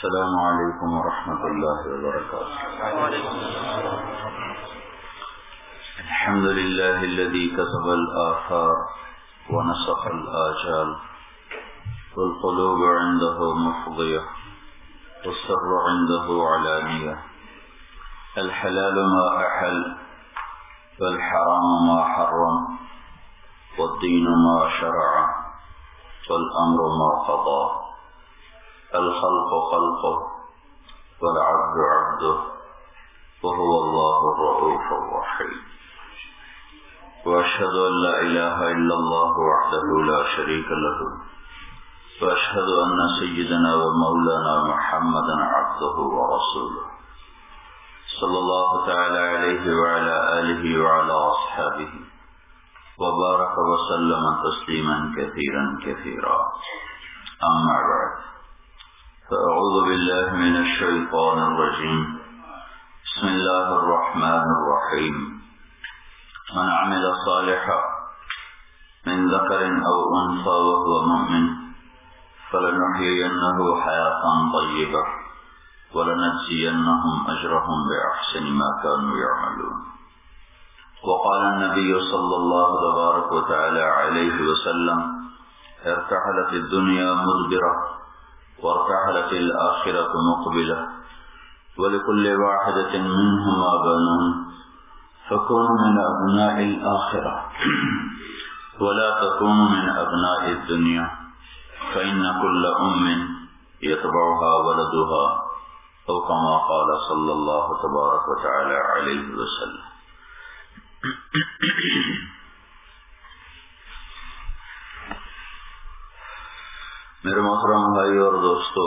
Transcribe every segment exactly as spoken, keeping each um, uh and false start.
السلام علیکم ورحمۃ اللہ وبرکاتہ. الحمد للہ الذی کتب الآثار ونسخ الآجال والقلوب عنده مفضیہ والسر عنده علانیہ. الحلال ما أحل والحرام ما حرم والدين ما شرع والأمر ما قضى. الخلق خلقه والعبد عبده وهو الله الرؤوف الرحيم. وأشهد أن لا إله إلا الله وحده لا شريك له وأشهد أن سيدنا ومولانا محمدا عبده ورسوله صلى الله تعالى عليه وعلى آله وعلى أصحابه وبارك وسلم تسليما كثيرا كثيرا. أما بعد، فأعوذ بالله من الشيطان الرجيم. بسم الله الرحمن الرحيم. من عمل صالحا من ذكر أو أنثى وهو مؤمن فلنحيينه حياة طيبة ولنجزينهم أجرهم بأحسن ما كانوا يعملون. وقال النبي صلى الله تبارك وتعالى عليه وسلم: ارتحلت الدنيا مدبرة وارتحلت الآخرة مقبلة ولكل واحدة منهما بنون فكونوا من أبناء الآخرة ولا تكونوا من أبناء الدنيا فإن كل أم يتبعها ولدها أو كما قال صلى الله تبارك وتعالى عليه وسلم. میرے محترم بھائی اور دوستو،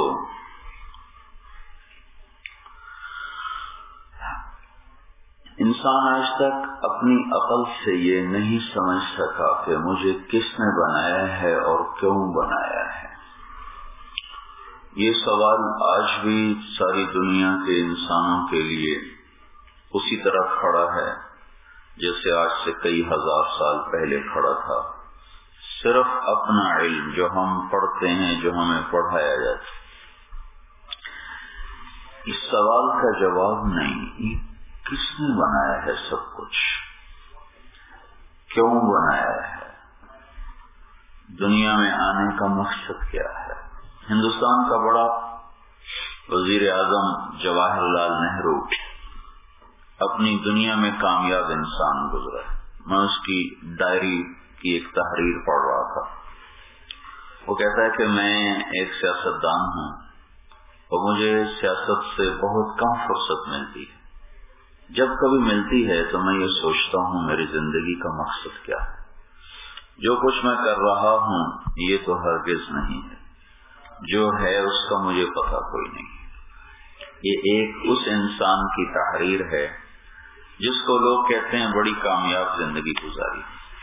انسان آج تک اپنی عقل سے یہ نہیں سمجھ سکا کہ مجھے کس نے بنایا ہے اور کیوں بنایا ہے. یہ سوال آج بھی ساری دنیا کے انسانوں کے لیے اسی طرح کھڑا ہے جیسے آج سے کئی ہزار سال پہلے کھڑا تھا. صرف اپنا علم جو ہم پڑھتے ہیں، جو ہمیں پڑھایا جاتا ہے، اس سوال کا جواب نہیں کس نے بنایا ہے سب کچھ، کیوں بنایا ہے، دنیا میں آنے کا مقصد کیا ہے. ہندوستان کا بڑا وزیر اعظم جواہر لال نہرو اپنی دنیا میں کامیاب انسان گزرا ہے. میں اس کی ڈائری کی ایک تحریر پڑھ رہا تھا. وہ کہتا ہے کہ میں ایک سیاستدان ہوں اور مجھے سیاست سے بہت کم فرصت ملتی ہے. جب کبھی ملتی ہے تو میں یہ سوچتا ہوں میری زندگی کا مقصد کیا ہے. جو کچھ میں کر رہا ہوں یہ تو ہرگز نہیں ہے، جو ہے اس کا مجھے پتہ کوئی نہیں. یہ ایک اس انسان کی تحریر ہے جس کو لوگ کہتے ہیں بڑی کامیاب زندگی گزاری.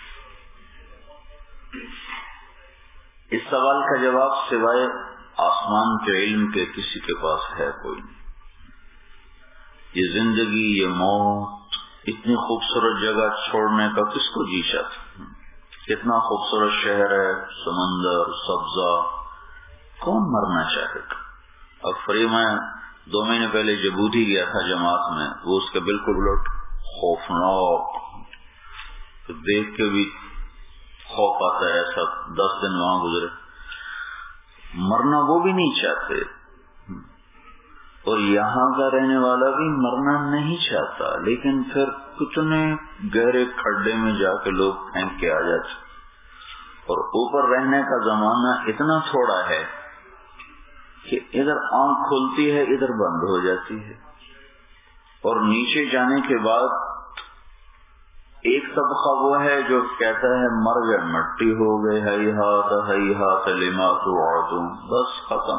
اس سوال کا جواب سوائے آسمان کے علم کے کسی کے پاس ہے کوئی نہیں. یہ زندگی، یہ موت، اتنی خوبصورت جگہ چھوڑنے کا کس کو جی چاہتا؟ کتنا خوبصورت شہر ہے، سمندر، سبزہ، کون مرنا چاہے گا؟ اب فری میں دو مہینے پہلے جبوتی گیا تھا جماعت میں، وہ اس کے بالکل الٹ خوفناک، تو دیکھ کے بھی خوف آتا ہے. ایسا دس دن وہاں گزرے، مرنا وہ بھی نہیں چاہتے اور یہاں کا رہنے والا بھی مرنا نہیں چاہتا، لیکن پھر کتنے گہرے کھڈے میں جا کے لوگ پھینک کے آ جاتے. اور اوپر رہنے کا زمانہ اتنا تھوڑا ہے کہ ادھر آنکھ کھلتی ہے ادھر بند ہو جاتی ہے، اور نیچے جانے کے بعد ایک طبقہ وہ ہے جو کہتا ہے مر گئے، مٹی ہو گئے، ہی ہاتھ ہی ہاتھ لما توعدون، بس ختم.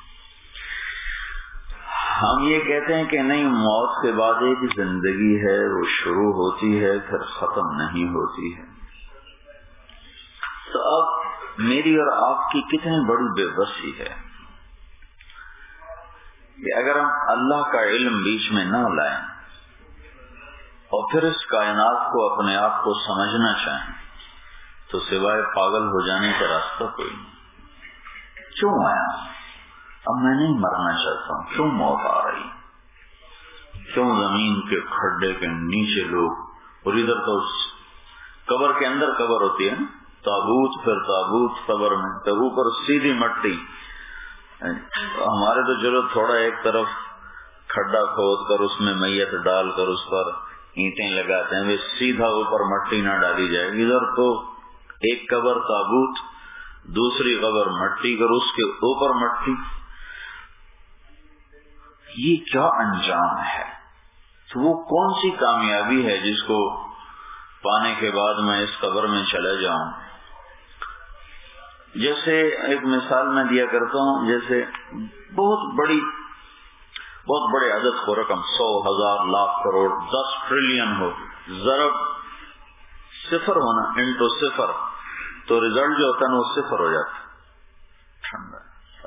ہم یہ کہتے ہیں کہ نہیں، موت کے بعد ایک زندگی ہے، وہ شروع ہوتی ہے پھر ختم نہیں ہوتی ہے. تو اب میری اور آپ کی کتنی بڑی بے بسی ہے کہ اگر ہم اللہ کا علم بیچ میں نہ لائیں اور پھر اس کائنات کو اپنے آپ کو سمجھنا چاہیں تو سوائے پاگل ہو جانے کا راستہ کوئی نہیں. کیوں آیا؟ اب میں نہیں مرنا چاہتا ہوں، کیوں موت آ رہی، کیوں زمین کے کھڈے کے نیچے لوگ، اور ادھر تو قبر کے اندر قبر ہوتی ہے، تابوت پھر تابوت قبر میں، تو اوپر سیدھی مٹی. ہمارے تو چلو تھوڑا ایک طرف کھڈا کھود کر اس میں میت ڈال کر اس پر اینٹیں لگاتے ہیں، سیدھا اوپر مٹی نہ ڈالی جائے. ادھر تو ایک قبر تابوت، دوسری قبر مٹی کر اس کے اوپر مٹی. یہ کیا انجام ہے؟ تو وہ کون سی کامیابی ہے جس کو پانے کے بعد میں اس قبر میں چلا جاؤں؟ جیسے ایک مثال میں دیا کرتا ہوں، جیسے بہت بڑی بہت بڑے عدد کو رقم سو ہزار لاکھ کروڑ دس ٹریلین ہو، ضرب صفر ہونا انٹو صفر، تو ریزلٹ جو ہوتا ہے وہ صفر ہو جاتا ہے.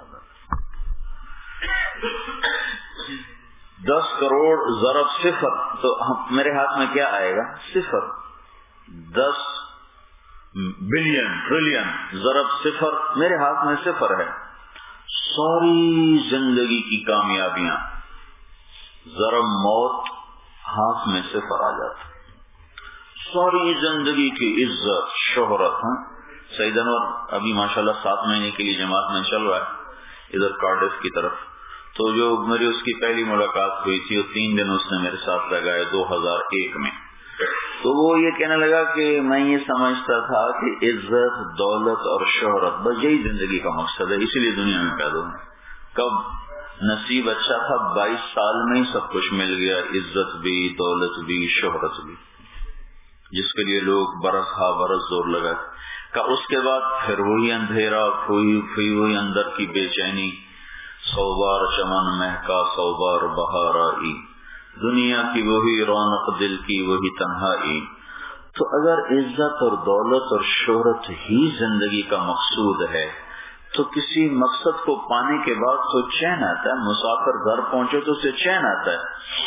دس کروڑ ضرب صفر، تو میرے ہاتھ میں کیا آئے گا؟ صفر. دس بلین ٹریلین ضرب صفر، میرے ہاتھ میں صفر ہے. ساری زندگی کی کامیابیاں ضرب موت، ہاتھ میں صفر آ جاتا. ساری زندگی کی عزت شہرت. ہاں سعید انور ابھی ماشاءاللہ سات مہینے کے لیے جماعت میں چل رہا ہے ادھر کارڈف کی طرف. تو جو میری اس کی پہلی ملاقات ہوئی تھی، وہ تین دن اس نے میرے ساتھ لگائے دو ہزار ایک میں. تو وہ یہ کہنے لگا کہ میں یہ سمجھتا تھا کہ عزت دولت اور شہرت بس یہی زندگی کا مقصد ہے، اسی لیے دنیا میں پیدا ہوں. کب نصیب اچھا تھا، بائیس سال میں ہی سب کچھ مل گیا، عزت بھی دولت بھی شہرت بھی، جس کے لیے لوگ برس ہا برس زور لگا. اس کے بعد پھر وہی اندھیرا، پھر وہی اندر کی بے چینی. سو بار چمن مہکا سو بار بہار آئی، دنیا کی وہی رونق دل کی وہی تنہائی. تو اگر عزت اور دولت اور شہرت ہی زندگی کا مقصود ہے تو کسی مقصد کو پانے کے بعد تو چین آتا ہے. مسافر گھر پہنچے تو اسے چین آتا ہے،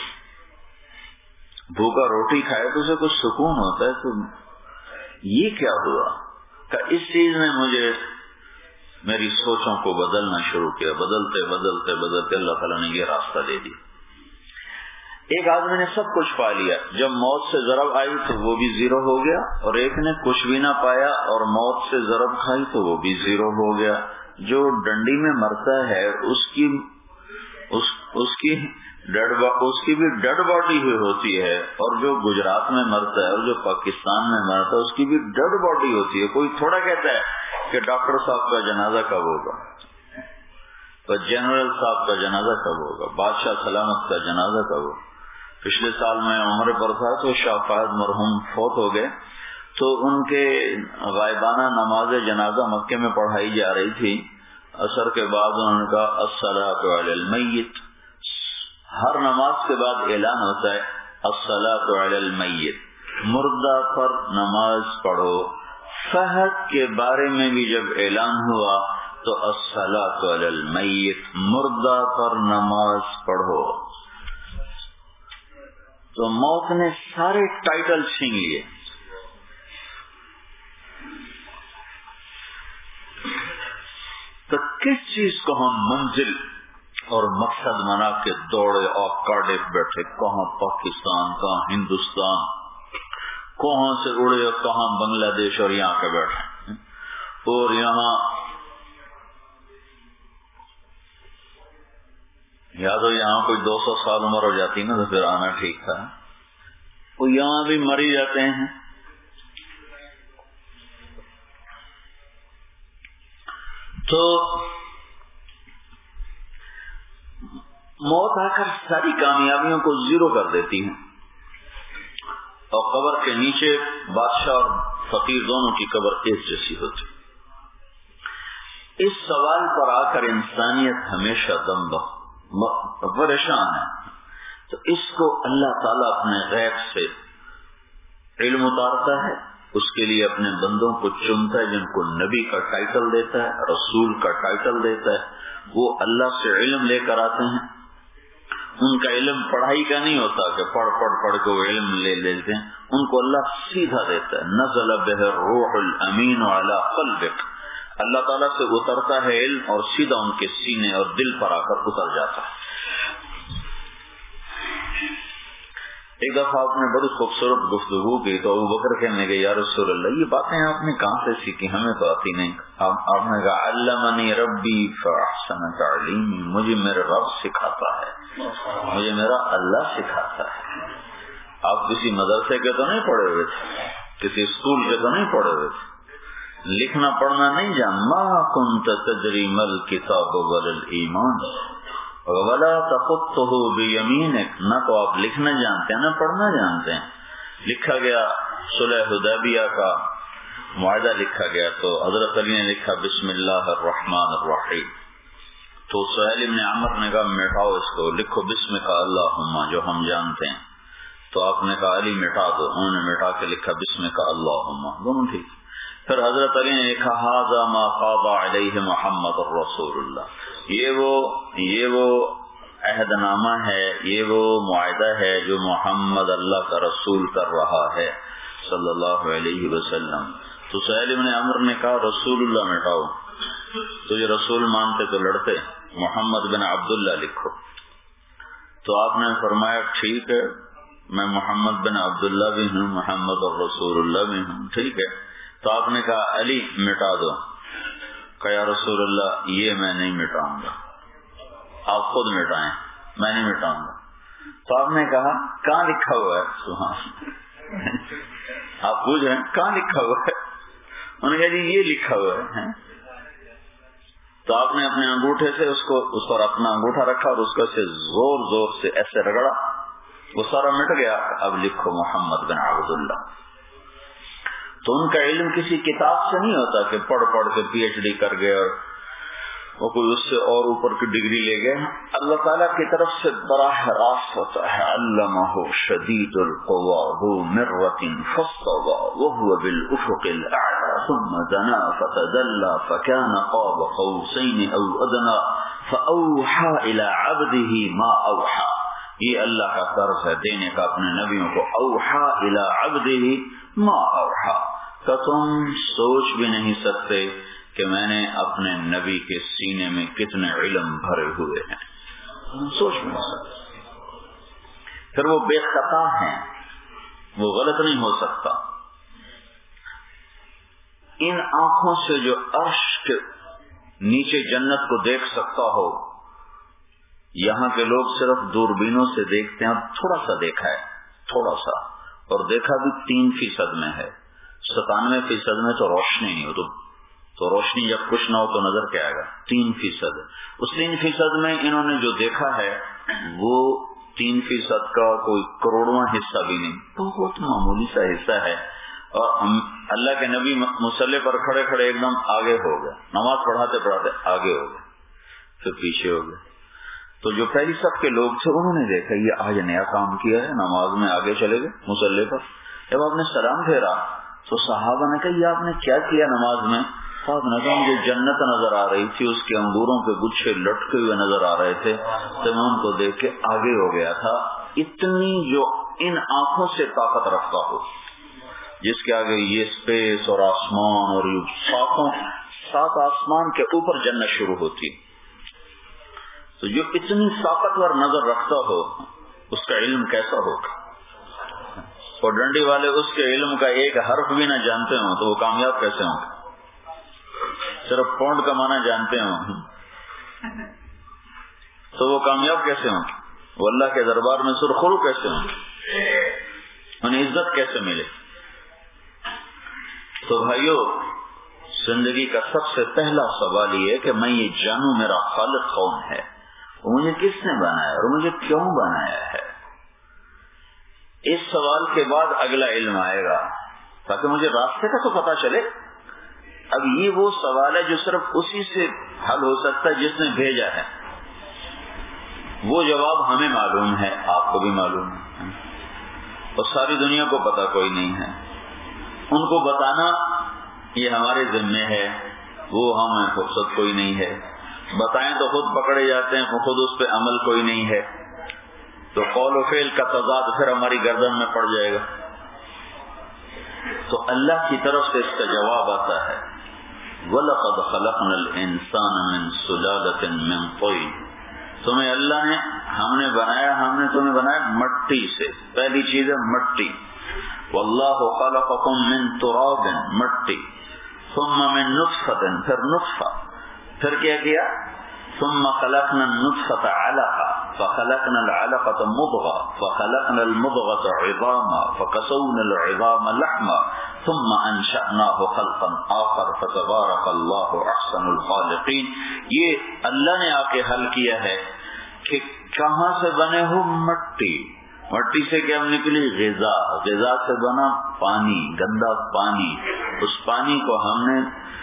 بھوکا روٹی کھائے تو اسے کچھ سکون ہوتا ہے. تو یہ کیا ہوا کہ اس چیز نے مجھے میری سوچوں کو بدلنا شروع کیا. بدلتے بدلتے بدلتے اللہ تعالیٰ نے یہ راستہ دے دیا. ایک آدمی نے سب کچھ پا لیا، جب موت سے ضرب آئی تو وہ بھی زیرو ہو گیا، اور ایک نے کچھ بھی نہ پایا اور موت سے ضرب کھائی تو وہ بھی زیرو ہو گیا. جو ڈنڈی میں مرتا ہے اس کی اس, اس کی ڈیڈ اس کی بھی ڈیڈ باڈی ہی ہوتی ہے، اور جو گجرات میں مرتا ہے اور جو پاکستان میں مرتا ہے اس کی بھی ڈیڈ باڈی ہوتی ہے. کوئی تھوڑا کہتا ہے کہ ڈاکٹر صاحب کا جنازہ کب ہوگا، تو جنرل صاحب کا جنازہ کب ہوگا، بادشاہ سلامت کا جنازہ کب ہوگا. پچھلے سال میں عمر پر تھا تو شاہ فہد مرحوم فوت ہو گئے، تو ان کے غائبانہ نماز جنازہ مکے میں پڑھائی جا رہی تھی. عصر کے بعد انہوں نے کہا الصلاۃ علی المیت. ہر نماز کے بعد اعلان ہوتا ہے الصلاۃ علی المیت، مردہ پر نماز پڑھو. فہد کے بارے میں بھی جب اعلان ہوا تو الصلاۃ علی المیت، مردہ پر نماز پڑھو. تو موت نے سارے ٹائٹل چھین لیے. تو کس چیز کو ہم منزل اور مقصد بنا کے دوڑے اور کارڈف بیٹھے، کہاں پاکستان، کہاں ہندوستان، کہاں سے اڑے اور کہاں بنگلہ دیش، اور یہاں کے بیٹھے. اور یہاں یا تو یہاں کوئی دو سو سال عمر ہو جاتی نا تو پھر آنا ٹھیک تھا. وہ یہاں بھی مر ہی جاتے ہیں. تو موت آ کر ساری کامیابیوں کو زیرو کر دیتی ہے، اور قبر کے نیچے بادشاہ اور فقیر دونوں کی قبر ایک جیسی ہوتی. اس سوال پر آ کر انسانیت ہمیشہ دم پریشان ہے. تو اس کو اللہ تعالیٰ اپنے غیب سے علم اتارتا ہے، اس کے لیے اپنے بندوں کو چنتا ہے جن کو نبی کا ٹائٹل دیتا ہے، رسول کا ٹائٹل دیتا ہے. وہ اللہ سے علم لے کر آتے ہیں. ان کا علم پڑھائی کا نہیں ہوتا کہ پڑھ پڑھ پڑھ کے وہ علم لے لیتے ہیں. ان کو اللہ سیدھا دیتا ہے. نزل بہ الروح الامین علی قلبک، اللہ تعالیٰ سے اترتا ہے علم اور سیدھا ان کے سینے اور دل پر آ کر اتر جاتا ہے. ایک دفعہ آپ نے بڑی خوبصورت گفتگو کی تو ابو بکر کہنے لگے یا رسول اللہ یہ باتیں آپ نے کہاں سے سیکھی, ہمیں تو آتی نہیں. آپ نے کہا علمنی ربی فاحسن تعلیمی, مجھے میرا رب سکھاتا ہے, مجھے میرا اللہ سکھاتا ہے. آپ کسی مدرسے کے تو نہیں پڑھے ہوئے تھے, کسی اسکول کے تو نہیں پڑھے ہوئے تھے, لکھنا پڑھنا نہیں جان. ما کنت تدری مل کتاب ولا ایمان ولا تخطه بیمینک, نہ تو آپ لکھنا جانتے ہیں نہ پڑھنا جانتے ہیں. لکھا گیا صلح حدیبیہ کا معاہدہ لکھا گیا تو حضرت علی نے لکھا بسم اللہ الرحمن الرحیم, تو سہیل ابن عمر نے کہا مٹاؤ اس کو, لکھو بسم کا اللہم جو ہم جانتے ہیں. تو آپ نے کہا علی مٹا دو, انہوں نے مٹا کے لکھا بسم کا اللہم, دونوں ٹھیک. پھر حضرت علی نے لکھا ھذا ما قاضى علیہ محمد الرسول اللہ, یہ وہ یہ وہ عہد نامہ ہے, یہ وہ معاہدہ ہے جو محمد اللہ کا رسول کر رہا ہے صلی اللہ علیہ وسلم. تو سہیل بن عمر نے کہا رسول اللہ مٹاؤ, تو یہ رسول مانتے تو لڑتے, محمد بن عبداللہ لکھو. تو آپ نے فرمایا ٹھیک ہے میں محمد بن عبداللہ بھی ہوں, محمد اور رسول اللہ بھی ہوں, ٹھیک ہے. تو آپ نے کہا علی مٹا دو. کہ یا رسول اللہ یہ میں نہیں مٹاؤں گا, آپ خود مٹائیں, میں نہیں مٹاؤں گا. تو آپ نے کہا کہاں لکھا ہوا ہے, سبحان آپ پوچھ رہے ہیں کہاں لکھا ہوا ہے, انہوں نے کہا جی یہ لکھا ہوا ہے. تو آپ نے اپنے انگوٹھے سے اس کو اس پر اپنا انگوٹھا رکھا اور اس کو سے زور زور سے ایسے رگڑا, وہ سارا مٹ گیا. اب لکھو محمد بن عبداللہ. تو ان کا علم کسی کتاب سے نہیں ہوتا کہ پڑھ پڑھ کے پی ایچ ڈی کر گئے اور وہ کوئی اس سے اور اوپر کی ڈگری لے گئے. اللہ تعالیٰ کی طرف سے براہ راست ہوتا ہے. علمہ شدید القوی ذو مرۃ فاستوى وهو بالافق الاعلى ثم دنا فتدلى فكان قاب قوسين او ادنى فاوحى الى عبده ما اوحى. یہ اللہ کا طرز ہے دینے کا اپنے نبیوں کو. اوحى الى عبده ما اوحى, کہ تم سوچ بھی نہیں سکتے کہ میں نے اپنے نبی کے سینے میں کتنے علم بھرے ہوئے ہیں, سوچ بھی نہیں سکتے. پھر وہ بے خطا ہیں, وہ غلط نہیں ہو سکتا. ان آنکھوں سے جو عرش کے نیچے جنت کو دیکھ سکتا ہو, یہاں کے لوگ صرف دوربینوں سے دیکھتے ہیں, تھوڑا سا دیکھا ہے تھوڑا سا, اور دیکھا بھی تین فیصد میں ہے, ستانوے فیصد میں تو روشنی نہیں ہو, تو تو روشنی جب کچھ نہ ہو تو نظر کیا آئے گا, تین فیصد. اس تین فیصد میں انہوں نے جو دیکھا ہے وہ تین فیصد کا کوئی کروڑواں حصہ بھی نہیں, بہت معمولی سا حصہ ہے. اور ہم اللہ کے نبی مصلی پر کھڑے کھڑے ایک دم آگے ہو گئے, نماز پڑھاتے پڑھاتے آگے ہو گئے, پھر پیچھے ہو گئے. تو جو پہلی صف کے لوگ تھے انہوں نے دیکھا یہ آج نیا کام کیا ہے, نماز میں آگے چلے گئے مصلی پر. جب آپ نے سلام پھیرا تو صحابہ نے کہا یہ آپ نے کیا کیا نماز میں؟ صاحب نے کہا مجھے جنت نظر آ رہی تھی, اس کے انگوروں کے گچھے لٹکے ہوئے نظر آ رہے تھے, تو میں ان کو دیکھ کے آگے ہو گیا تھا. اتنی جو ان آنکھوں سے طاقت رکھتا ہو, جس کے آگے یہ اسپیس اور آسمان اور یہ ساتوں سات آسمان کے اوپر جنت شروع ہوتی, تو جو اتنی طاقتور نظر رکھتا ہو اس کا علم کیسا ہوگا. اور ڈنڈی والے اس کے علم کا ایک حرف بھی نہ جانتے ہوں تو وہ کامیاب کیسے ہوں گے. صرف پونڈ کا معنی جانتے ہوں تو وہ کامیاب کیسے ہوں گے, وہ اللہ کے دربار میں سرخرو کیسے ہوں گے, انہیں عزت کیسے ملے. تو بھائیو, زندگی کا سب سے پہلا سوال یہ کہ میں یہ جانوں میرا خالق کون ہے, مجھے کس نے بنایا اور مجھے کیوں بنایا ہے. اس سوال کے بعد اگلا علم آئے گا تاکہ مجھے راستے کا تو پتا چلے. اب یہ وہ سوال ہے جو صرف اسی سے حل ہو سکتا ہے جس نے بھیجا ہے. وہ جواب ہمیں معلوم ہے, آپ کو بھی معلوم ہے, اور ساری دنیا کو پتا کوئی نہیں ہے. ان کو بتانا یہ ہمارے ذمے ہے, وہ ہمیں فرصت کوئی نہیں ہے. بتائیں تو خود پکڑے جاتے ہیں, خود اس پہ عمل کوئی نہیں ہے, تو قول و فعل کا تضاد پھر ہماری گردن میں پڑ جائے گا. تو اللہ کی طرف سے اس کا جواب آتا ہے وَلَقَدْ خَلَقْنَا الْإِنسَانَ مِنْ سُلَالَةٍ مِنْ طِينٍ، تمہیں اللہ نے ہم نے بنایا ہم نے تمہیں بنایا مٹی سے، پہلی چیز ہے مٹی، وَاللَّهُ خَلَقَكُم مِنْ تُرَابٍ مٹی، ثُمَّ مِنْ نُطْفَةٍ پھر نطفہ، پھر کیا کیا ثم خلقنا النطفة علقة فخلقنا العلقة مضغة فخلقنا المضغة عظاما فكسونا العظام لحما ثم انشأناه خلقا آخر فتبارك الله احسن الخالقين۔ یہ اللہ نے آ کے حل کیا ہے کہ کہاں سے بنے ہو مٹی، مٹی سے کیا نکلی غذا، غذا سے بنا پانی، گندا پانی، اس پانی کو ہم نے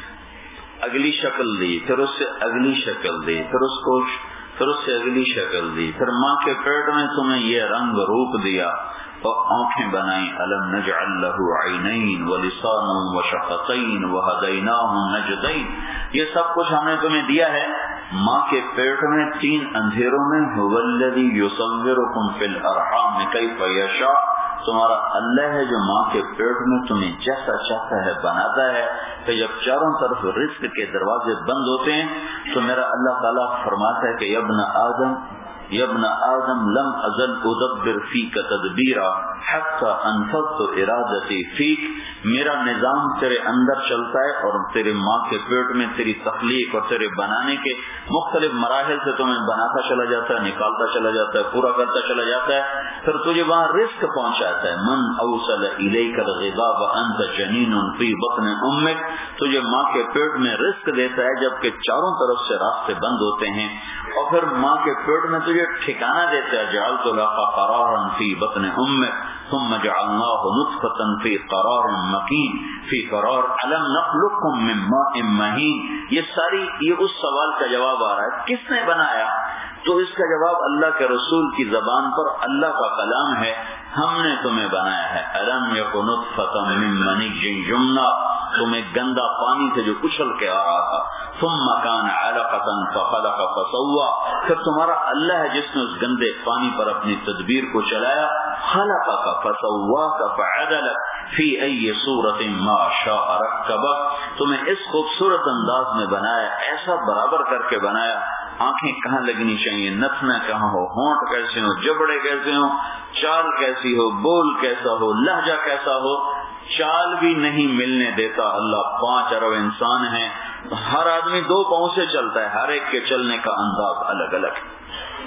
اگلی شکل دی، پھر اس سے اگلی شکل دی، پھر اس کو پھر اس سے اگلی شکل دی، پھر ماں کے پیٹ میں تمہیں یہ رنگ روپ دیا اور آنکھیں بنائیں، الم نجعل له عینین ولسانا وشفتین وہدیناہ النجدین، یہ سب کچھ ہم نے تمہیں دیا ہے ماں کے پیٹ میں تین اندھیروں میں، هو الذی یصورکم فی الارحام کیف یشاء، تمہارا اللہ ہے جو ماں کے پیٹ میں تمہیں جیسا چاہتا ہے بناتا ہے، کہ جب چاروں طرف رزق کے دروازے بند ہوتے ہیں تو میرا اللہ تعالیٰ فرماتا ہے کہ یا ابن آدم یا ابن آدم لم ازل ادبر فیک تدبیرا حتی انفذت ارادتی فیک، میرا نظام تیرے اندر چلتا ہے اور تیرے ماں کے پیٹ میں تیری تخلیق اور تیرے بنانے کے مختلف مراحل سے تمہیں بناتا چلا جاتا ہے، نکالتا چلا جاتا ہے، پورا کرتا چلا جاتا ہے، پھر تجھے وہاں رزق پہنچاتا ہے۔ من اوصل الیک الغذاء وانت جنین فی بطن امک، تجھے ماں کے پیٹ میں رزق دیتا ہے جبکہ چاروں طرف سے راستے بند ہوتے ہیں، اور پھر ماں کے پیٹ میں تجھے ٹھکانہ دیتا ہے، جعلت لك قرارا فی بطن امک ثم جعلناه نطفة فی قرار مکین فی قرار الم نخلقکم من ماء مہین۔ یہ ساری یہ اس سوال کا جواب آ رہا ہے کس نے بنایا، تو اس کا جواب اللہ کے رسول کی زبان پر اللہ کا کلام ہے، ہم نے تمہیں بنایا ہے۔ الم یک نطفة من منی یمنی، تمہیں گندا پانی سے جو اچھل کے آ رہا تھا، ثم کان علقة فخلق فسوى، پھر تمہارا اللہ ہے جس نے اس گندے پانی پر اپنی تدبیر کو چلایا، خلقك فسواك فعدلك فی ای صورت ما شاء رکبک، تمہیں اس خوبصورت انداز میں بنایا، ایسا برابر کر کے بنایا، آنکھیں کہاں لگنی چاہیے، نتنا کہاں ہو، ہونٹ کیسے ہو، جبڑے کیسے ہو، چال کیسی ہو، بول کیسا ہو، لہجہ کیسا ہو، چال بھی نہیں ملنے دیتا اللہ۔ پانچ ارب انسان ہیں، ہر آدمی دو پاؤں سے چلتا ہے، ہر ایک کے چلنے کا انداز الگ الگ ہے،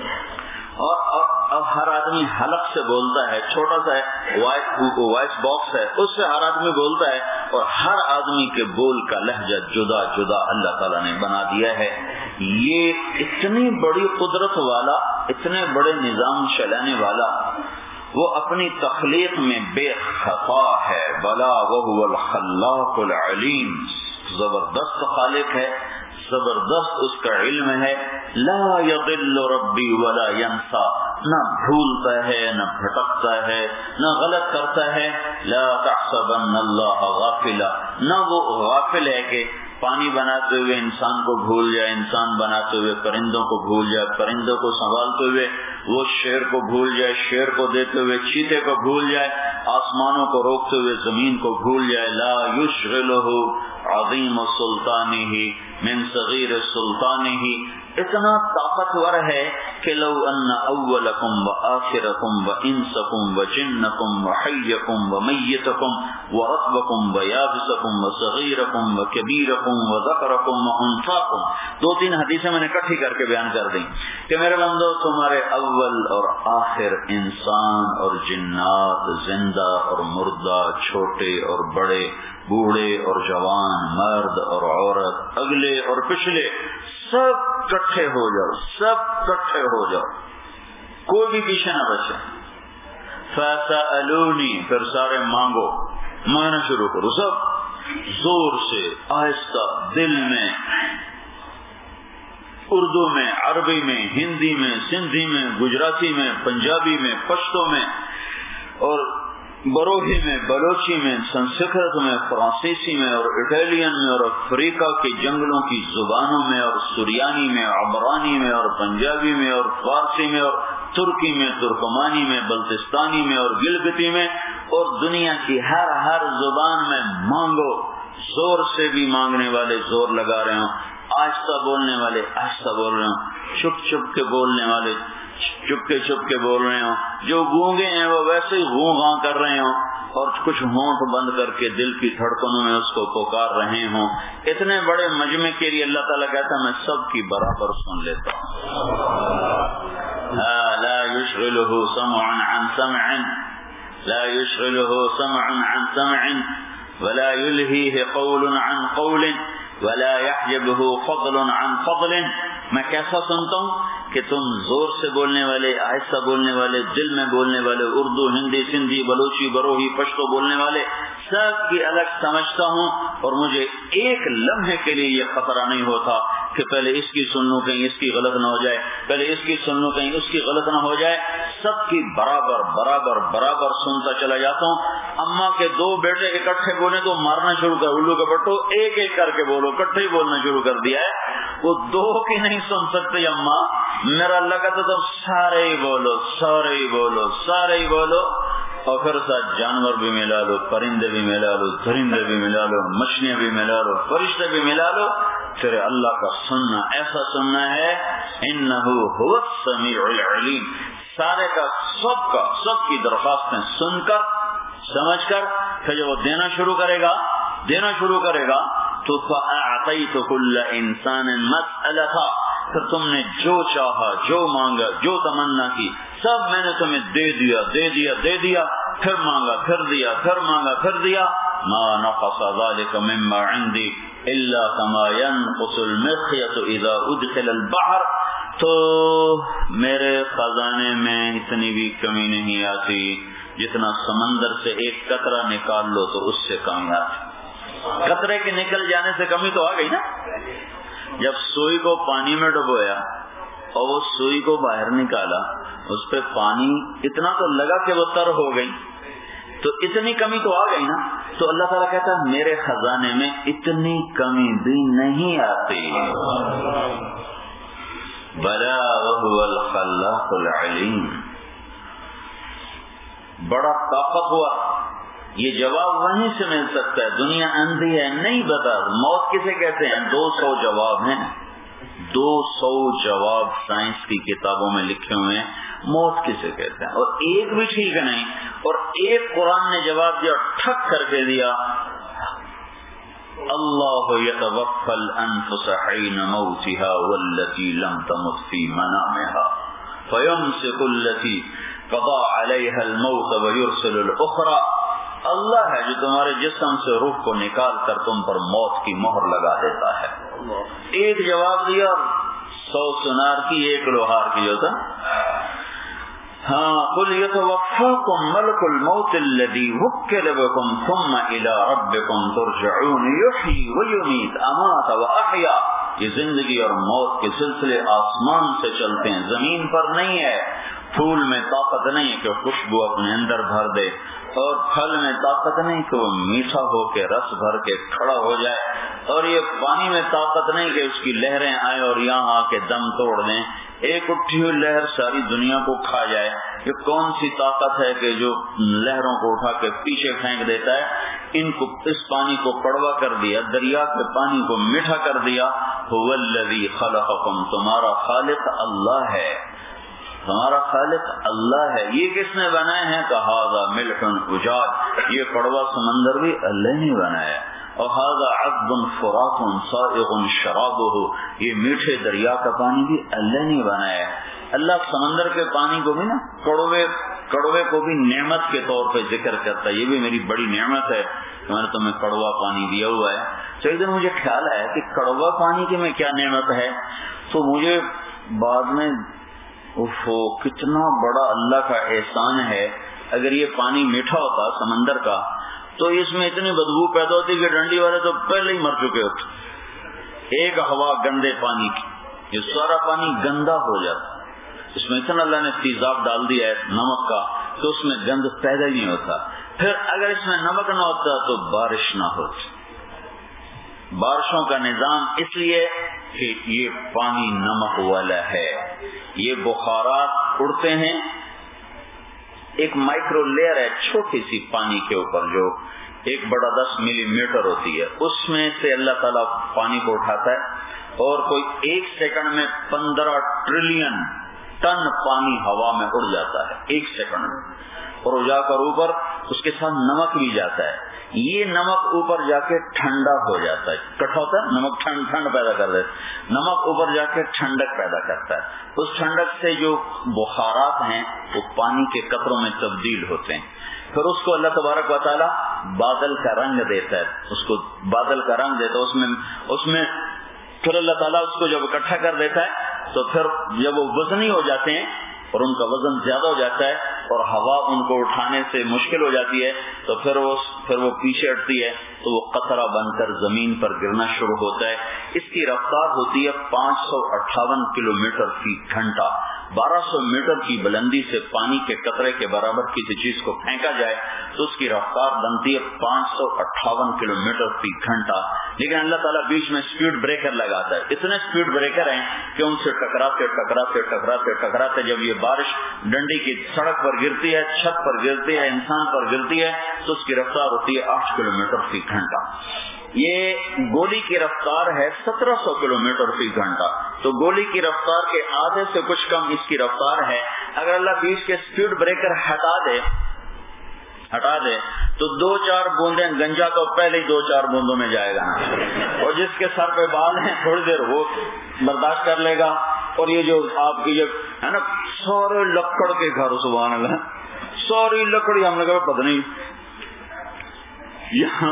اور, اور, اور ہر آدمی حلق سے بولتا ہے، چھوٹا سا وائس باکس ہے اس سے ہر آدمی بولتا ہے، اور ہر آدمی کے بول کا لہجہ جدا جدا اللہ تعالیٰ نے بنا دیا ہے۔ یہ اتنی بڑی قدرت والا، اتنے بڑے نظام چلانے والا، وہ اپنی تخلیق میں بے خطا ہے، بلا وہو الخلاق العلیم، زبردست خالق ہے، زبردست اس کا علم ہے، لا یضل ربی ولا ینسا، نہ بھولتا ہے نہ بھٹکتا ہے نہ غلط کرتا ہے، لا تحسبن اللہ غافلا، نہ وہ غافل ہے کہ پانی بناتے ہوئے انسان کو بھول جائے، انسان بناتے ہوئے پرندوں کو بھول جائے، پرندوں کو سنبھالتے ہوئے وہ شیر کو بھول جائے، شیر کو دیتے ہوئے چیتے کو بھول جائے، آسمانوں کو روکتے ہوئے زمین کو بھول جائے، لا یشغلہ عظیم سلطانہ من صغیر سلطانہ، اتنا طاقتور ہے کہ لو ان اولکم وآخرکم وانسکم وجنکم وحیکم ومیتکم ورطبکم ویابسکم وصغیرکم وکبیرکم وذکرکم وانثاکم، دو تین حدیثیں میں نے اکٹھی کر کے بیان کر دیں کہ میرے بندو تمہارے اول اور آخر، انسان اور جنات، زندہ اور مردہ، چھوٹے اور بڑے، بوڑھے اور جوان، مرد اور عورت، اگلے اور پچھلے، سب کٹھے ہو جاؤ، سب کٹھے ہو جاؤ، کوئی بھی پیچھے نہ بچے۔ فَسَأَلُونِي، پھر سارے مانگو، مانگنا شروع کرو، سب زور سے، آہستہ، دل میں، اردو میں، عربی میں، ہندی میں، سندھی میں، گجراتی میں، پنجابی میں، پشتو میں، اور بروہی میں، بلوچی میں، سنسکرت میں، فرانسیسی میں، اور اٹالین میں، اور افریقہ کے جنگلوں کی زبانوں میں، اور سریانی میں، عبرانی میں، اور پنجابی میں، اور فارسی میں، اور ترکی میں، ترکمانی میں، بلتستانی میں، اور گلگتی میں، اور دنیا کی ہر ہر زبان میں مانگو، زور سے بھی مانگنے والے زور لگا رہے ہوں، آہستہ بولنے والے آہستہ بول رہے ہوں، چھپ چھپ کے بولنے والے چپ کے چپ کے بول رہے ہوں، جو گونگے ہیں وہ ویسے ہی گوں گاں کر رہے ہوں، اور کچھ ہونٹ بند کر کے دل کی دھڑکنوں میں اس کو پکار رہے ہوں. اتنے بڑے مجمع کے لیے اللہ تعالیٰ کہتا ہے میں سب کی برابر سن لیتا ہوں. لا يشغله سمع عن سمع لا يشغله سمع عن سمع ولا يلهيه قول عن قول ولا يحجبه فضل عن فضل. میں کیسا سنتا ہوں کہ تم زور سے بولنے والے، آہستہ بولنے والے، دل میں بولنے والے، اردو، ہندی، سندھی، بلوچی، بروہی، پشتو بولنے والے سب کی الگ سمجھتا ہوں، اور مجھے ایک لمحے کے لیے یہ خطرہ نہیں ہوتا کہ پہلے اس کی سن لوں کہیں اس کی غلط نہ ہو جائے، پہلے اس کی سن لوں کہیں اس کی غلط نہ ہو جائے. سب کی برابر برابر برابر سنتا چلا جاتا ہوں. اماں کے دو بیٹے اکٹھے بولے تو مارنا شروع کر، الو کا بٹو ایک ایک کر کے بولو، اکٹھے ہی بولنا شروع کر دیا ہے. وہ دو کی نہیں سن سکتے اماں، میرا اللہ کہتا تو سارے ہی بولو، سارے ہی بولو، سارے ہی بولو. اور پھر ساتھ جانور بھی ملا لو، پرندے بھی ملا لو، درندے بھی ملا لو، مچھلیاں بھی ملا لو، فرشتے بھی ملا لو. پھر اللہ کا سننا ایسا سننا ہے انہو هو السمیع العلیم. سارے کا سب کا سب کی درخواستیں سن کر سمجھ کر پھر جب وہ دینا شروع کرے گا دینا شروع کرے گا تو فَأَعْطَيْتُ كُلَّ إِنسَانٍ مَسْأَلَتَهَا، پھر تم نے جو چاہا، جو مانگا، جو تمنا کی، سب میں نے تمہیں دے دیا دے دیا دے دیا پھر مانگا پھر دیا پھر مانگا پھر دیا. مَا نَقَصَ ذَلِكَ مِمَّا عِنْدِي إِلَّا كَمَا يَنْقُصُ الْمِخْيَطُ إِذَا أُدْخِلَ الْبَحْرَ. تو میرے خزانے میں اتنی بھی کمی نہیں آتی جتنا سمندر سے ایک قطرہ نکال لو تو اس سے کمی آتی. قطرے کے نکل جانے سے کمی تو آ گئی نا. جب سوئی کو پانی میں ڈبویا اور وہ سوئی کو باہر نکالا، اس پہ پانی اتنا تو لگا کہ وہ تر ہو گئی، تو اتنی کمی تو آ گئی نا. تو اللہ تعالیٰ کہتا ہے میرے خزانے میں اتنی کمی بھی نہیں آتی. بلا وهو الخلاق العلیم. بڑا طاقتور. یہ جواب وہیں سے مل سکتا ہے. دنیا اندھی ہے نہیں بتا. موت کسے کہتے ہیں؟ دو سو جواب ہیں، دو سو جواب سائنس کی کتابوں میں لکھے ہوئے ہیں. موت کسے کہتے ہیں؟ اور ایک بھی ٹھیک نہیں. اور ایک قرآن نے جواب دیا، ٹھک کر کے دیا، اللہ یتوفی الانفس حین موتها والتی لم تمت فی منامها فیمسک التی قضى علیها الموت ویرسل الاخرى. اللہ ہے جو تمہارے جسم سے روح کو نکال کر تم پر موت کی مہر لگا دیتا ہے. ایک جواب دیا، سو سنار کی ایک لوہار کی جو تھا. ہاں قل یتوفاکم ملک الموت الذی وکل بکم ثم الی ربکم ترجعون یحیی ویمیت امات واحیا. یہ زندگی اور موت کے سلسلے آسمان سے چلتے ہیں، زمین پر نہیں ہے. پھول میں طاقت نہیں کہ خوشبو اپنے اندر بھر دے، اور پھل میں طاقت نہیں کہ وہ میٹھا ہو کے رس بھر کے کھڑا ہو جائے، اور یہ پانی میں طاقت نہیں کہ اس کی لہریں آئیں اور یہاں آ کے دم توڑ دیں. ایک اٹھی ہوئی لہر ساری دنیا کو کھا جائے. یہ کون سی طاقت ہے کہ جو لہروں کو اٹھا کے پیچھے پھینک دیتا ہے؟ ان کو اس پانی کو کڑوا کر دیا، دریا کے پانی کو میٹھا کر دیا. هو الذی خلقکم، تمہارا خالق اللہ ہے، ہمارا خالق اللہ ہے. یہ کس نے بنائے ہیں؟ کہا ذا ملح اجاج، یہ کڑوا سمندر بھی اللہ نے بنایا. اور هذا عذب فرات سائغ شرابه، یہ میٹھے دریا کا پانی بھی اللہ نے بنایا. اللہ سمندر کے پانی کو بھی نا کڑوے کڑوے کو بھی نعمت کے طور پہ ذکر کرتا ہے. یہ بھی میری بڑی نعمت ہے کہ میں نے تمہیں کڑوا پانی دیا ہوا ہے. تو ایک دن مجھے خیال آیا کہ کڑوا پانی کی میں کیا نعمت ہے. تو مجھے بعد میں اوفو کتنا بڑا اللہ کا احسان ہے. اگر یہ پانی میٹھا ہوتا سمندر کا تو اس میں اتنی بدبو پیدا ہوتی کہ ڈنڈی والے تو پہلے ہی مر چکے ہوتے. ایک ہوا گندے پانی کی، یہ سارا پانی گندا ہو جاتا. اس میں اتنا اللہ نے تیزاب ڈال دیا ہے نمک کا تو اس میں گند پیدا ہی نہیں ہوتا. پھر اگر اس میں نمک نہ ہوتا تو بارش نہ ہوتی. بارشوں کا نظام اس لیے کہ یہ پانی نمک والا ہے. یہ بخارات اڑتے ہیں، ایک مائکرو لیئر ہے چھوٹی سی پانی کے اوپر جو ایک بڑا دس ملی میٹر ہوتی ہے، اس میں سے اللہ تعالیٰ پانی کو اٹھاتا ہے اور کوئی ایک سیکنڈ میں پندرہ ٹریلین ٹن پانی ہوا میں اڑ جاتا ہے ایک سیکنڈ میں، اور جا کر اوپر اس کے ساتھ نمک بھی جاتا ہے. یہ نمک اوپر جا کے ٹھنڈا ہو جاتا ہے، کٹھا ہوتا ہے نمک، ٹھنڈ ٹھنڈ پیدا کر دیتا ہے. نمک اوپر جا کے ٹھنڈک پیدا کرتا ہے. اس ٹھنڈک سے جو بخارات ہیں وہ پانی کے قطروں میں تبدیل ہوتے ہیں. پھر اس کو اللہ تبارک و تعالیٰ بادل کا رنگ دیتا ہے، اس کو بادل کا رنگ دیتا ہے. اس میں اس میں پھر اللہ تعالیٰ اس کو جب اکٹھا کر دیتا ہے تو پھر جب وہ وزنی ہو جاتے ہیں اور ان کا وزن زیادہ ہو جاتا ہے اور ہوا ان کو اٹھانے سے مشکل ہو جاتی ہے تو پھر وہ پھر وہ پیچھے ہٹتی ہے تو وہ قطرہ بن کر زمین پر گرنا شروع ہوتا ہے. اس کی رفتار ہوتی ہے پانچ سو اٹھاون کلو میٹر فی گھنٹہ. بارہ سو میٹر کی بلندی سے پانی کے قطرے کے برابر کسی چیز کو پھینکا جائے تو اس کی رفتار بنتی ہے پانچ سو اٹھاون کلو میٹر فی گھنٹہ. لیکن اللہ تعالیٰ بیچ میں اسپیڈ بریکر لگاتا ہے. اتنے اسپیڈ بریکر ہیں کہ ان سے ٹکراتے ٹکراتے ٹکراتے ٹکراتے جب یہ بارش ڈنڈی کی سڑک پر گرتی ہے، چھت پر گرتی ہے، انسان پر گرتی ہے تو اس کی رفتار ہوتی ہے آٹھ کلو میٹر فی گھنٹہ. یہ گولی کی رفتار ہے سترہ سو کلو میٹر فی گھنٹہ. تو گولی کی رفتار کے آدھے سے کچھ کم اس کی رفتار ہے. اگر اللہ بیچ کے اسپیڈ بریکر ہٹا دے ہٹا دے تو دو چار بوندیں گنجا تو پہلے ہی دو چار بوندوں میں جائے گا اور جس کے سر پہ بال ہیں تھوڑی دیر وہ برداشت کر لے گا. اور یہ جو آپ کی یہ ہے نا سورے لکڑ کے گھر، سبحان اللہ، سوری لکڑی ہم لوگ پتہ نہیں یہاں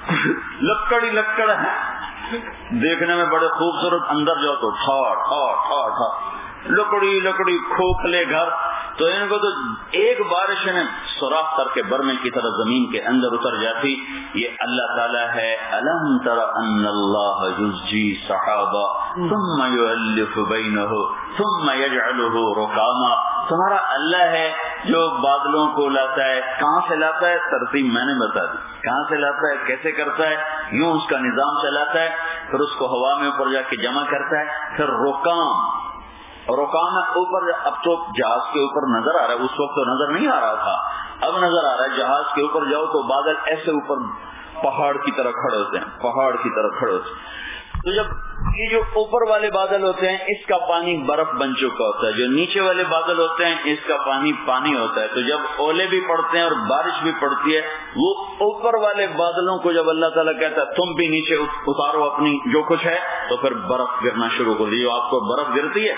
لکڑ ہی لکڑ ہے، دیکھنے میں بڑے خوبصورت، اندر جاؤ تو ٹھا ٹھا ٹھا ٹھا لکڑی لکڑی کھوکھلے گھر. تو ان کو تو ایک بارش میں سوراخ کر کے برمے کی طرح زمین کے اندر اتر جاتی. یہ اللہ تعالیٰ ہے. الم تر ان اللہ یزجی سحابا ثم یؤلف بینہ ثم یجعلہ رکاما. تمہارا اللہ ہے جو بادلوں کو لاتا ہے. کہاں سے لاتا ہے؟ ترتیب میں نے بتا دی. کہاں سے لاتا ہے، کیسے کرتا ہے، یوں اس کا نظام چلاتا ہے. پھر اس کو ہوا میں اوپر جا کے جمع کرتا ہے. پھر رکام، اور رکام اوپر، اب تو جہاز کے اوپر نظر آ رہا ہے، اس وقت تو نظر نہیں آ رہا تھا، اب نظر آ رہا ہے. جہاز کے اوپر جاؤ تو بادل ایسے اوپر پہاڑ کی طرح کھڑے ہوتے ہیں، پہاڑ کی طرح کھڑے ہوتے ہیں. تو جب یہ جو اوپر والے بادل ہوتے ہیں اس کا پانی برف بن چکا ہوتا ہے، جو نیچے والے بادل ہوتے ہیں اس کا پانی پانی ہوتا ہے. تو جب اولے بھی پڑتے ہیں اور بارش بھی پڑتی ہے، وہ اوپر والے بادلوں کو جب اللہ تعالیٰ کہتا ہے تم بھی نیچے اتارو اپنی جو کچھ ہے، تو پھر برف گرنا شروع کر دی. جو آپ کو برف گرتی ہے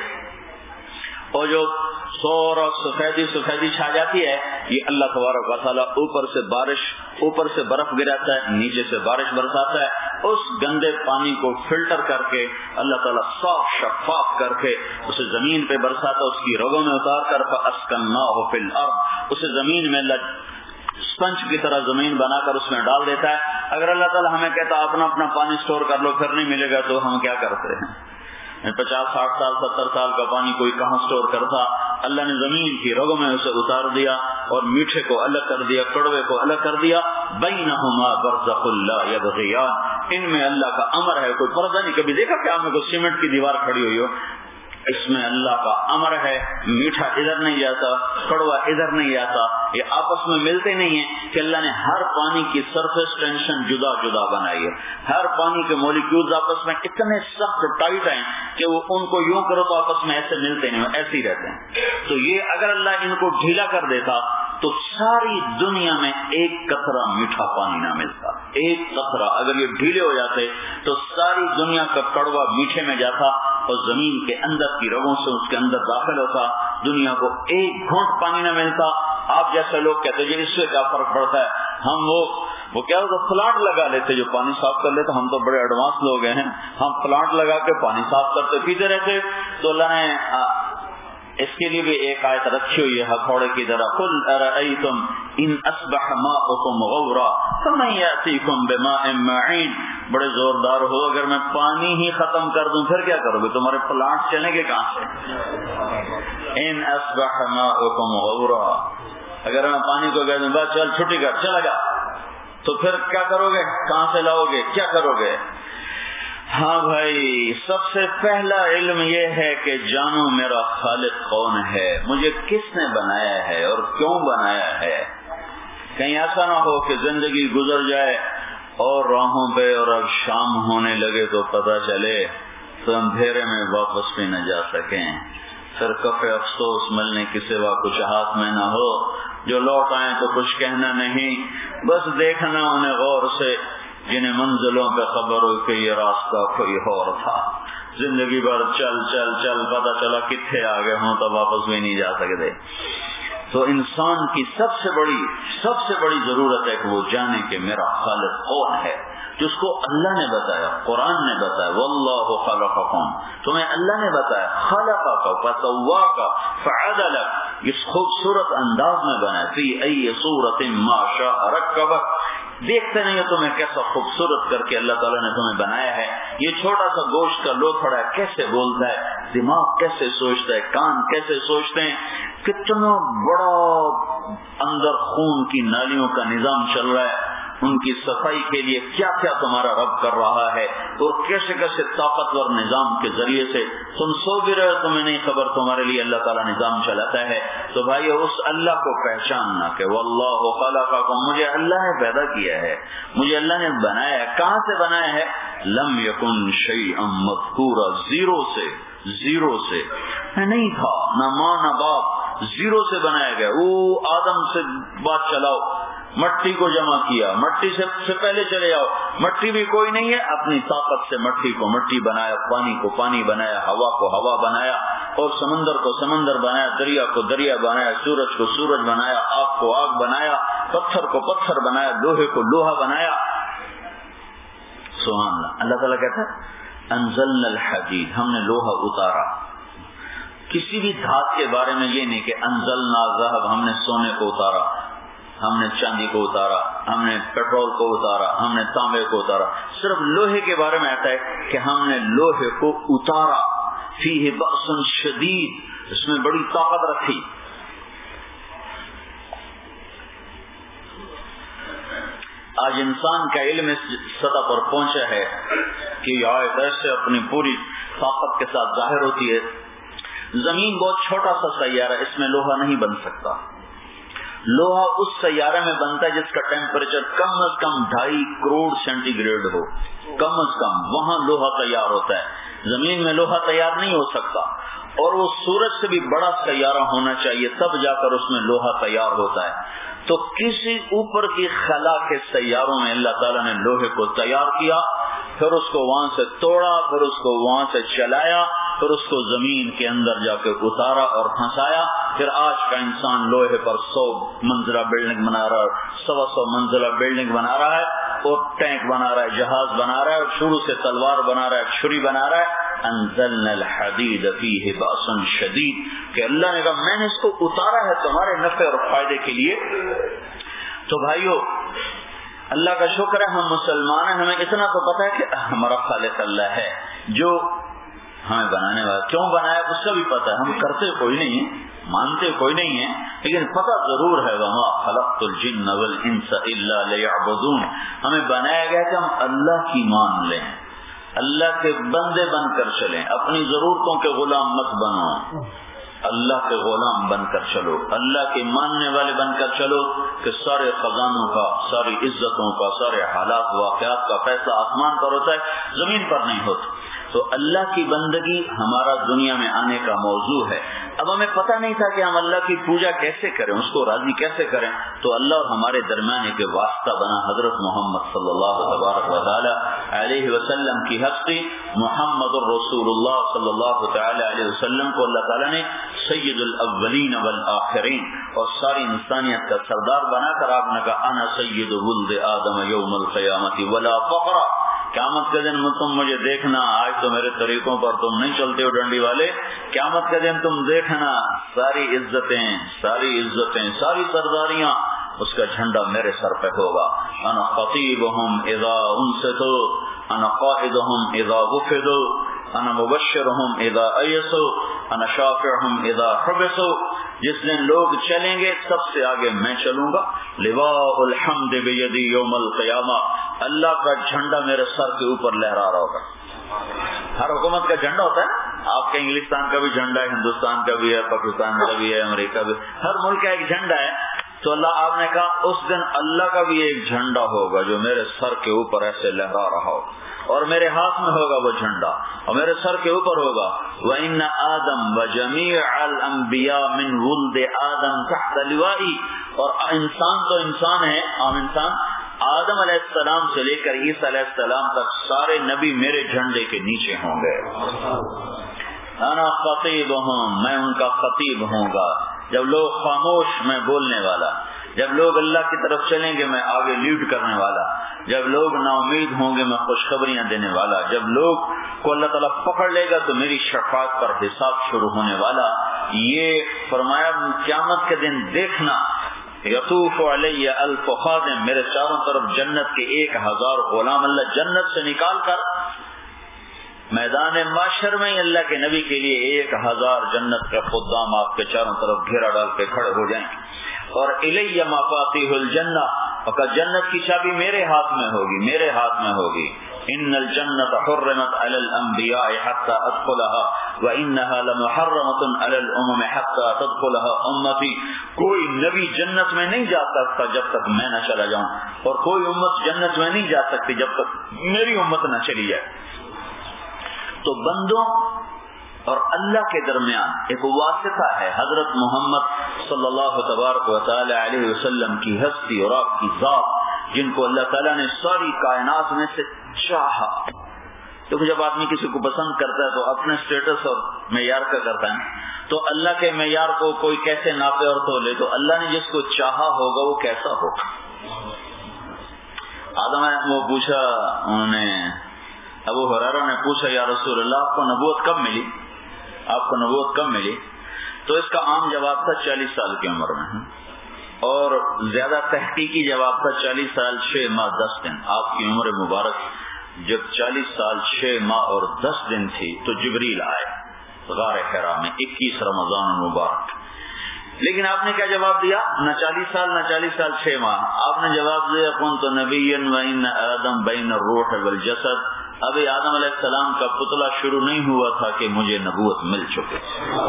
اور جو سور اور سفیدی سفیدی چھا جاتی ہے، یہ اللہ تبارک و تعالیٰ اوپر سے بارش، اوپر سے برف گراتا ہے، نیچے سے بارش برساتا ہے. اس گندے پانی کو فلٹر کر کے اللہ تعالیٰ صاف شفاف کر کے اسے زمین پہ برساتا ہے، اس کی رگوں میں اتار کر فَأَسْكَنَّاهُ فِي الْأَرْضِ، اسے زمین میں اللہ سپنج کی طرح زمین بنا کر اس میں ڈال دیتا ہے. اگر اللہ تعالیٰ ہمیں کہتا اپنا اپنا پانی سٹور کر لو پھر نہیں ملے گا تو ہم کیا کرتے ہیں؟ پچاس ساٹھ سال ستر سال کا پانی کوئی کہاں سٹور کرتا؟ اللہ نے زمین کی رگوں میں اسے اتار دیا اور میٹھے کو الگ کر دیا، کڑوے کو الگ کر دیا. بینہما برزخ لا یبغیان، ان میں اللہ کا امر ہے، کوئی پردہ نہیں. کبھی دیکھا کہ آپ میں کوئی سیمنٹ کی دیوار کھڑی ہوئی ہو؟ اس میں اللہ کا امر ہے. میٹھا ادھر نہیں جاتا، کڑوا ادھر نہیں جاتا، یہ آپس میں ملتے نہیں ہیں. کہ اللہ نے ہر پانی کی سرفیس ٹینشن جدا جدا بنائی ہے. ہر پانی کے مالیکیولز آپس میں اتنے سخت ٹائٹ ہیں کہ وہ ان کو یوں کرو تو آپس میں ایسے ملتے نہیں، ایسے ہی رہتے ہیں. تو یہ اگر اللہ ان کو ڈھیلا کر دیتا تو ساری دنیا میں ایک قطرہ میٹھا پانی نہ ملتا. ایک قطرہ اگر یہ ڈھیلے ہو جاتے تو ساری دنیا کا کڑوا میٹھے میں جاتا اور زمین کے اندر کی رگوں سے اس کے اندر داخل ہوتا، دنیا کو ایک گھونٹ پانی نہ ملتا. آپ جیسے لوگ کہتے ہیں اس سے کیا فرق پڑتا ہے، ہم وہ وہ کیا ہوتا پلانٹ لگا لیتے جو پانی صاف کر لیتے. ہم تو بڑے ایڈوانس لوگ ہیں، ہم پلانٹ لگا کے پانی صاف کرتے پیتے رہتے. تو اللہ نے اس کے لیے بھی ایک آیت رکھی ہوئی ہے ہتھوڑے کی طرح، قل ارأیتم ان اصبح ماؤکم غورا فمن یأتیکم بماء معین. بڑے زوردار ہو، اگر میں پانی ہی ختم کر دوں پھر کیا کرو گے؟ تمہارے پلانٹ چلیں گے کہاں سے؟ ان اصبح ماؤکم غورا، اگر میں پانی کو کہہ دوں بس چل چھٹی کر چلا گا تو پھر کیا کرو گے؟ کہاں سے لاؤ گے؟ کیا کرو گے؟ ہاں بھائی، سب سے پہلا علم یہ ہے کہ جانو میرا خالق کون ہے، مجھے کس نے بنایا ہے اور کیوں بنایا ہے. کہیں ایسا نہ ہو کہ زندگی گزر جائے اور راہوں پہ اور اب شام ہونے لگے تو پتہ چلے تو اندھیرے میں واپس بھی نہ جا سکیں، پھر کف افسوس ملنے کی سوا کچھ ہاتھ میں نہ ہو، جو لوٹ آئیں تو کچھ کہنا نہیں، بس دیکھنا انہیں غور سے جنہیں منزلوں پہ خبر ہو کہ یہ راستہ کوئی اور تھا، زندگی بھر چل چل چل پتہ چلا کتنے آگے ہوں تو واپس بھی نہیں جا سکتے۔ تو انسان کی سب سے بڑی سب سے بڑی ضرورت ہے کہ وہ جانے کہ میرا خالق کون ہے، جس کو اللہ نے بتایا، قرآن نے بتایا واللہ خلقکم، تمہیں اللہ نے بتایا، خلقک فسواک فعدلک، اس خوبصورت انداز میں بنایا، فی ای صورت ما شاء رکبک، دیکھتے نہیں تمہیں کیسا خوبصورت کر کے اللہ تعالیٰ نے تمہیں بنایا ہے، یہ چھوٹا سا گوشت کا لوتھڑا کیسے بولتا ہے، دماغ کیسے سوچتا ہے، کان کیسے سوچتے ہیں، کتنا بڑا اندر خون کی نالیوں کا نظام چل رہا ہے، ان کی صفائی کے لیے کیا کیا تمہارا رب کر رہا ہے، اور کیسے کیسے طاقتور نظام کے ذریعے سے تم سو بھی رہے ہو تمہیں نہیں خبر، تمہارے لیے اللہ تعالیٰ نظام چلاتا ہے۔ تو بھائی اس اللہ کو پہچاننا کہ واللہ خلقکم، مجھے اللہ نے پیدا کیا ہے، مجھے اللہ نے بنایا ہے، کہاں سے بنایا ہے، لم یکن شیئا مذکورا، زیرو سے، زیرو سے نہیں تھا، نہ ماں نہ باپ، زیرو سے بنایا گیا۔ وہ آدم سے بات چلاؤ، مٹی کو جمع کیا، مٹی سے, سے پہلے چلے جاؤ، مٹی بھی کوئی نہیں ہے، اپنی طاقت سے مٹی کو مٹی بنایا، پانی کو پانی بنایا، ہوا کو ہوا بنایا، اور سمندر کو سمندر بنایا، دریا کو دریا بنایا، سورج کو سورج بنایا، آگ کو آگ بنایا، پتھر کو پتھر بنایا، لوہے کو لوہا بنایا۔ سبحان اللہ۔ اللہ تعالیٰ کہتا ہے انزلنا الحدید، ہم نے لوہا اتارا۔ کسی بھی دھات کے بارے میں یہ نہیں کہ انزلنا الذهب، ہم نے سونے کو اتارا، ہم نے چاندی کو اتارا، ہم نے پیٹرول کو اتارا، ہم نے تانبے کو اتارا، صرف لوہے کے بارے میں آتا ہے کہ ہم نے لوہے کو اتارا، فیہ بأس شدید، اس میں بڑی طاقت رکھی۔ آج انسان کا علم اس سطح پر پہنچا ہے کہ یہ آیت ایسے اپنی پوری طاقت کے ساتھ ظاہر ہوتی ہے۔ زمین بہت چھوٹا سا سیارہ، اس میں لوہا نہیں بن سکتا۔ لوہا اس سیارے میں بنتا ہے جس کا ٹیمپریچر کم از کم ڈھائی کروڑ سینٹی گریڈ ہو، کم از کم وہاں لوہا تیار ہوتا ہے۔ زمین میں لوہا تیار نہیں ہو سکتا، اور وہ سورج سے بھی بڑا سیارہ ہونا چاہیے تب جا کر اس میں لوہا تیار ہوتا ہے۔ تو کسی اوپر کی خلا کے سیاروں میں اللہ تعالیٰ نے لوہے کو تیار کیا، پھر اس کو وہاں سے توڑا، پھر اس کو وہاں سے چلایا، پھر اس کو زمین کے اندر جا کے اتارا اور پھنسایا۔ پھر آج کا انسان لوہے پر سو منزلہ بلڈنگ بنا رہا ہے، سوا سو منزلہ بلڈنگ بنا رہا ہے، اور ٹینک بنا رہا ہے، جہاز بنا رہا ہے، اور شروع سے تلوار بنا رہا ہے، چھری بنا رہا ہے۔ انزلنا الحدید فیہ بأس شدید، کہ اللہ نے کہا میں نے اس کو اتارا ہے تمہارے نفع اور فائدے کے لیے۔ تو بھائیو اللہ کا شکر ہے ہم مسلمان ہیں، ہمیں اتنا تو پتا ہے کہ ہمارا خالق اللہ ہے جو ہمیں بنانے والا، کیوں بنایا اس کا بھی پتا ہے، ہم کرتے کوئی نہیں ہیں، مانتے کوئی نہیں ہے، لیکن پتہ ضرور ہے وما خلقت الجن والانس الا ليعبدون، ہمیں بنایا گیا کہ ہم اللہ کی مان لیں، اللہ کے بندے بن کر چلیں، اپنی ضرورتوں کے غلام مت بنو، اللہ کے غلام بن کر چلو، اللہ کے ماننے والے بن کر چلو، کہ سارے خزانوں کا، ساری عزتوں کا، سارے حالات واقعات کا فیصلہ آسمان پر ہوتا ہے، زمین پر نہیں ہوتا۔ تو اللہ کی بندگی ہمارا دنیا میں آنے کا موضوع ہے۔ اب ہمیں پتہ نہیں تھا کہ ہم اللہ کی پوجا کیسے کریں، اس کو راضی کیسے کریں، تو اللہ اور ہمارے درمیان ایک واسطہ بنا حضرت محمد صلی اللہ تبارک و تعالی علیہ وسلم کی ہستی محمد الرسول اللہ صلی اللہ تعالی علیہ وسلم کو اللہ تعالیٰ نے سید الاولین والآخرین اور ساری انسانیت کا سردار بنا کر آپ نے کہا انا سید ولد آدم یوم القیامت ولا فخر، قیامت کے دن تم مجھے دیکھنا، آج تو میرے طریقوں پر تم نہیں چلتے ہو ڈنڈی والے، قیامت کے دن تم دیکھنا ساری عزتیں ساری عزتیں ساری سرداریاں اس کا جھنڈا میرے سر پہ ہوگا۔ انا خطیبہم اذا انستو، انا قائدہم اذا وفدو، انا مبشرہم اذا ایسو، انا شافعہم اذا حبسو، جس دن لوگ چلیں گے سب سے آگے میں چلوں گا۔ لواء الحمد بیدی یوم القیامہ، اللہ کا جھنڈا میرے سر کے اوپر لہرا رہا ہوگا۔ ہر حکومت کا جھنڈا ہوتا ہے، آپ کے انگلستان کا بھی جھنڈا ہے، ہندوستان کا بھی ہے، پاکستان کا بھی ہے، امریکہ بھی، ہر ملک کا ایک جھنڈا ہے۔ تو اللہ آپ نے کہا اس دن اللہ کا بھی ایک جھنڈا ہوگا جو میرے سر کے اوپر ایسے لہرا رہا ہو، اور میرے ہاتھ میں ہوگا وہ جھنڈا، اور میرے سر کے اوپر ہوگا وَإِنَّ آدَمَ وَجَمِيعَ الْأَنْبِيَاءِ مِنْ وُلْدِ آدَمَ تَحْتَ لِوَائِي، اور انسان تو انسان ہے، عام انسان، آدم علیہ السلام سے لے کر عیسیٰ علیہ السلام تک سارے نبی میرے جھنڈے کے نیچے ہوں گے۔ انا خطیبہم، میں ان کا خطیب ہوں گا، جب لوگ خاموش میں بولنے والا، جب لوگ اللہ کی طرف چلیں گے میں آگے لیڈ کرنے والا، جب لوگ نا امید ہوں گے میں خوشخبریاں دینے والا، جب لوگ کو اللہ تعالیٰ پکڑ لے گا تو میری شفاعت پر حساب شروع ہونے والا۔ یہ فرمایا قیامت کے دن دیکھنا یطوف علیہ الف خادم، میرے چاروں طرف جنت کے ایک ہزار غلام اللہ جنت سے نکال کر میدان معاشر میں اللہ کے نبی کے لیے ایک ہزار جنت کے خدام آپ کے چاروں طرف گھیرا ڈال کے کھڑے ہو جائیں، اور الیہ مفاتیح الجنہ، اور جنت کی چابی میرے ہاتھ میں ہوگی، میرے ہاتھ میں ہوگی۔ ان الجنت حرمت علی الانبیاء حتی ادخلها وانها لمحرمۃ علی الامم حتی تدخلها امتی، کوئی نبی جنت میں نہیں جا سکتا جب تک میں نہ چلا جاؤں، اور کوئی امت جنت میں نہیں جا سکتی جب تک میری امت نہ چلی جائے۔ تو بندوں اور اللہ کے درمیان ایک واسطہ ہے، حضرت محمد صلی اللہ تبارک و تعالی علیہ وسلم کی ہستی اور آپ کی ذات، جن کو اللہ تعالیٰ نے ساری کائنات میں سے چاہا۔ تو جب آدمی کسی کو پسند کرتا ہے تو اپنے سٹیٹس اور معیار کا کرتا ہے، تو اللہ کے معیار کو کوئی کیسے ناپے اور تولے؟ تو اللہ نے جس کو چاہا ہوگا وہ کیسا ہوگا۔ آدم نے وہ پوچھا، انہوں نے ابو ہریرہ نے پوچھا یا رسول اللہ آپ کو نبوت کب ملی، آپ کو نبوت کب ملی؟ تو اس کا عام جواب تھا چالیس سال کی عمر میں، اور زیادہ تحقیقی جواب تھا چالیس سال چھ ماہ دس دن۔ آپ کی عمر مبارک جب چالیس سال چھ ماہ اور دس دن تھی تو جبریل آئے غار حرا میں اکیس رمضان مبارک۔ لیکن آپ نے کیا جواب دیا؟ نہ چالیس سال نہ چالیس سال چھ ماہ، آپ نے جواب دیا کنت نبیا وان آدم بین الروح والجسد، ابھی آدم علیہ السلام کا پتلا شروع نہیں ہوا تھا کہ مجھے نبوت مل چکے۔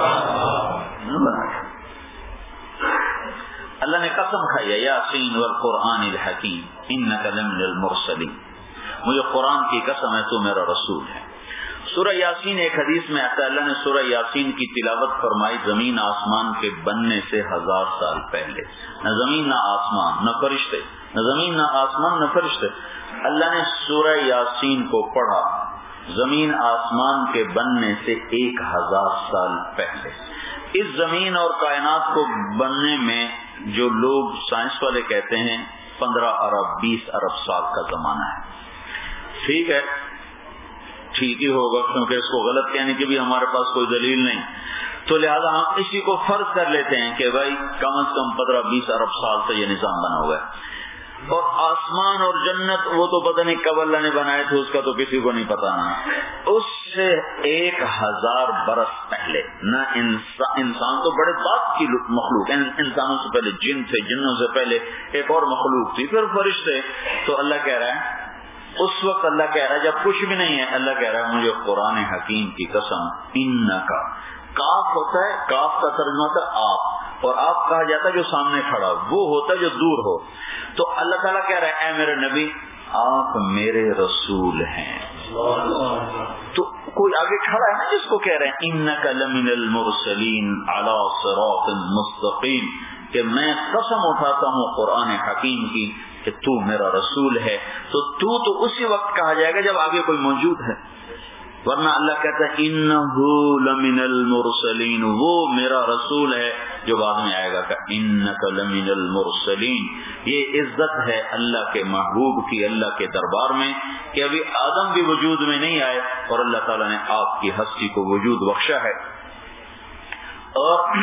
اللہ نے قسم کھائی یاسین والقرآن الحکیم انک لمن المرسلین، مجھے قرآن کی قسم ہے تو میرا رسول ہے۔ سورہ یاسین ایک حدیث میں آتا ہے اللہ نے سورہ یاسین کی تلاوت فرمائی زمین آسمان کے بننے سے ہزار سال پہلے، نہ زمین نہ آسمان نہ فرشتے، نہ زمین نہ آسمان نہ فرشتے، اللہ نے سورہ یاسین کو پڑھا زمین آسمان کے بننے سے ایک ہزار سال پہلے۔ اس زمین اور کائنات کو بننے میں جو لوگ سائنس والے کہتے ہیں پندرہ ارب بیس ارب سال کا زمانہ ہے۔ ٹھیک ہے، ٹھیک ہی ہوگا کیونکہ اس کو غلط کہنے کی بھی ہمارے پاس کوئی دلیل نہیں، تو لہذا ہم اسی کو فرض کر لیتے ہیں کہ بھائی کم از کم پندرہ بیس ارب سال سے یہ نظام بنا ہوا ہے۔ اور آسمان اور جنت وہ تو پتہ نہیں کب اللہ نے بنائے تھے، اس کا تو کسی کو نہیں پتا نا۔ اس سے ایک ہزار برس پہلے نہ انسان, انسان تو بڑے بات کی مخلوق، انسانوں سے پہلے جن تھے، جنوں سے پہلے ایک اور مخلوق تھی، پھر فرشتے۔ تو اللہ کہہ رہا ہے اس وقت اللہ کہہ رہا ہے جب کچھ بھی نہیں ہے، اللہ کہہ رہا ہے مجھے قرآن حکیم کی قسم انکا، کاف ہوتا ہے، کاف کا ترجمہ ہوتا ہے آپ، اور آپ کہا جاتا ہے جو سامنے کھڑا، وہ ہوتا ہے جو دور ہو۔ تو اللہ تعالیٰ کہہ رہا ہے اے میرے نبی آپ میرے رسول ہیں۔ تو کوئی آگے کھڑا ہے نا جس کو کہہ رہے ہیں انک لمن المرسلین علی صراط مستقیم، کہ میں قسم اٹھاتا ہوں قرآن حکیم کی کہ تو میرا رسول ہے۔ تو تو تو اسی وقت کہا جائے گا جب آگے کوئی موجود ہے، ورنہ اللہ کہتا ہے انہو لمن المرسلین، وہ میرا رسول ہے جو بعد میں آئے گا کہ انک لمن المرسلین۔ یہ عزت ہے اللہ کے محبوب کی اللہ کے دربار میں کہ ابھی آدم بھی وجود میں نہیں آئے اور اللہ تعالیٰ نے آپ کی ہستی کو وجود بخشا ہے۔ اور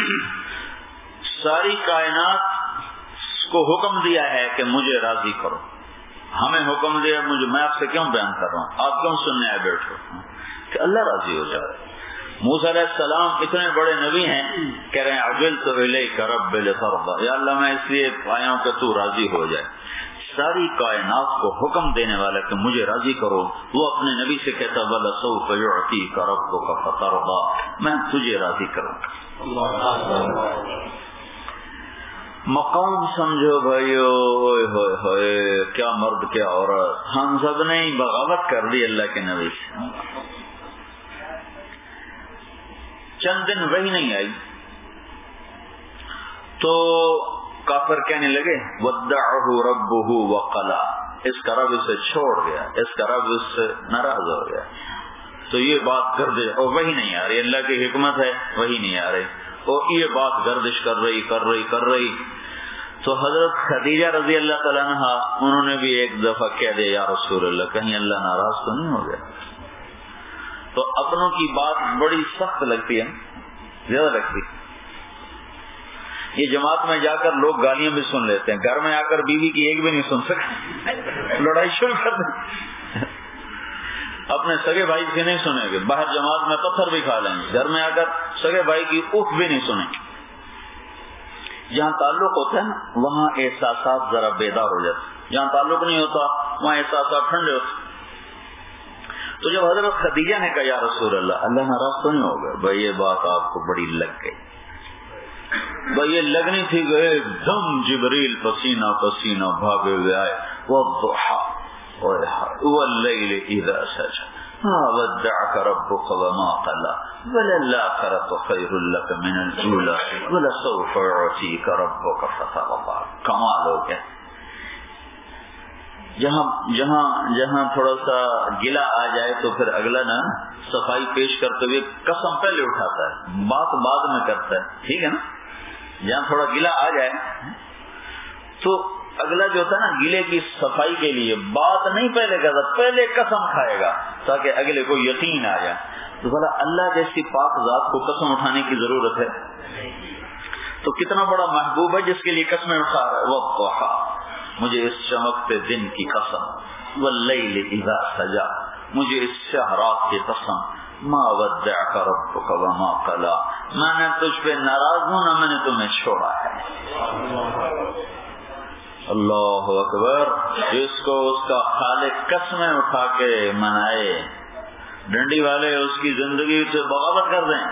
ساری کائنات کو حکم دیا ہے کہ مجھے راضی کرو، ہمیں حکم دیا، مجھے میں آپ سے کیوں بیان کر رہا ہوں، آپ کیوں سننے آئے بیٹھو کہ اللہ راضی ہو جائے۔ موسیٰ علیہ السلام اتنے بڑے نبی ہیں، کہہ رہے ہیں عجلت الیک رب لترضی، یا اللہ میں اس لیے آیا ہوں کہ تو راضی ہو جائے۔ ساری کائنات کو حکم دینے والا کہ مجھے راضی کرو، وہ اپنے نبی سے کہتا وَلَسَوْفَ يُعْطِيكَ رَبُّكَ فَتَرْضَىٰ، میں تجھے راضی کروں گا۔ مقام سمجھو بھائیو، ہوئے ہوئے ہوئے کیا مرد کیا عورت، ہم سب نے بغاوت کر دی اللہ کے نبی سے. چند دن وہی نہیں آئی تو کافر کہنے لگے ودعہ ربہ وقلا، اس کا رب اسے چھوڑ گیا، اس کا رب اس سے ناراض ہو گیا. تو یہ بات گردش اور وہی نہیں آ رہی، اللہ کی حکمت ہے وہی نہیں آ رہی، اور یہ بات گردش کر رہی کر رہی کر رہی تو حضرت خدیجہ رضی اللہ تعالیٰ عنہا انہوں نے بھی ایک دفعہ کہہ دیا یا رسول اللہ کہیں اللہ ناراض تو نہیں ہو گیا. تو اپنوں کی بات بڑی سخت لگتی ہے، زیادہ لگتی. یہ جماعت میں جا کر لوگ گالیاں بھی سن لیتے ہیں، گھر میں آ کر بیوی کی ایک بھی نہیں سن سکتے، لڑائی شروع کر دیں. اپنے سگے بھائی سے نہیں سنیں گے، باہر جماعت میں پتھر بھی کھا لیں گے، گھر میں آ کر سگے بھائی کی اف بھی نہیں سنیں گے. جہاں تعلق ہوتا ہے نا وہاں احساسات ذرا بیدار ہو جاتے ہیں، جہاں تعلق نہیں ہوتا وہاں احساسات ٹھنڈے ہوتے. تو جب حضرت خدیجہ نے کہا یا رسول اللہ اللہ ناراض تو نہیں ہوگا، بھائی یہ بات آپ کو بڑی لگ گئی. بھائی یہ لگنی تھی گئے دم جبریل پسینہ پسینہ بھاگے ہوئے آئے والضحى واللیل اذا سجى ما ودعك ربك وما قلى وللآخرة خير لك من الأولى ولسوف يعطيك ربك فترضى. کمال ہو گیا. جہاں جہاں جہاں تھوڑا سا گلا آ جائے تو پھر اگلا نا صفائی پیش کرتے ہوئے قسم پہلے اٹھاتا ہے، بات بعد میں کرتا ہے، ٹھیک ہے نا. جہاں تھوڑا گلا آ جائے تو اگلا جو ہوتا ہے نا گلے کی صفائی کے لیے بات نہیں پہلے کرتا، پہلے قسم کھائے گا تاکہ اگلے کو یقین آ جائے. تو بھلا اللہ جیسی پاک ذات کو قسم اٹھانے کی ضرورت ہے؟ تو کتنا بڑا محبوب ہے جس کے لیے قسمیں اٹھا رہا ہے. والضحى مجھے اس چمکتے دن کی قسم، واللیل اذا سجى مجھے اس شہرات کی قسم، ما ودعك ربك وما قلى میں نے تجھ پہ ناراض ہوں نہ میں نے تمہیں چھوڑا ہے. اللہ اکبر. جس کو اس کا خالق قسمیں اٹھا کے منائے، ڈنڈی والے اس کی زندگی سے بغاوت کر دیں.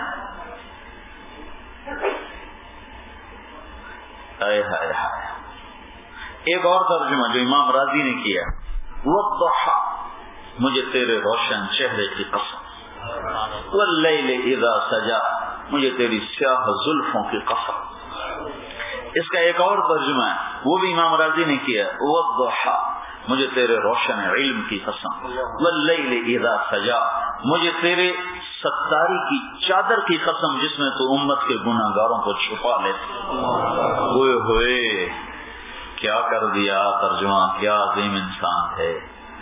اے ہائے ہائے. ایک اور ترجمہ جو امام راضی نے کیا، والضحى مجھے تیرے روشن چہرے کی قسم، واللیل اذا سجى مجھے تیری سیاہ زلفوں کی قسم. اس کا ایک اور ترجمہ ہے وہ بھی امام راضی نے کیا، والضحى مجھے تیرے روشن علم کی قسم، واللیل اذا سجى مجھے تیرے ستاری کی چادر کی قسم جس میں تو امت کے گناہ گاروں کو چھپا لیتے. ہوئے ہوئے کیا کر دیا ترجمہ، کیا عظیم انسان ہے.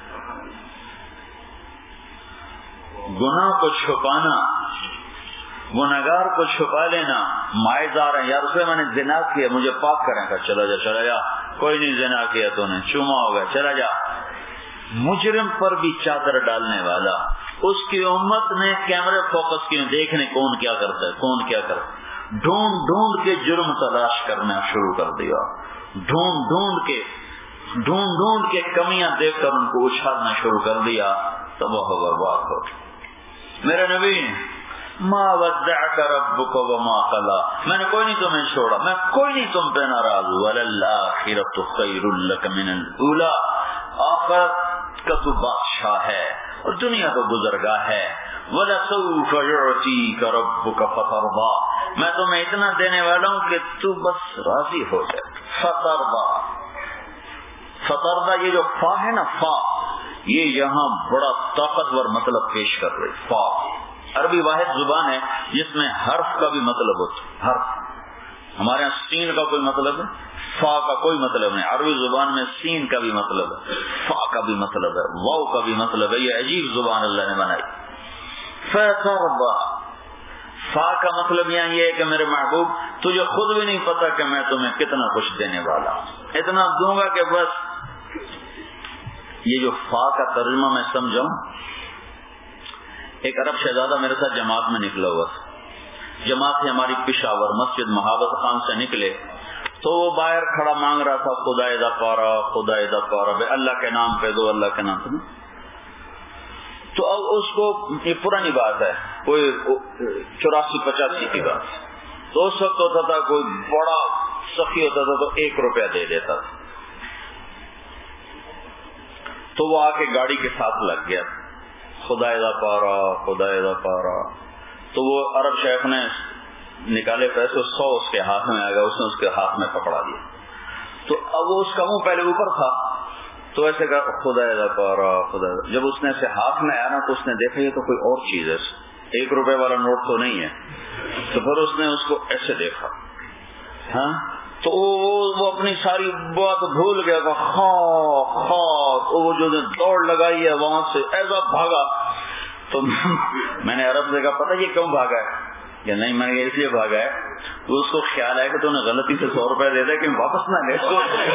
گناہ کو چھپانا، گناہگار کو چھپا لینا. مائز آ رہے ہیں یار اسے میں نے زنا کیا مجھے پاک کریں کا، چلا جا چلا جا، کوئی نہیں زنا کیا تو نے، چوما ہوگا چلا جا. مجرم پر بھی چادر ڈالنے والا، اس کی امت نے کیمرے فوکس کیے دیکھنے کون کیا کرتا ہے کون کیا کرتا ہے. ڈھونڈ ڈھونڈ کے جرم تلاش کرنا شروع کر دیا، ڈھونڈ ڈھونڈ کے ڈھونڈ ڈھونڈ کے کمیاں دیکھ کر ان کو اچھالنا شروع کر دیا. تباہ و برباد ہو. میرے نبی ما ودعك ربك وما قلى میں نے کوئی نہیں تمہیں چھوڑا، میں کوئی نہیں تم پہ ناراض. وللآخرة خير لك من الأولى آخرت کا تو بادشاہ ہے اور دنیا تو گزرگاہ ہے. ولسوف يعطيك ربك فترضى میں تمہیں اتنا دینے والا ہوں کہ تو بس راضی ہو جائے. فترضى فترضى یہ جو فا ہے نا، فا یہ یہاں بڑا طاقتور مطلب پیش کر رہی. فا عربی واحد زبان ہے جس میں حرف کا بھی مطلب ہوتا ہے. حرف ہمارے یہاں سین کا کوئی مطلب ہے، فا کا کوئی مطلب نہیں. عربی زبان میں سین کا بھی مطلب ہے، فا کا بھی مطلب ہے، واو کا بھی مطلب ہے. یہ عجیب زبان اللہ نے بنائی. فترضى فا کا مطلب یہاں یہ ہے کہ میرے محبوب تجھے خود بھی نہیں پتا کہ میں تمہیں کتنا کچھ دینے والا ہوں، اتنا دوں گا کہ بس. یہ جو فا کا ترجمہ میں سمجھاؤں، ایک عرب شہزادہ میرے ساتھ جماعت میں نکلا ہوا تھا. جماعت سے ہماری پشاور مسجد محبت خان سے نکلے تو وہ باہر کھڑا مانگ رہا تھا خدا ادا پارا خدا ادا پارا بے اللہ کے نام پہ دو، اللہ کے نام پہ. تو اب اس کو یہ پرانی بات ہے، کوئی چوراسی پچاسی کی بات. تو اس وقت ہوتا تھا کوئی بڑا سخی ہوتا تھا تو ایک روپیہ دے دیتا تھا. تو وہ آ کے گاڑی کے ساتھ لگ گیا, خدا دا پارا خدا دا پارا. تو وہ عرب شیخ نے نکالے پیسے, سو اس کے ہاتھ میں آ گیا, اس نے اس کے ہاتھ میں پکڑا دیا. تو اب وہ اس کا منہ پہلے اوپر تھا تو ایسے کہا خدا دا پارا خدا. جب اس نے ایسے ہاتھ میں آیا نا تو اس نے دیکھا یہ تو کوئی اور چیز ہے, ایک روپے والا نوٹ تو نہیں ہے. تو پھر اس نے اس کو ایسے دیکھا, ہاں تو وہ اپنی ساری بات بھول گیا کہ خاک خاک. وہ جو دوڑ لگائی ہے وہاں سے ایسا بھاگا. تو میں نے عرب سے کہا پتہ یہ کیوں بھاگا ہے؟ یا نہیں میں نے اس لیے بھاگا ہے تو اس کو خیال ہے کہ تو نے غلطی سے سو روپے دے دے کہ واپس نہ لے.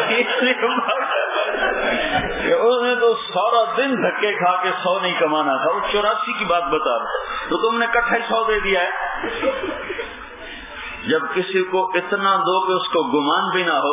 اس نے تو سارا دن دھکے کھا کے سو نہیں کمانا تھا, وہ چوراسی کی بات بتا رہا تو تم نے کٹھا سو دے دیا ہے. جب کسی کو اتنا دو کہ اس کو گمان بھی نہ ہو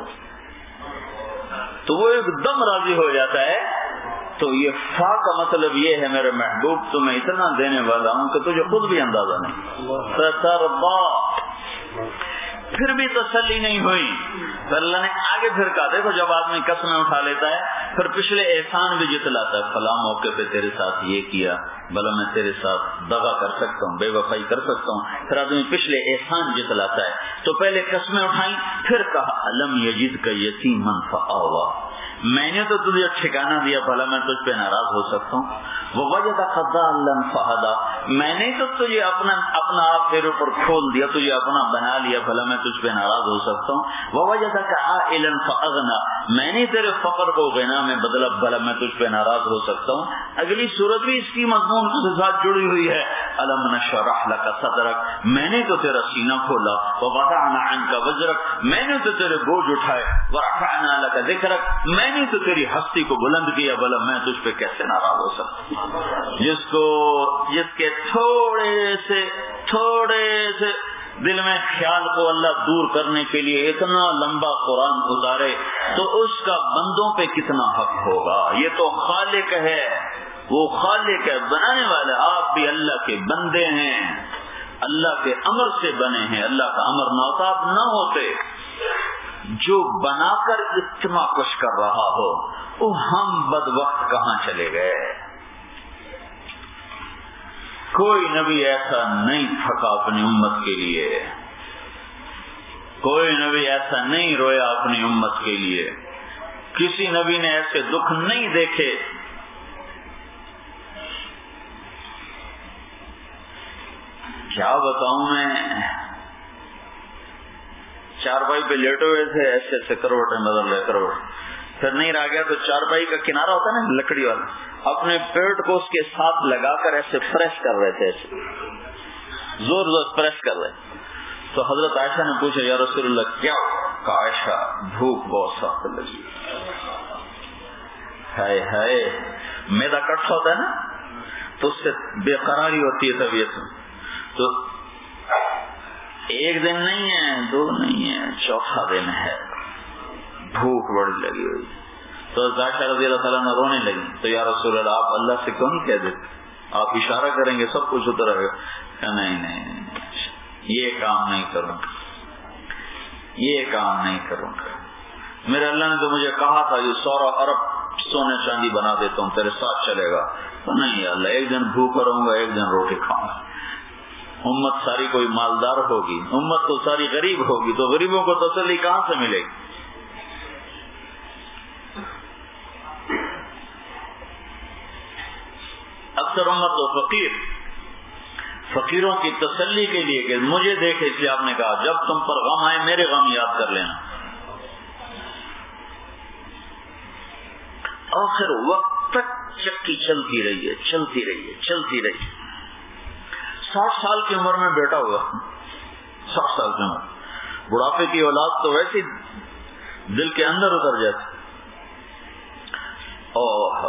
تو وہ ایک دم راضی ہو جاتا ہے. تو یہ فا کا مطلب یہ ہے میرے محبوب تمہیں اتنا دینے والا ہوں کہ تجھے خود بھی اندازہ نہیں. ستربا پھر بھی تسلی نہیں ہوئی. تو اللہ نے آگے پھر کہا دیکھو جب آدمی قسمیں اٹھا لیتا ہے پھر پچھلے احسان بھی جتلاتا ہے. فلاں موقع پہ تیرے ساتھ یہ کیا, بھلا میں تیرے ساتھ دغا کر سکتا ہوں, بے وفائی کر سکتا ہوں. پھر آدمی پچھلے احسان جتلاتا ہے. تو پہلے قسمیں اٹھائیں, پھر کہا الم یجدک یتیما فآویٰ, میں نے تو تجھے ٹھکانہ دیا بھلا میں تجھ پہ ناراض ہو سکتا ہوں. ووجدک ضالا فہدیٰ, میں نے تو تجھے اپنا اپنا آپ تیرے اوپر کھول دیا, تجھے اپنا بنا لیا بھلا میں تجھ پہ ناراض ہو سکتا ہوں. ووجدک عائلا فاغنیٰ, میں نے تیرے فقر کو غنا میں بدلا بھلا میں تجھ پہ ناراض ہو سکتا ہوں. اگلی صورت بھی اس کی مضمون کے ساتھ جڑی ہوئی ہے. الم نشرح لک صدرک, میں نے تو تیرا سینہ کھولا. ووضعنا عنک وزرک, میں نے تو تیرے بوجھ اٹھائے. ورفعنا لک ذکرک, میں نے تو تیری ہستی کو بلند کیا بھلا میں تجھ پہ کیسے ناراض ہو سکتا ہوں. جس کو جس کے تھوڑے سے تھوڑے سے دل میں خیال کو اللہ دور کرنے کے لیے اتنا لمبا قرآن اتارے تو اس کا بندوں پہ کتنا حق ہوگا. یہ تو خالق ہے, وہ خالق ہے, بنانے والا. آپ بھی اللہ کے بندے ہیں, اللہ کے امر سے بنے ہیں. اللہ کا امر نہ ہوتا آپ نہ ہوتے. جو بنا کر اتنا کچھ کر رہا ہو وہ ہم بد وقت کہاں چلے گئے. کوئی نبی ایسا نہیں تھکا اپنی امت کے لیے, کوئی نبی ایسا نہیں رویا اپنی امت کے لیے, کسی نبی نے ایسے دکھ نہیں دیکھے. کیا بتاؤں میں, چارپائی پہ لیٹے ہوئے تھے, ایسے ایسے کروٹیں بدل رہے کروٹ, پھر نہیں رہ گیا تو چارپائی کا کنارہ ہوتا ہے نا لکڑی والا, اپنے پیٹ کو اس کے ساتھ لگا کر ایسے پریس کر رہے تھے, ایسے زور زور پریس کر رہے. تو حضرت عائشہ نے پوچھا یا رسول اللہ کیا؟ کہا عائشہ بھوک بہت سخت لگی. ہائے ہائے, میدا کٹ ہوتا ہے نا تو اس سے بے قراری ہوتی ہے طبیعت میں. تو ایک دن نہیں ہے, دو نہیں ہے, چوتھا دن ہے, بھوک بڑی لگی ہوئی. تو عائشہ رضی اللہ تعالیٰ عنہ رونے لگی. تو یا رسول اللہ آپ اللہ سے کیوں نہیں کہہ دیتے, آپ اشارہ کریں گے سب کچھ اتر رہے گا. نہیں نہیں یہ کام نہیں کروں گا, یہ کام نہیں کروں گا. میرے اللہ نے تو مجھے کہا تھا یہ سورا ارب سونے چاندی بنا دیتا ہوں تیرے ساتھ چلے گا. تو نہیں اللہ, ایک دن بھوکا رہوں گا, ایک دن روٹی کھاؤں گا. امت ساری کوئی مالدار ہوگی, امت تو ساری غریب ہوگی, تو غریبوں کو تسلی کہاں سے ملے گی؟ اکثر امت تو فقیر, فقیروں کی تسلی کے لیے کہ مجھے دیکھے, اس لیے آپ نے کہا جب تم پر غم آئے میرے غم یاد کر لینا. آخر وقت تک چکی چلتی رہی ہے, چلتی رہی ہے, چلتی رہی ہے. ساٹھ سال کی عمر میں بیٹا ہوا, ساٹھ سال کی عمر, بڑھاپے کی اولاد تو ویسے دل کے اندر اتر جاتی. اور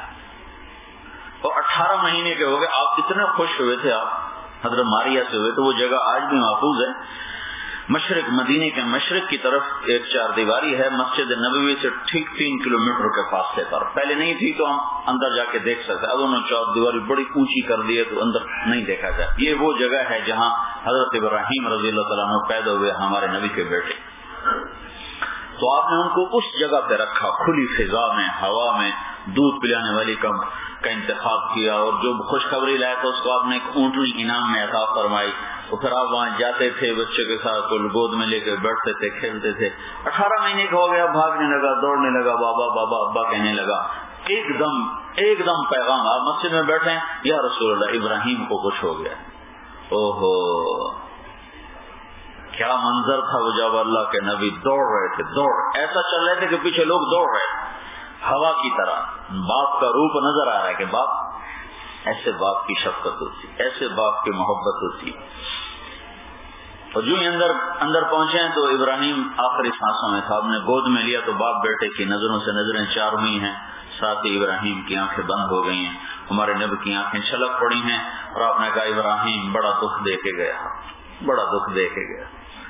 اٹھارہ مہینے کے ہو گئے, آپ اتنے خوش ہوئے تھے, آپ حضرت ماریہ سے ہوئے. تو وہ جگہ آج بھی محفوظ ہے, مشرق مدینے کے مشرق کی طرف ایک چار دیواری ہے, مسجد نبوی سے ٹھیک تین کلومیٹر کے فاصلے پر. پہلے نہیں تھی تو ہم اندر جا کے دیکھ سکتے, اب انہوں نے چار دیواری بڑی اونچی کر دی ہے تو اندر نہیں دیکھا جائے. یہ وہ جگہ ہے جہاں حضرت ابراہیم رضی اللہ تعالیٰ عنہ پیدا ہوئے, ہمارے نبی کے بیٹے. تو آپ نے ان کو اس جگہ پہ رکھا، کھلی فضا میں، ہوا میں، دودھ پلانے والی کا کا انتخاب کیا، اور جو خوشخبری لایا تھا اس کو آپ نے ایک اونٹنی انعام میں عطا فرمائی. تو پھر آپ وہاں جاتے تھے، بچے کے ساتھ گود میں لے کے بیٹھتے تھے، کھیلتے تھے. اٹھارہ مہینے کا ہو گیا، بھاگنے لگا، دوڑنے لگا، بابا بابا ابا کہنے لگا. ایک دم ایک دم پیغام، آپ مسجد میں بیٹھے ہیں، یا رسول اللہ ابراہیم کو کچھ ہو گیا. او ہو کیا منظر تھا وہ، جب اللہ کے نبی دوڑ رہے تھے، دوڑ ایسا چل رہے تھے کہ پیچھے لوگ دوڑ رہے ہیں ہوا کی طرح. باپ کا روپ نظر آ رہا ہے کہ باپ، ایسے باپ کی شفقت ہوتی، ایسے باپ کی محبت ہوتی. اور جو ہی اندر اندر پہنچے ہیں تو ابراہیم آخری سانسوں میں تھا. آپ نے گود میں لیا تو باپ بیٹے کی نظروں سے نظریں چار ہوئی ہیں، ساتھ ہی ابراہیم کی آنکھیں بند ہو گئی ہیں، ہمارے نبی کی آنکھیں چھلک پڑی ہیں، اور آپ نے کہا ابراہیم بڑا دکھ دے کے گیا، بڑا دکھ دے کے گیا.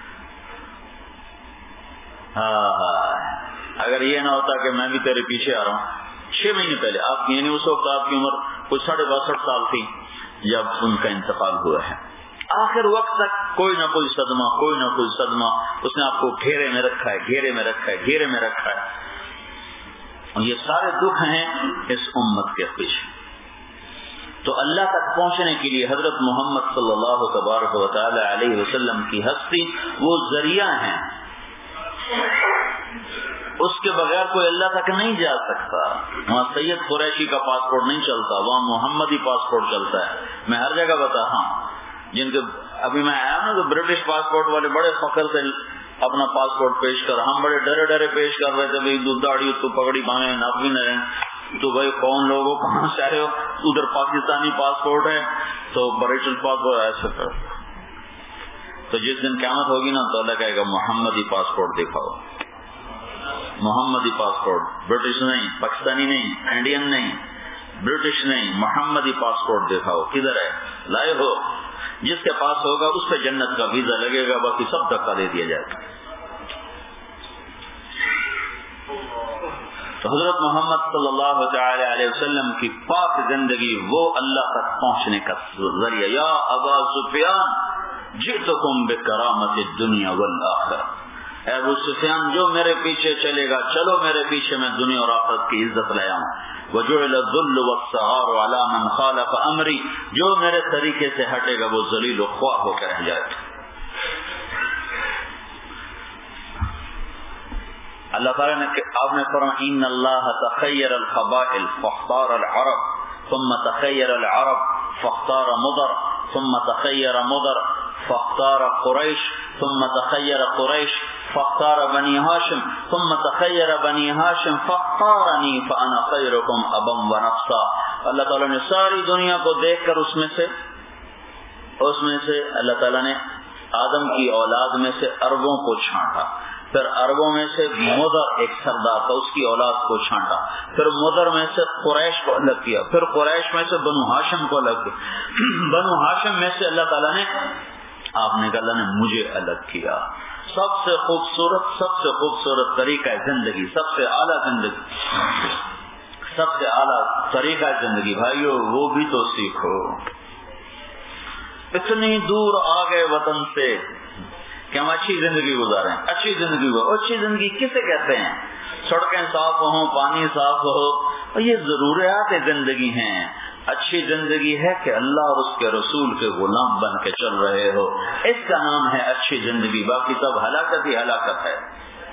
اگر یہ نہ ہوتا کہ میں بھی تیرے پیچھے آ رہا ہوں. چھ مہینے پہلے آپ کی، یعنی اس وقت آپ کی عمر کچھ ساڑھے باسٹھ سال تھی جب ان کا انتقال ہوا ہے. آخر وقت تک کوئی نہ کوئی صدمہ، کوئی نہ کوئی صدمہ اس نے آپ کو گھیرے میں رکھا ہے، گھیرے میں رکھا ہے، گھیرے میں رکھا ہے. اور یہ سارے دکھ ہیں اس امت کے پیچھے. تو اللہ تک پہنچنے کے لیے حضرت محمد صلی اللہ تبارک و تعالی علیہ وسلم کی ہستی وہ ذریعہ ہیں. اس کے بغیر کوئی اللہ تک نہیں جا سکتا. وہاں سید قریشی کا پاسپورٹ نہیں چلتا، وہاں محمدی پاسپورٹ چلتا ہے. میں ہر جگہ بتا ہاں جن کے ابھی میں آیا نا تو برٹش پاسپورٹ والے بڑے فخر سے اپنا پاسپورٹ پیش کر، ہم بڑے ڈرے ڈرے پیش کر رہے تھے بھائی دوداڑی تو پگڑی باندھے ناپ بھی نہ رہے. تو بھائی کون لوگوں کہاں سے آئے ہو؟ ادھر پاکستانی پاسپورٹ ہے تو برٹش پاسپورٹ ایسے کر. تو جس دن قیامت ہوگی نا تو اللہ کہے گا محمدی پاسپورٹ دکھاؤ، محمدی پاسپورٹ، برٹش نہیں، پاکستانی نہیں، انڈین نہیں، برٹش نہیں، محمدی پاسپورٹ دکھاؤ. کدھر ہے؟ لائے ہو؟ جس کے پاس ہوگا اس پہ جنت کا ویزا لگے گا، باقی سب دھکا دے دیا جائے گا. تو حضرت محمد صلی اللہ تعالی علیہ وسلم کی پاک زندگی وہ اللہ تک پہنچنے کا ذریعہ. یا ابا سفیان جئتکم بکرامت الدنیا والآخرہ، اے ابو سفیان جو میرے پیچھے چلے گا، چلو میرے پیچھے، میں دنیا اور آخرت کی عزت لایا ہوں. وجعل الذل والصغار على من خالف امری، جو میرے طریقے سے ہٹے گا وہ ذلیل و خوار ہو کے رہ جائے گا. اللہ تعالیٰ نے آپ نے فرمایا ان اللہ تخیر القبائل فاختار العرب ثم تخیر العرب فاختار مضر ثم تخیر مضر فاختار قریش ثم تخیر قریش فاختار بنی ہاشم ثم تخیر بنی ہاشم فاختارنی فانا خیرکم ابا ونفسا. اللہ تعالیٰ نے ساری دنیا کو دیکھ کر اس میں سے اس میں سے اللہ تعالیٰ نے آدم کی اولاد میں سے عربوں کو چھانٹا، پھر عربوں میں سے مضر ایک سردار تھا اس کی اولاد کو چھانٹا، پھر مضر میں سے قریش کو الگ کیا، پھر قریش میں سے بنو ہاشم کو الگ کیا، بنو ہاشم میں سے اللہ تعالیٰ نے آپ نے کہا اللہ نے مجھے الگ کیا. سب سے خوبصورت سب سے خوبصورت طریقہ زندگی، سب سے اعلیٰ زندگی، سب سے اعلیٰ طریقہ زندگی بھائیو وہ بھی تو سیکھو. اتنی دور آ گئے وطن سے کہ ہم اچھی زندگی گزاریں. اچھی زندگی ہو، اچھی زندگی کسے کہتے ہیں؟ سڑکیں صاف ہوں، پانی صاف ہو، اور یہ ضروریات زندگی ہیں. اچھی زندگی ہے کہ اللہ اور اس کے رسول کے غلام بن کے چل رہے ہو، اس کا نام ہے اچھی زندگی. باقی سب ہلاکت ہی ہلاکت ہے.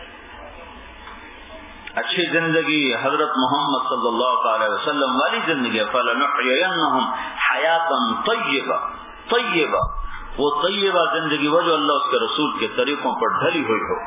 اچھی زندگی حضرت محمد صلی اللہ علیہ وسلم والی زندگی. فَلَنُحْيِيَنَّهُمْ حَيَاةً طَيِّبَةً طیبہ، وہ طیبہ زندگی وہ جو اللہ اس کے رسول کے طریقوں پر ڈھلی ہوئی ہو.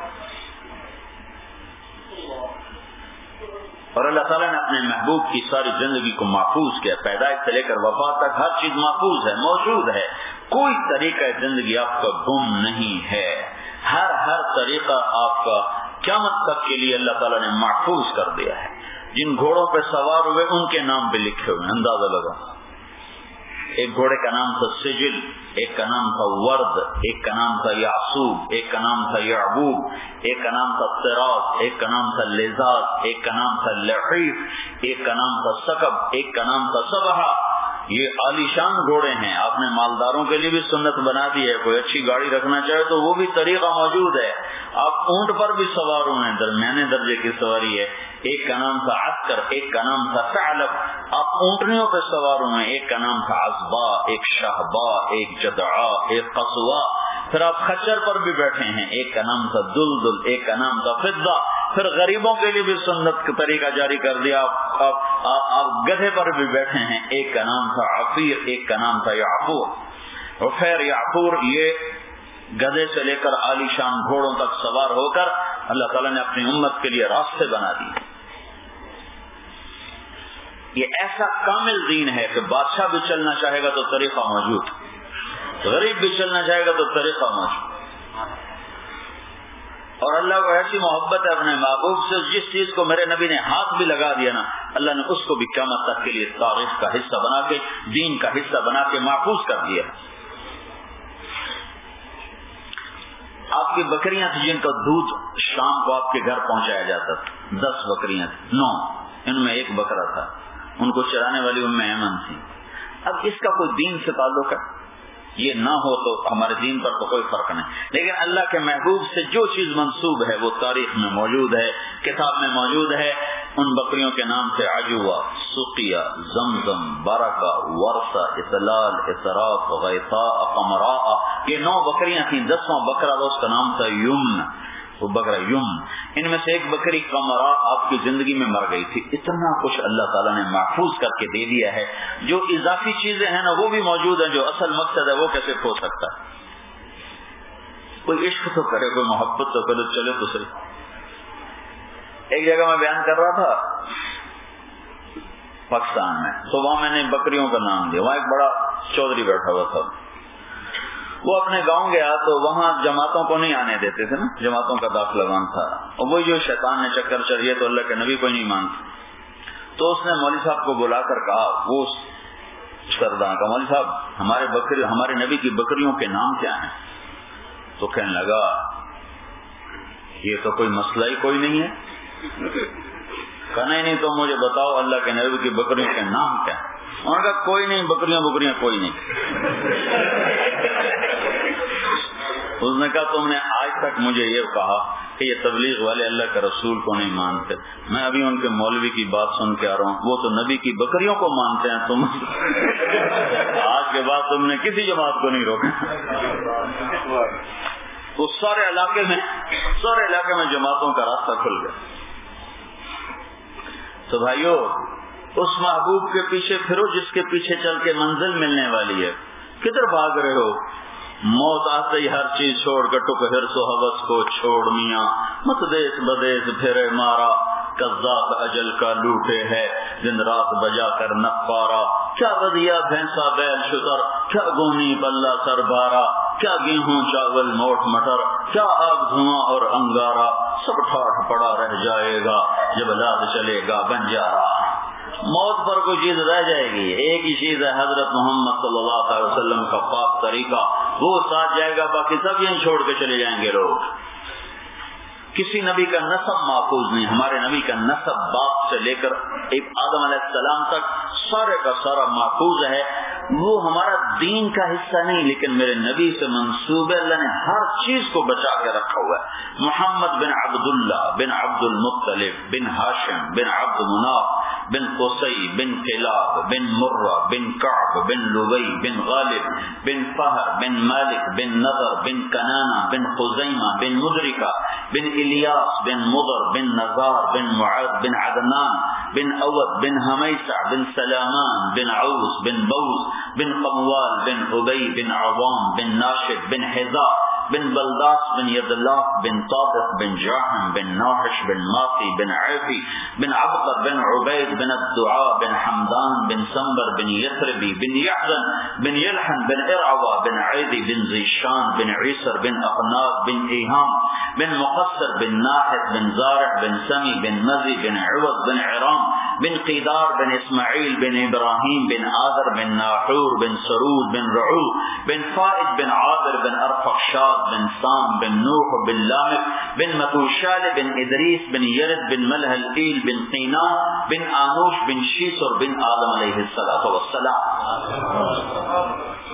اور اللہ تعالیٰ نے اپنے محبوب کی ساری زندگی کو محفوظ کیا، پیدائش سے لے کر وفات تک ہر چیز محفوظ ہے، موجود ہے. کوئی طریقہ زندگی آپ کا گم نہیں ہے، ہر ہر طریقہ آپ کا قیامت تک کے لیے اللہ تعالیٰ نے محفوظ کر دیا ہے. جن گھوڑوں پہ سوار ہوئے ان کے نام بھی لکھے ہوئے، اندازہ لگا. ایک گھوڑے کا نام تھا سجل، ایک کا نام تھا ورد، ایک کا نام تھا یعصوب، ایک کا نام تھا یعبوب، ایک کا نام تھا طراز، ایک کا نام تھا لذاذ، ایک کا نام تھا لحیف، ایک کا نام تھا سکب، ایک کا نام تھا صبحہ. یہ عالیشان گھوڑے ہیں، آپ نے مالداروں کے لیے بھی سنت بنا دی ہے، کوئی اچھی گاڑی رکھنا چاہے تو وہ بھی طریقہ موجود ہے. آپ اونٹ پر بھی سوار ہوئے ہیں، درمیانے درجے کی سواری ہے. ایک کا نام تھا عسکر، ایک کا نام تھا ثعلب. آپ اونٹنیوں پہ سوار ہوئے ہیں، ایک کا نام تھا عصبا، ایک شہبا، ایک جدعا، ایک قصوا. پھر آپ خچر پر بھی بیٹھے ہیں، ایک کا نام تھا دلدل، ایک کا نام تھا فضہ. پھر غریبوں کے لیے بھی سنت کا طریقہ جاری کر دیا، آپ آپ آپ گدھے پر بھی بیٹھے ہیں، ایک کا نام تھا عفیر، ایک کا نام تھا یعفور. عفیر یعفور یہ گدھے سے لے کر عالی شان گھوڑوں تک سوار ہو کر اللہ تعالیٰ نے اپنی امت کے لیے راستے بنا دیے. یہ ایسا کامل دین ہے کہ بادشاہ بھی چلنا چاہے گا تو طریقہ موجود، غریب بھی چلنا چاہے گا تو طریقہ موجود. اور اللہ کو ایسی محبت ہے اپنے محبوب سے، جس چیز کو میرے نبی نے ہاتھ بھی لگا دیا نا، اللہ نے اس کو بھی قیامت تک کے لیے تاریخ کا حصہ بنا کے، دین کا حصہ بنا کے محفوظ کر دیا. آپ کی بکریاں تھیں جن کا دودھ شام کو آپ کے گھر پہنچایا جاتا تھا، دس بکریاں تھیں، نو ان میں ایک بکرا تھا، ان کو چرانے والی ام ایمن تھی. اب اس کا کوئی دین سے تعلق ہے؟ یہ نہ ہو تو ہمارے دین پر تو کوئی فرق نہیں، لیکن اللہ کے محبوب سے جو چیز منسوب ہے وہ تاریخ میں موجود ہے، کتاب میں موجود ہے. ان بکریوں کے نام تھے عجوہ، سقیہ، زمزم، برکہ، ورثہ، اطلال، اطراف، غیثاء، قمراء. یہ نو بکریاں تھیں. دسواں بکرا تھا، اس کا نام تھا یمن، وہ بکرا یم. ان میں سے ایک بکری قمرا آپ کی زندگی میں مر گئی تھی. اتنا کچھ اللہ تعالیٰ نے محفوظ کر کے دے دیا ہے. جو اضافی چیزیں ہیں نا وہ بھی موجود ہیں، جو اصل مقصد ہے وہ کیسے کھو سکتا ہے؟ کوئی عشق تو کرے، کوئی محبت تو کرے، چلے تو صحیح. ایک جگہ میں بیان کر رہا تھا پاکستان میں، تو وہاں میں نے بکریوں کا نام دیا. وہاں ایک بڑا چودھری بیٹھا ہوا تھا، وہ اپنے گاؤں گیا تو وہاں جماعتوں کو نہیں آنے دیتے تھے نا، جماعتوں کا داخلہ بند تھا. اور وہ جو شیطان نے چکر چڑھیے تو اللہ کے نبی کو نہیں مانتے. تو اس نے مولوی صاحب کو بلا کر کہا، وہ سردار کا، مولوی صاحب ہمارے بکری ہمارے نبی کی بکریوں کے نام کیا ہیں؟ تو کہنے لگا یہ تو کوئی مسئلہ ہی کوئی نہیں ہے. کہنا ہی نہیں تو مجھے بتاؤ اللہ کے نبی کی بکریوں کے نام کیا ہیں؟ انہوں نے کہا کوئی نہیں، بکریاں بکریاں کوئی نہیں. اس نے کہا تم نے آج تک مجھے یہ کہا کہ یہ تبلیغ والے اللہ کے رسول کو نہیں مانتے، میں ابھی ان کے مولوی کی بات سن کے آ رہا ہوں، وہ تو نبی کی بکریوں کو مانتے ہیں، تم آج کے بعد تم نے کسی جماعت کو نہیں روکا. تو سارے علاقے میں سارے علاقے میں جماعتوں کا راستہ کھل گیا. تو بھائیو اس محبوب کے پیچھے پھرو جس کے پیچھے چل کے منزل ملنے والی ہے. کدھر بھاگ رہے ہو؟ موت آتے ہی ہر چیز چھوڑ کر ٹک ہرس و حوث کو چھوڑ میاں، مت دیس بدیس پھرے مارا، قذاق اجل کا لوٹے ہے دن رات بجا کر نقارا. کیا بدیا بھینسا بیل شتر، کیا گونی بلہ سر بارا، کیا گیہوں چاول موٹ مٹر، کیا آگ دھواں اور انگارا. سب ٹھاٹ پڑا رہ جائے گا جب لاد چلے گا بنجارا. موت پر کوئی چیز رہ جائے گی، ایک ہی چیز ہے حضرت محمد صلی اللہ علیہ وسلم کا پاک طریقہ، وہ ساتھ جائے گا، باقی سب یہیں چھوڑ کے چلے جائیں گے لوگ. کسی نبی کا نسب محفوظ نہیں. ہمارے نبی کا نسب باپ سے لے کر ایک آدم علیہ السلام تک سارے کا سارا محفوظ ہے. وہ ہمارا دین کا حصہ نہیں، لیکن میرے نبی سے منسوب ہے. اللہ نے ہر چیز کو بچا کے رکھا ہوا ہے. محمد بن عبداللہ بن عبد المطلب بن ہاشم بن عبد مناف بن قصی بن کلاب بن مرہ بن کعب بن لبی بن غالب بن فہر بن مالک بن نضر بن کنانہ بن خزیمہ بن مدرکہ بن الیاس بن مضر بن نزار بن معاذ بن عدنان بن اود بن حمیسہ بن سلامان بن عوس بن بوس بن قموال بن عبی بن عوام بن ناشد بن حذاء بن بلداس بن یدلاف بن طابق بن جاحم بن ناحش بن ماقی بن عیفی بن عبقر بن عبید بن الدعاء بن حمدان بن سنبر بن یثربی بن یحزن بن یلحن بن ارعوى بن عیدی بن زیشان بن عیسر بن اقناب بن ایہام بن مقصر بن ناحد بن زارع بن سمی بن مزی بن عوض بن عرام بن قیدار بن اسماعیل بن ابراہیم بن آذر بن ناحور بن سرود بن رعو بن فائد بن عابر بن ارفخشاد بن سام بن نوح بن لامک بن متوشال بن ادریس بن یرد بن ملہل ایل بن قینان بن آنوش بن شیسر بن آدم علیہ الصلوۃ والسلام.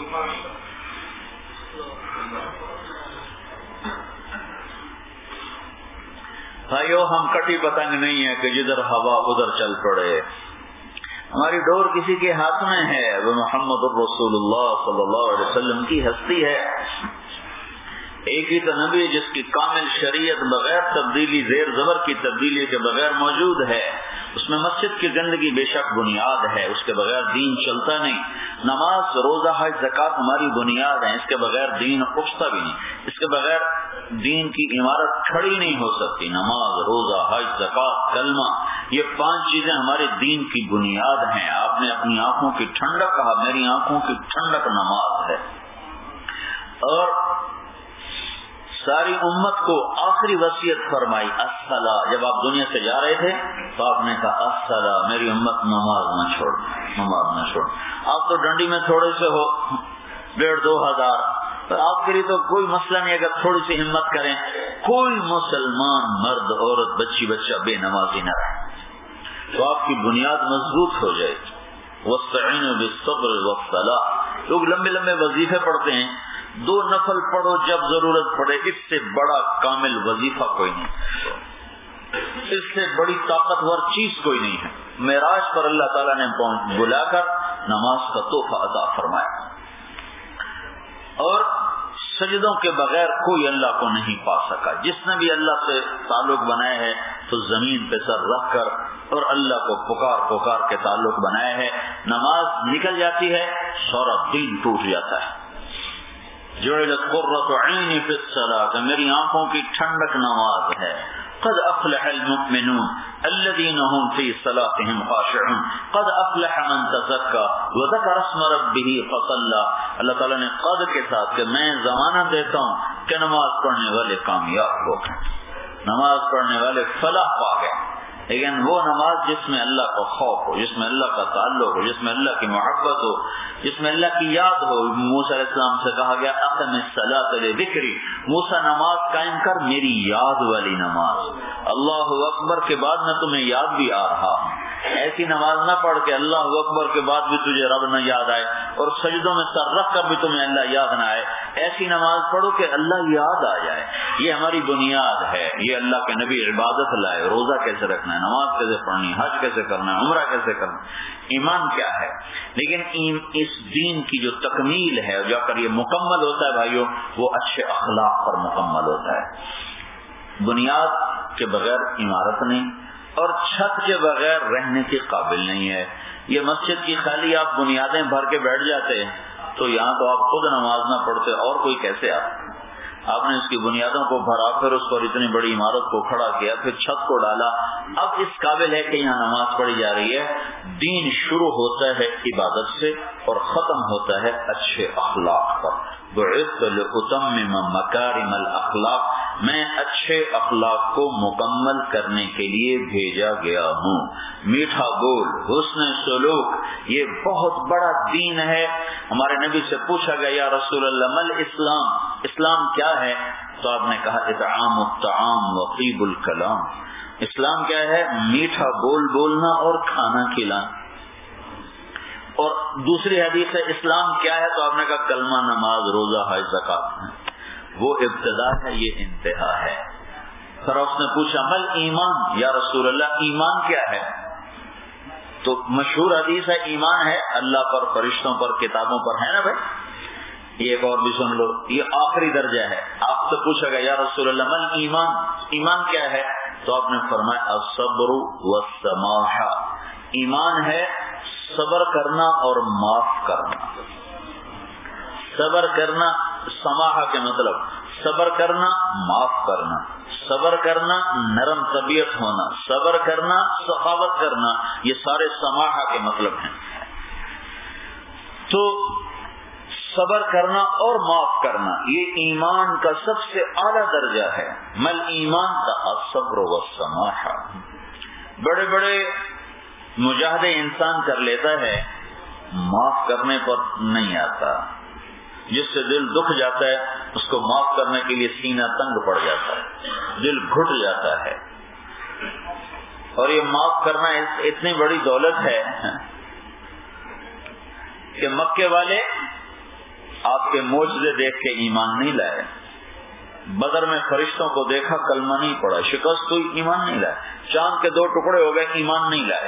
بھائیو ہم کٹی پتنگ نہیں ہے کہ جدھر ہوا ادھر چل پڑے. ہماری ڈور کسی کے ہاتھ میں ہے. وہ محمد الرسول اللہ صلی اللہ علیہ وسلم کی ہستی ہے. ایک ہی تو نبی جس کی کامل شریعت بغیر تبدیلی زیر زبر کی تبدیلی کے بغیر موجود ہے. اس میں مسجد کی زندگی بے شک بنیاد ہے, اس کے بغیر دین چلتا نہیں. نماز روزہ حج زکات ہماری بنیاد ہیں, اس کے بغیر دین اٹھتا بھی نہیں. اس کے بغیر دین کی عمارت کھڑی نہیں ہو سکتی. نماز روزہ حج زکات کلمہ یہ پانچ چیزیں ہمارے دین کی بنیاد ہیں. آپ نے اپنی آنکھوں کی ٹھنڈک کہا, میری آنکھوں کی ٹھنڈک نماز ہے. اور ساری امت کو آخری وصیت فرمائی الصلاۃ. جب آپ دنیا سے جا رہے تھے تو آپ نے کہا الصلاۃ, میری امت نماز نہ چھوڑ, نماز نہ چھوڑ. آپ تو ڈنڈی میں تھوڑے سے ہو, ڈیڑھ دو ہزار, تو آپ کے لیے تو کوئی مسئلہ نہیں اگر تھوڑی سی ہمت کریں. کوئی مسلمان مرد عورت بچی بچہ بے نمازی نہ رہے, تو آپ کی بنیاد مضبوط ہو جائے. واستعینوا بالصبر والصلاۃ. لوگ لمبے لمبے وظیفے پڑھتے ہیں, دو نفل پڑھو جب ضرورت پڑے. اس سے بڑا کامل وظیفہ کوئی نہیں, اس سے بڑی طاقتور چیز کوئی نہیں ہے. معراج پر اللہ تعالیٰ نے بلا کر نماز کا تحفہ عطا فرمایا. اور سجدوں کے بغیر کوئی اللہ کو نہیں پا سکا. جس نے بھی اللہ سے تعلق بنایا ہے تو زمین پہ سر رکھ کر اور اللہ کو پکار پکار کے تعلق بنایا ہے. نماز نکل جاتی ہے, سورا دین ٹوٹ جاتا ہے. جعلت قرۃ عینی فی الصلاۃ, میری آنکھوں کی ٹھنڈک نماز ہے. قد افلح المؤمنون الذين هم في صلاتهم خاشعون قد افلح من تزكى وذكر اسم ربه فصلى. اللہ تعالیٰ نے قد کے ساتھ کہ میں ضمانت دیتا ہوں کہ نماز پڑھنے والے کامیاب ہو گئے, نماز پڑھنے والے فلاح پا گئے. لیکن وہ نماز جس میں اللہ کا خوف ہو, جس میں اللہ کا تعلق ہو, جس میں اللہ کی محبت ہو, جس میں اللہ کی یاد ہو. موسیٰ علیہ السلام سے کہا گیا اقم الصلاۃ لذکری, موسیٰ نماز قائم کر میری یاد والی نماز. اللہ اکبر کے بعد میں تمہیں یاد بھی آ رہا ہوں. ایسی نماز نہ پڑھ کے اللہ اکبر کے بعد بھی تجھے رب نہ یاد آئے اور سجدوں میں سر رکھ کر بھی تمہیں اللہ یاد نہ آئے. ایسی نماز پڑھو کہ اللہ یاد آ جائے. یہ ہماری بنیاد ہے. یہ اللہ کے نبی عبادت لائے. روزہ کیسے رکھنا ہے, نماز کیسے پڑھنی, حج کیسے کرنا ہے, عمرہ کیسے کرنا, ایمان کیا ہے. لیکن اس دین کی جو تکمیل ہے, جو کر یہ مکمل ہوتا ہے بھائیوں, وہ اچھے اخلاق پر مکمل ہوتا ہے. بنیاد کے بغیر عمارت نہیں, اور چھت کے بغیر رہنے کے قابل نہیں ہے. یہ مسجد کی خالی آپ بنیادیں بھر کے بیٹھ جاتے تو یہاں تو آپ خود نماز نہ پڑھتے, اور کوئی کیسے آتے. آپ نے اس کی بنیادوں کو بھرا, پھر اس پر اتنی بڑی عمارت کو کھڑا کیا, پھر چھت کو ڈالا, اب اس قابل ہے کہ یہاں نماز پڑھی جا رہی ہے. دین شروع ہوتا ہے عبادت سے اور ختم ہوتا ہے اچھے اخلاق پر. بعثت لأتمم مکارم الاخلاق, میں اچھے اخلاق کو مکمل کرنے کے لیے بھیجا گیا ہوں. میٹھا بول, حسن سلوک, یہ بہت بڑا دین ہے. ہمارے نبی سے پوچھا گیا یا رسول اللہ مل اسلام, اسلام کیا ہے؟ تو آپ نے کہا اطعام الطعام وطیب الکلام. اسلام کیا ہے؟ میٹھا بول بولنا اور کھانا کھلانا. اور دوسری حدیث ہے اسلام کیا ہے؟ تو آپ نے کہا کلمہ, نماز, روزہ, حج, زکات. وہ ابتدا ہے, یہ انتہا ہے. پھر اس نے پوچھا مل ایمان یا رسول اللہ, ایمان کیا ہے؟ تو مشہور حدیث ہے ایمان ہے اللہ پر, فرشتوں پر, کتابوں پر, ہے نا بھائی. یہ ایک اور بھی سن لو, یہ آخری درجہ ہے. آپ سے پوچھا گیا یا رسول اللہ مل ایمان, ایمان کیا ہے؟ تو آپ نے فرمایا الصبر والسماح, ایمان ہے صبر کرنا اور معاف کرنا. صبر کرنا, سماح کے مطلب صبر کرنا, معاف کرنا, صبر کرنا, نرم طبیعت ہونا, صبر کرنا, سخاوت کرنا, یہ سارے سماح کے مطلب ہیں. تو صبر کرنا اور معاف کرنا یہ ایمان کا سب سے اعلیٰ درجہ ہے. مل ایمان کا الصبر والسماح. بڑے بڑے مجاہدے انسان کر لیتا ہے، معاف کرنے پر نہیں آتا. جس سے دل دکھ جاتا ہے اس کو معاف کرنے کے لیے سینہ تنگ پڑ جاتا ہے، دل گھٹ جاتا ہے. اور یہ معاف کرنا اتنی بڑی دولت ہے کہ مکے والے آپ کے معجزے دیکھ کے ایمان نہیں لائے، بدر میں فرشتوں کو دیکھا کلمہ نہیں پڑا، شکست ہوئی ایمان نہیں لائے، چاند کے دو ٹکڑے ہو گئے ایمان نہیں لائے،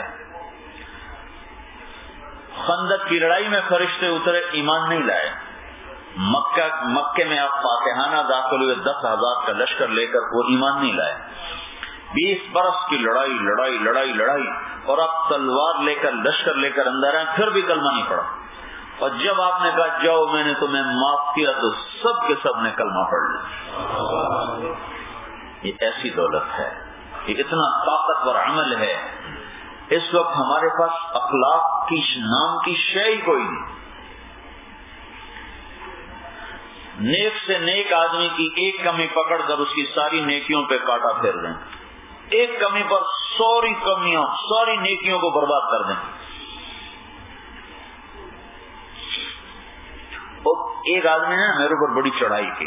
خندق کی لڑائی میں فرشتے اترے ایمان نہیں لائے، مکہ مکے میں آپ فاتحانہ داخل ہوئے دس ہزار کا لشکر لے کر وہ ایمان نہیں لائے. بیس برس کی لڑائی لڑائی لڑائی لڑائی اور آپ تلوار لے کر لشکر لے کر اندر آئے، پھر بھی کلمہ نہیں پڑا. اور جب آپ نے کہا جاؤ میں نے تمہیں معاف کیا تو سب کے سب نے کلمہ پڑھ لیا. یہ ایسی دولت ہے، یہ اتنا طاقتور عمل ہے. اس وقت ہمارے پاس اخلاق کی نام کی شے ہی کوئی نہیں. نیک سے نیک آدمی کی ایک کمی پکڑ کر اس کی ساری نیکیوں پہ کاٹا پھیر دیں، ایک کمی پر ساری کمیوں ساری نیکیوں کو برباد کر دیں. اور ایک آدمی نے میرے اوپر بڑی چڑھائی کی،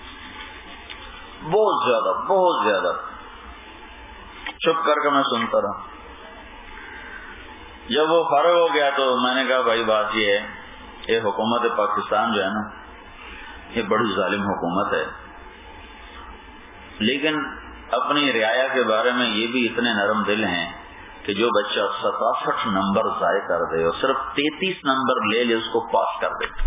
بہت زیادہ بہت زیادہ. چپ کر کے میں سنتا رہا. جب وہ فارغ ہو گیا تو میں نے کہا بھائی بات یہ ہے، یہ حکومت پاکستان جو ہے نا یہ بڑی ظالم حکومت ہے، لیکن اپنی رعایا کے بارے میں یہ بھی اتنے نرم دل ہیں کہ جو بچہ ستاسٹھ نمبر ضائع کر دے اور صرف تینتیس نمبر لے لے اس کو پاس کر دے.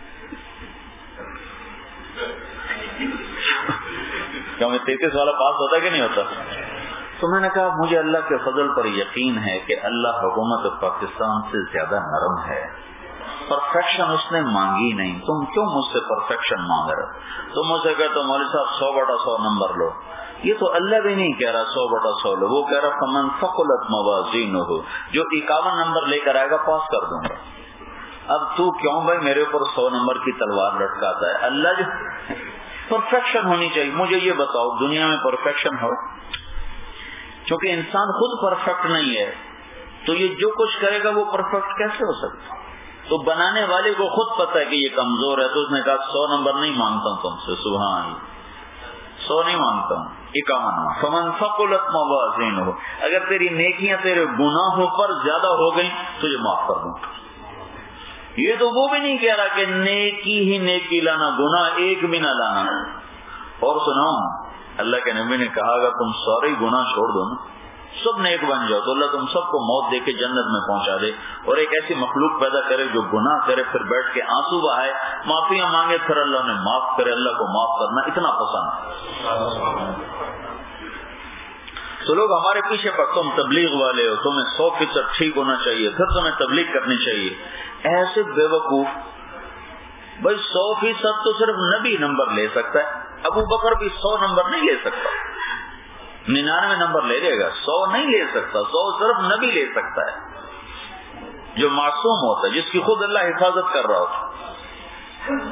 کیا میں تینتیس والا پاس ہوتا کہ نہیں ہوتا؟ تو میں نے کہا مجھے اللہ کے فضل پر یقین ہے کہ اللہ حکومت پاکستان سے زیادہ نرم ہے. پرفیکشن اس نے مانگی نہیں. تم کیوں مجھ سے پرفیکشن مانگ رہے؟ تم مجھ سے کہتے مولوی صاحب سو بٹا سو نمبر لو. یہ تو اللہ بھی نہیں کہہ رہا سو بٹا سو لو، وہ کہہ رہا فمن ثقلت موازینہ، جو اکاون نمبر لے کر آئے گا پاس کر دوں گا. اب تو کیوں بھائی میرے اوپر سو نمبر کی تلوار لٹکاتا ہے؟ اللہ جو پرفیکشن ہونی چاہیے. مجھے یہ بتاؤ دنیا میں پرفیکشن ہو؟ چونکہ انسان خود پرفیکٹ نہیں ہے تو یہ جو کچھ کرے گا وہ پرفیکٹ کیسے ہو سکتا؟ تو بنانے والے کو خود پتا ہے کہ یہ کمزور ہے، تو اس نے کہا سو نمبر نہیں مانگتا ہوں تم سے، سبحان اللہ، سو نہیں مانگتا ہوں، اکاون. فمن ثقلت موازینہ، اگر تیری نیکیاں تیرے گناہوں پر زیادہ ہو گئی تجھے معاف کر دوں. یہ تو وہ بھی نہیں کہہ رہا کہ نیکی ہی نیکی لانا، گناہ ایک بھی نہ لانا. اور سناؤ اللہ کے نبی نے کہا اگر تم سارے گناہ چھوڑ دو نا، سب نیک بن جاؤ، تو اللہ تم سب کو موت دے کے جنت میں پہنچا دے اور ایک ایسی مخلوق پیدا کرے جو گناہ کرے پھر بیٹھ کے آنسو بہائے، معافیاں مانگے پھر اللہ نے معاف کرے. اللہ کو معاف کرنا اتنا پسند. تو لوگ ہمارے پیچھے پر تم تبلیغ والے ہو، تمہیں سو فیصد ٹھیک ہونا چاہیے، پھر تمہیں تبلیغ کرنی چاہیے. ایسے بے وقوف. بھائی سو فیصد تو صرف نبی نمبر لے سکتا ہے، ابو بکر بھی سو نمبر نہیں لے سکتا، ننانوے نمبر لے لے گا، سو نہیں لے سکتا. سو صرف نبی لے سکتا ہے جو معصوم ہوتا ہے، جس کی خود اللہ حفاظت کر رہا ہوتا.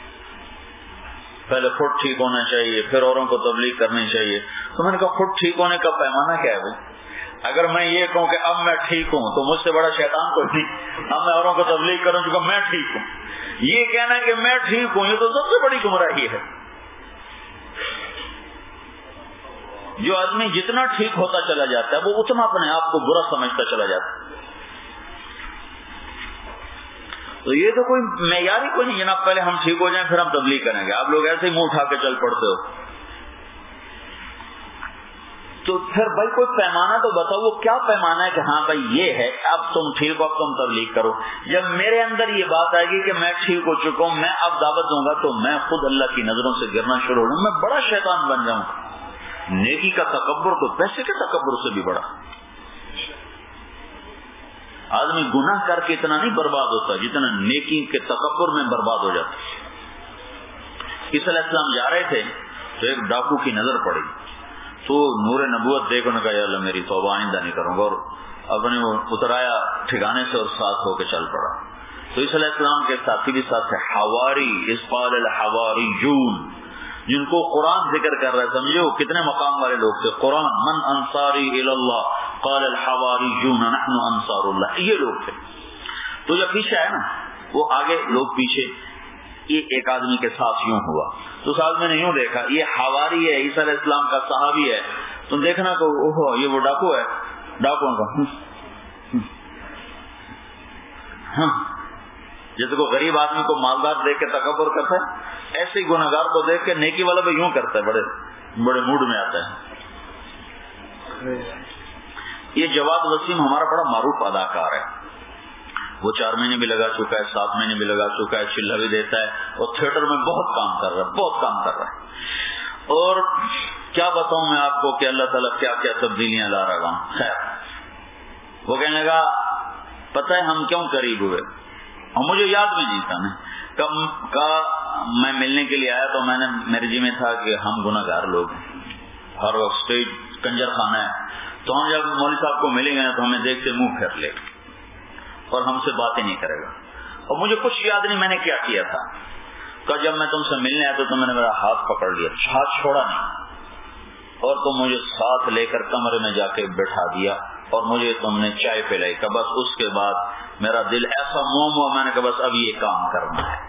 پہلے خود ٹھیک ہونا چاہیے پھر اوروں کو تبلیغ کرنی چاہیے. تو میں نے کہا خود ٹھیک ہونے کا پیمانہ کیا ہے بھائی؟ اگر میں یہ کہوں کہ اب میں ٹھیک ہوں تو مجھ سے بڑا شیطان کوئی نہیں. اب میں اوروں کو تبلیغ کروں چکا میں ٹھیک ہوں. یہ کہنا کہ میں ٹھیک ہوں یہ تو سب سے بڑی گمراہی ہے. جو آدمی جتنا ٹھیک ہوتا چلا جاتا ہے وہ اتنا اپنے آپ کو برا سمجھتا چلا جاتا ہے. تو یہ تو کوئی معیار ہی کوئی نہیں جناب پہلے ہم ٹھیک ہو جائیں پھر ہم تبلیغ کریں گے. آپ لوگ ایسے ہی منہ اٹھا کے چل پڑتے ہو. تو پھر بھائی کوئی پیمانہ تو بتاؤ، وہ کیا پیمانہ ہے کہ ہاں بھائی یہ ہے اب تم ٹھیک ہو اب تم تبلیغ کرو. جب میرے اندر یہ بات آئے گی کہ میں ٹھیک ہو چکا ہوں میں اب دعوت دوں گا تو میں خود اللہ کی نظروں سے گرنا شروع ہوں، میں بڑا شیطان بن جاؤں. نیکی کا تکبر تو پیسے کے تکبر سے بھی بڑا. آدمی گناہ کر کے اتنا نہیں برباد ہوتا جتنا نیکی کے تکبر میں برباد ہو جاتا. عیسی علیہ السلام جا رہے تھے تو ایک ڈاکو کی نظر پڑی تو نور نبوت دیکھ نے کہا یا اللہ میری توبہ آئندہ نہیں کروں گا، اور اپنے وہ اترایا ٹھکانے سے اور ساتھ ہو کے چل پڑا. تو عیسی علیہ السلام کے ساتھی بھی ساتھ تھے حواری، اس قال الحواریون، جن کو قرآن ذکر کر رہا ہے. سمجھو کتنے مقام والے لوگ تھے. قرآن من انصاری الی اللہ، قال الحواریون نحن انصار اللہ، یہ لوگ تھے. تو جو پیچھے ہے نا وہ آگے لوگ پیچھے، یہ ایک آدمی کے ساتھ یوں ہوا تو اس آدمی نے یوں دیکھا یہ حواری ہے، عیسیٰ علیہ السلام کا صحابی ہے. تم دیکھنا کہ اوہو یہ وہ ڈاکو ہے، ڈاکو کا ہاں جیسے کو غریب آدمی کو مالدار دیکھ کے تکبر کرتا ہے، ایسے ہی گناہگار کو دیکھ کے نیکی والا بھی یوں کرتا ہے، بڑے بڑے موڈ میں آتا ہے. یہ جواد وسیم ہمارا بڑا معروف اداکار ہے، وہ چار مہینے بھی لگا چکا ہے، سات مہینے بھی لگا چکا ہے، چلہ بھی دیتا ہے اور تھیٹر میں بہت کام کر رہا ہے، بہت کام کر رہا ہے. اور کیا بتاؤں میں آپ کو کہ اللہ تعالیٰ کیا کیا تبدیلیاں لا رہا ہوں. خیر وہ کہنے لگا پتہ ہے ہم کیوں قریب ہوئے، اور مجھے یاد بھی نہیں تھا نا کب کا میں ملنے کے لیے آیا تو میں نے میرے جی میں تھا کہ ہم گناہ گار لوگ ہیں، ہر وقت اسٹیج کنجر خانہ ہے، تو ہم جب مولوی صاحب کو ملیں گے نا تو ہمیں دیکھ کے منہ پھیر لے اور ہم سے باتیں نہیں کرے گا. اور مجھے کچھ یاد نہیں میں نے کیا کیا تھا کہ جب میں تم سے ملنے آیا تو تم نے میرا ہاتھ پکڑ لیا، ہاتھ چھوڑا نہیں، اور تم مجھے ساتھ لے کر کمرے میں جا کے بٹھا دیا اور مجھے تم نے چائے پلائی. کہ بس اس کے بعد میرا دل ایسا موم ہوا، میں نے کہا بس اب یہ کام کرنا ہے.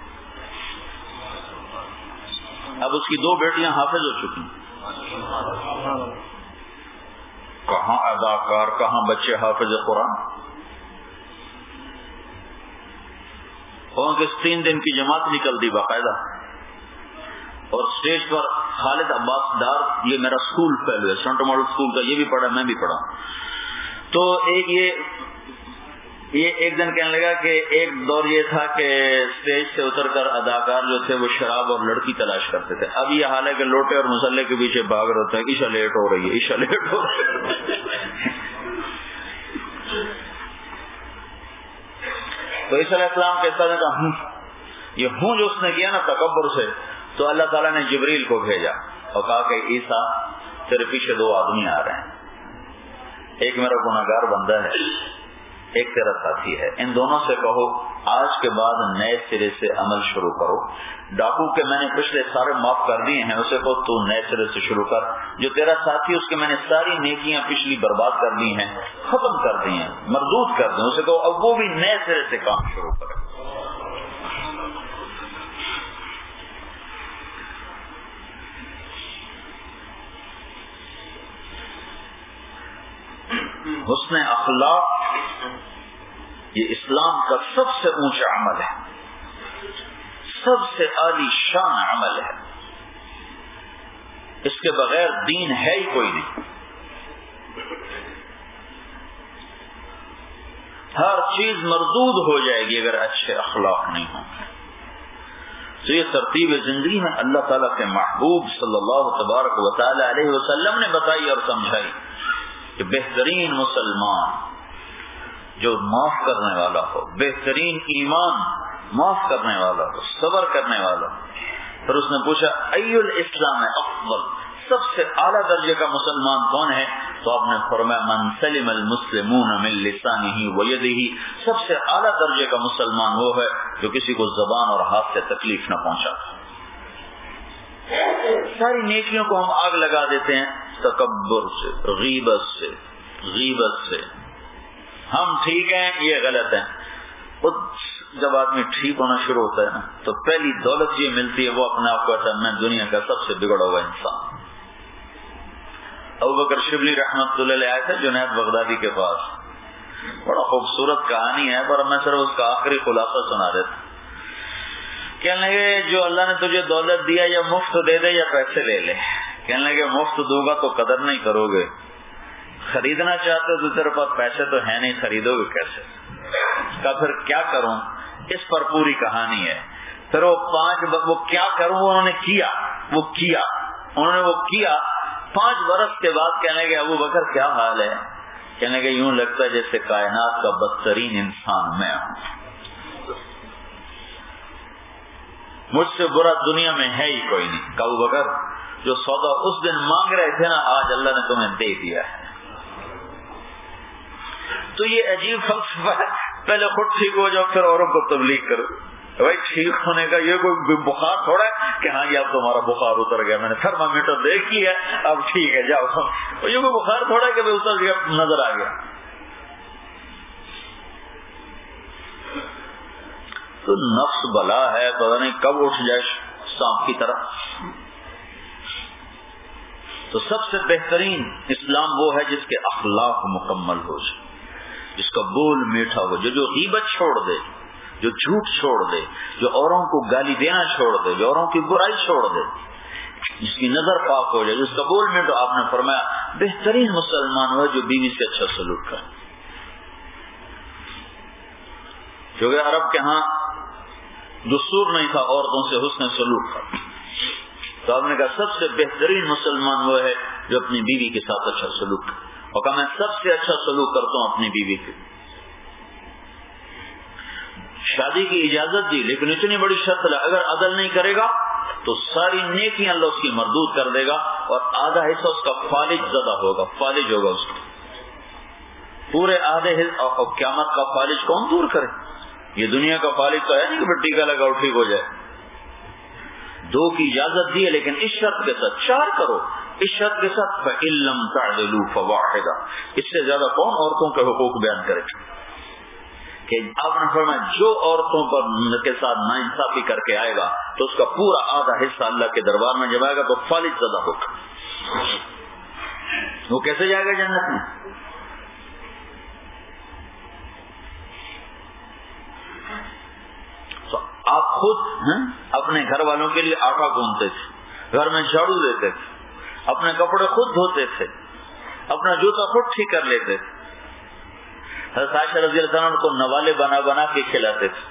اب اس کی دو بیٹیاں حافظ ہو چکی، کہاں اداکار کہاں بچے حافظ قرآن. اور تین دن کی جماعت نکل دی باقاعدہ، اور اسٹیج پر خالد عباس ڈار، یہ میرا اسکول فیلو ہے سینٹر ماڈل اسکول کا، یہ بھی پڑھا میں بھی پڑھا. تو ایک یہ یہ ایک دن کہنے لگا کہ ایک دور یہ تھا کہ اسٹیج سے اتر کر اداکار جو تھے وہ شراب اور لڑکی تلاش کرتے تھے. اب یہ حال ہے کہ لوٹے اور مسلح کے پیچھے بھاگ رہے ہوتے ہیں، عشاء لیٹ ہو رہی ہے، عشاء لیٹ ہو رہی ہے. تو عیسیٰ علیہ السلام کے ساتھ کہا یہ ہوں جو اس نے کیا نا تکبر سے، تو اللہ تعالیٰ نے جبریل کو بھیجا اور کہا کہ عیسیٰ تیرے پیچھے دو آدمی آ رہے ہیں، ایک میرا گناہگار بندہ ہے، ایک تیرا ساتھی ہے. ان دونوں سے کہو آج کے بعد نئے سرے سے عمل شروع کرو. ڈاکو کے میں نے پچھلے سارے معاف کر دیے ہیں، اسے کہو تو نئے سرے سے شروع کر. جو تیرا ساتھی اس کے میں نے ساری نیکیاں پچھلی برباد کر دی ہیں، ختم کر دی ہیں، مردود کر دیں، اسے کہو اب وہ بھی نئے سرے سے کام شروع کرے. حسن اخلاق یہ اسلام کا سب سے اونچا عمل ہے، سب سے عالی شان عمل ہے. اس کے بغیر دین ہے ہی کوئی نہیں. ہر چیز مردود ہو جائے گی اگر اچھے اخلاق نہیں ہوں. تو یہ ترتیب زندگی میں اللہ تعالیٰ کے محبوب صلی اللہ تبارک و تعالی علیہ وسلم نے بتائی اور سمجھائی کہ بہترین مسلمان جو معاف کرنے والا ہو، بہترین ایمان معاف کرنے والا ہو، صبر کرنے والا ہو. پھر اس نے پوچھا ای الاسلام افضل، سب سے اعلیٰ درجے کا مسلمان کون ہے؟ تو آپ نے فرمایا من سلم المسلمون من لسانہ ویدہ، سب سے اعلیٰ درجے کا مسلمان وہ ہے جو کسی کو زبان اور ہاتھ سے تکلیف نہ پہنچا. ساری نیکیوں کو ہم آگ لگا دیتے ہیں تکبر سے، غیبت سے، غیبت سے. ہم ٹھیک ہیں یہ غلط ہے. جب آدمی ٹھیک ہونا شروع ہوتا ہے نا تو پہلی دولت یہ ملتی ہے وہ اپنے آپ کو کہتا ہے میں دنیا کا سب سے بگڑا ہوا انسان. ابو بکر شبلی رحمۃ اللہ علیہ آئے تھے جنید بغدادی کے پاس، بڑا خوبصورت کہانی ہے پر میں صرف اس کا آخری خلاصہ سنا دیتا. کہنے لگے جو اللہ نے تجھے دولت دیا یا مفت دے دے یا پیسے لے لے. کہنے لگے مفت دوں گا تو قدر نہیں کرو گے، خریدنا چاہتے ہو تو تیرے پاس پیسے تو ہے نہیں، خریدو گے کیسے؟ کا پھر کیا کروں؟ اس پر پوری کہانی ہے. پھر وہ پانچ وہ کیا کروں انہوں نے کیا وہ کیا انہوں نے وہ کیا پانچ برس کے بعد کہنے لگے ابو بکر کیا حال ہے؟ کہنے لگے یوں لگتا ہے جیسے کائنات کا بدترین انسان میں ہوں، مجھ سے برا دنیا میں ہے ہی کوئی نہیں. کہ ابو بکر جو سودا اس دن مانگ رہے تھے نا آج اللہ نے تمہیں دے دیا ہے. تو یہ عجیب فلسفہ ہے، پہلے خود ٹھیک ہو جاؤ پھر اوروں کو تبلیغ کرو. بھائی ٹھیک ہونے کا یہ کوئی بخار تھوڑا ہے کہ ہاں یہ اب تمہارا بخار اتر گیا، میں نے تھرمامیٹر دیکھ لیا اب ٹھیک ہے جاؤ. یہ کوئی بخار تھوڑا ہے کہ اتر گیا نظر آ گیا. تو نفس بلا ہے، پتہ نہیں کب اٹھ جائے سانپ کی طرح. تو سب سے بہترین اسلام وہ ہے جس کے اخلاق مکمل ہو جائے، جس کا بول میٹھا ہو، جو جو غیبت چھوڑ دے، جو جھوٹ چھوڑ دے، جو اوروں کو گالی دینا چھوڑ دے، جو اوروں کی برائی چھوڑ دے، جس کی نظر پاک ہو جائے، جس کا بول میٹھا. آپ نے فرمایا بہترین مسلمان ہو جو بیوی سے اچھا سلوک کرے. کیونکہ عرب کے ہاں دستور نہیں تھا عورتوں سے حسن سلوک کا. تو آپ نے کہا سب سے بہترین مسلمان وہ ہے جو اپنی بیوی کے ساتھ اچھا سلوک کرے. اور کہا میں سب سے اچھا سلوک کرتا ہوں اپنی بیوی کے. شادی کی اجازت دی لیکن اتنی بڑی شرط ہے اگر عدل نہیں کرے گا تو ساری نیکیاں اللہ اس کی مردود کر دے گا اور آدھا حصہ اس کا فالج زدہ ہوگا، فالج ہوگا اس کا پورے آدھے حصہ. اور قیامت کا فالج کون دور کرے؟ یہ دنیا کا فالج تو ہے نہیں کہ ٹیکا لگاؤ ٹھیک ہو جائے. دو کی اجازت دی ہے لیکن اس شرط کے ساتھ چار کرو، اس شرط کے ساتھ فَإِن لَّمْ تَعْدِلُوا فَوَاحِدَةٌ. اس سے زیادہ کون عورتوں کے حقوق بیان کرے کہ آپ نے فرمایا جو عورتوں پر کے ساتھ ناانصافی کر کے آئے گا تو اس کا پورا آدھا حصہ اللہ کے دربار میں جب آئے گا تو فالج زدہ ہوگا. وہ کیسے جائے گا جنت میں؟ تو آپ خود اپنے گھر والوں کے لیے آٹا گوندتے تھے، گھر میں جھاڑو دیتے تھے، اپنے کپڑے خود دھوتے تھے، اپنا جوتا خود ٹھیک کر لیتے تھے. حضرت عائشہ رضی اللہ عنہ کو نوالے بنا بنا کے کھلاتے تھے،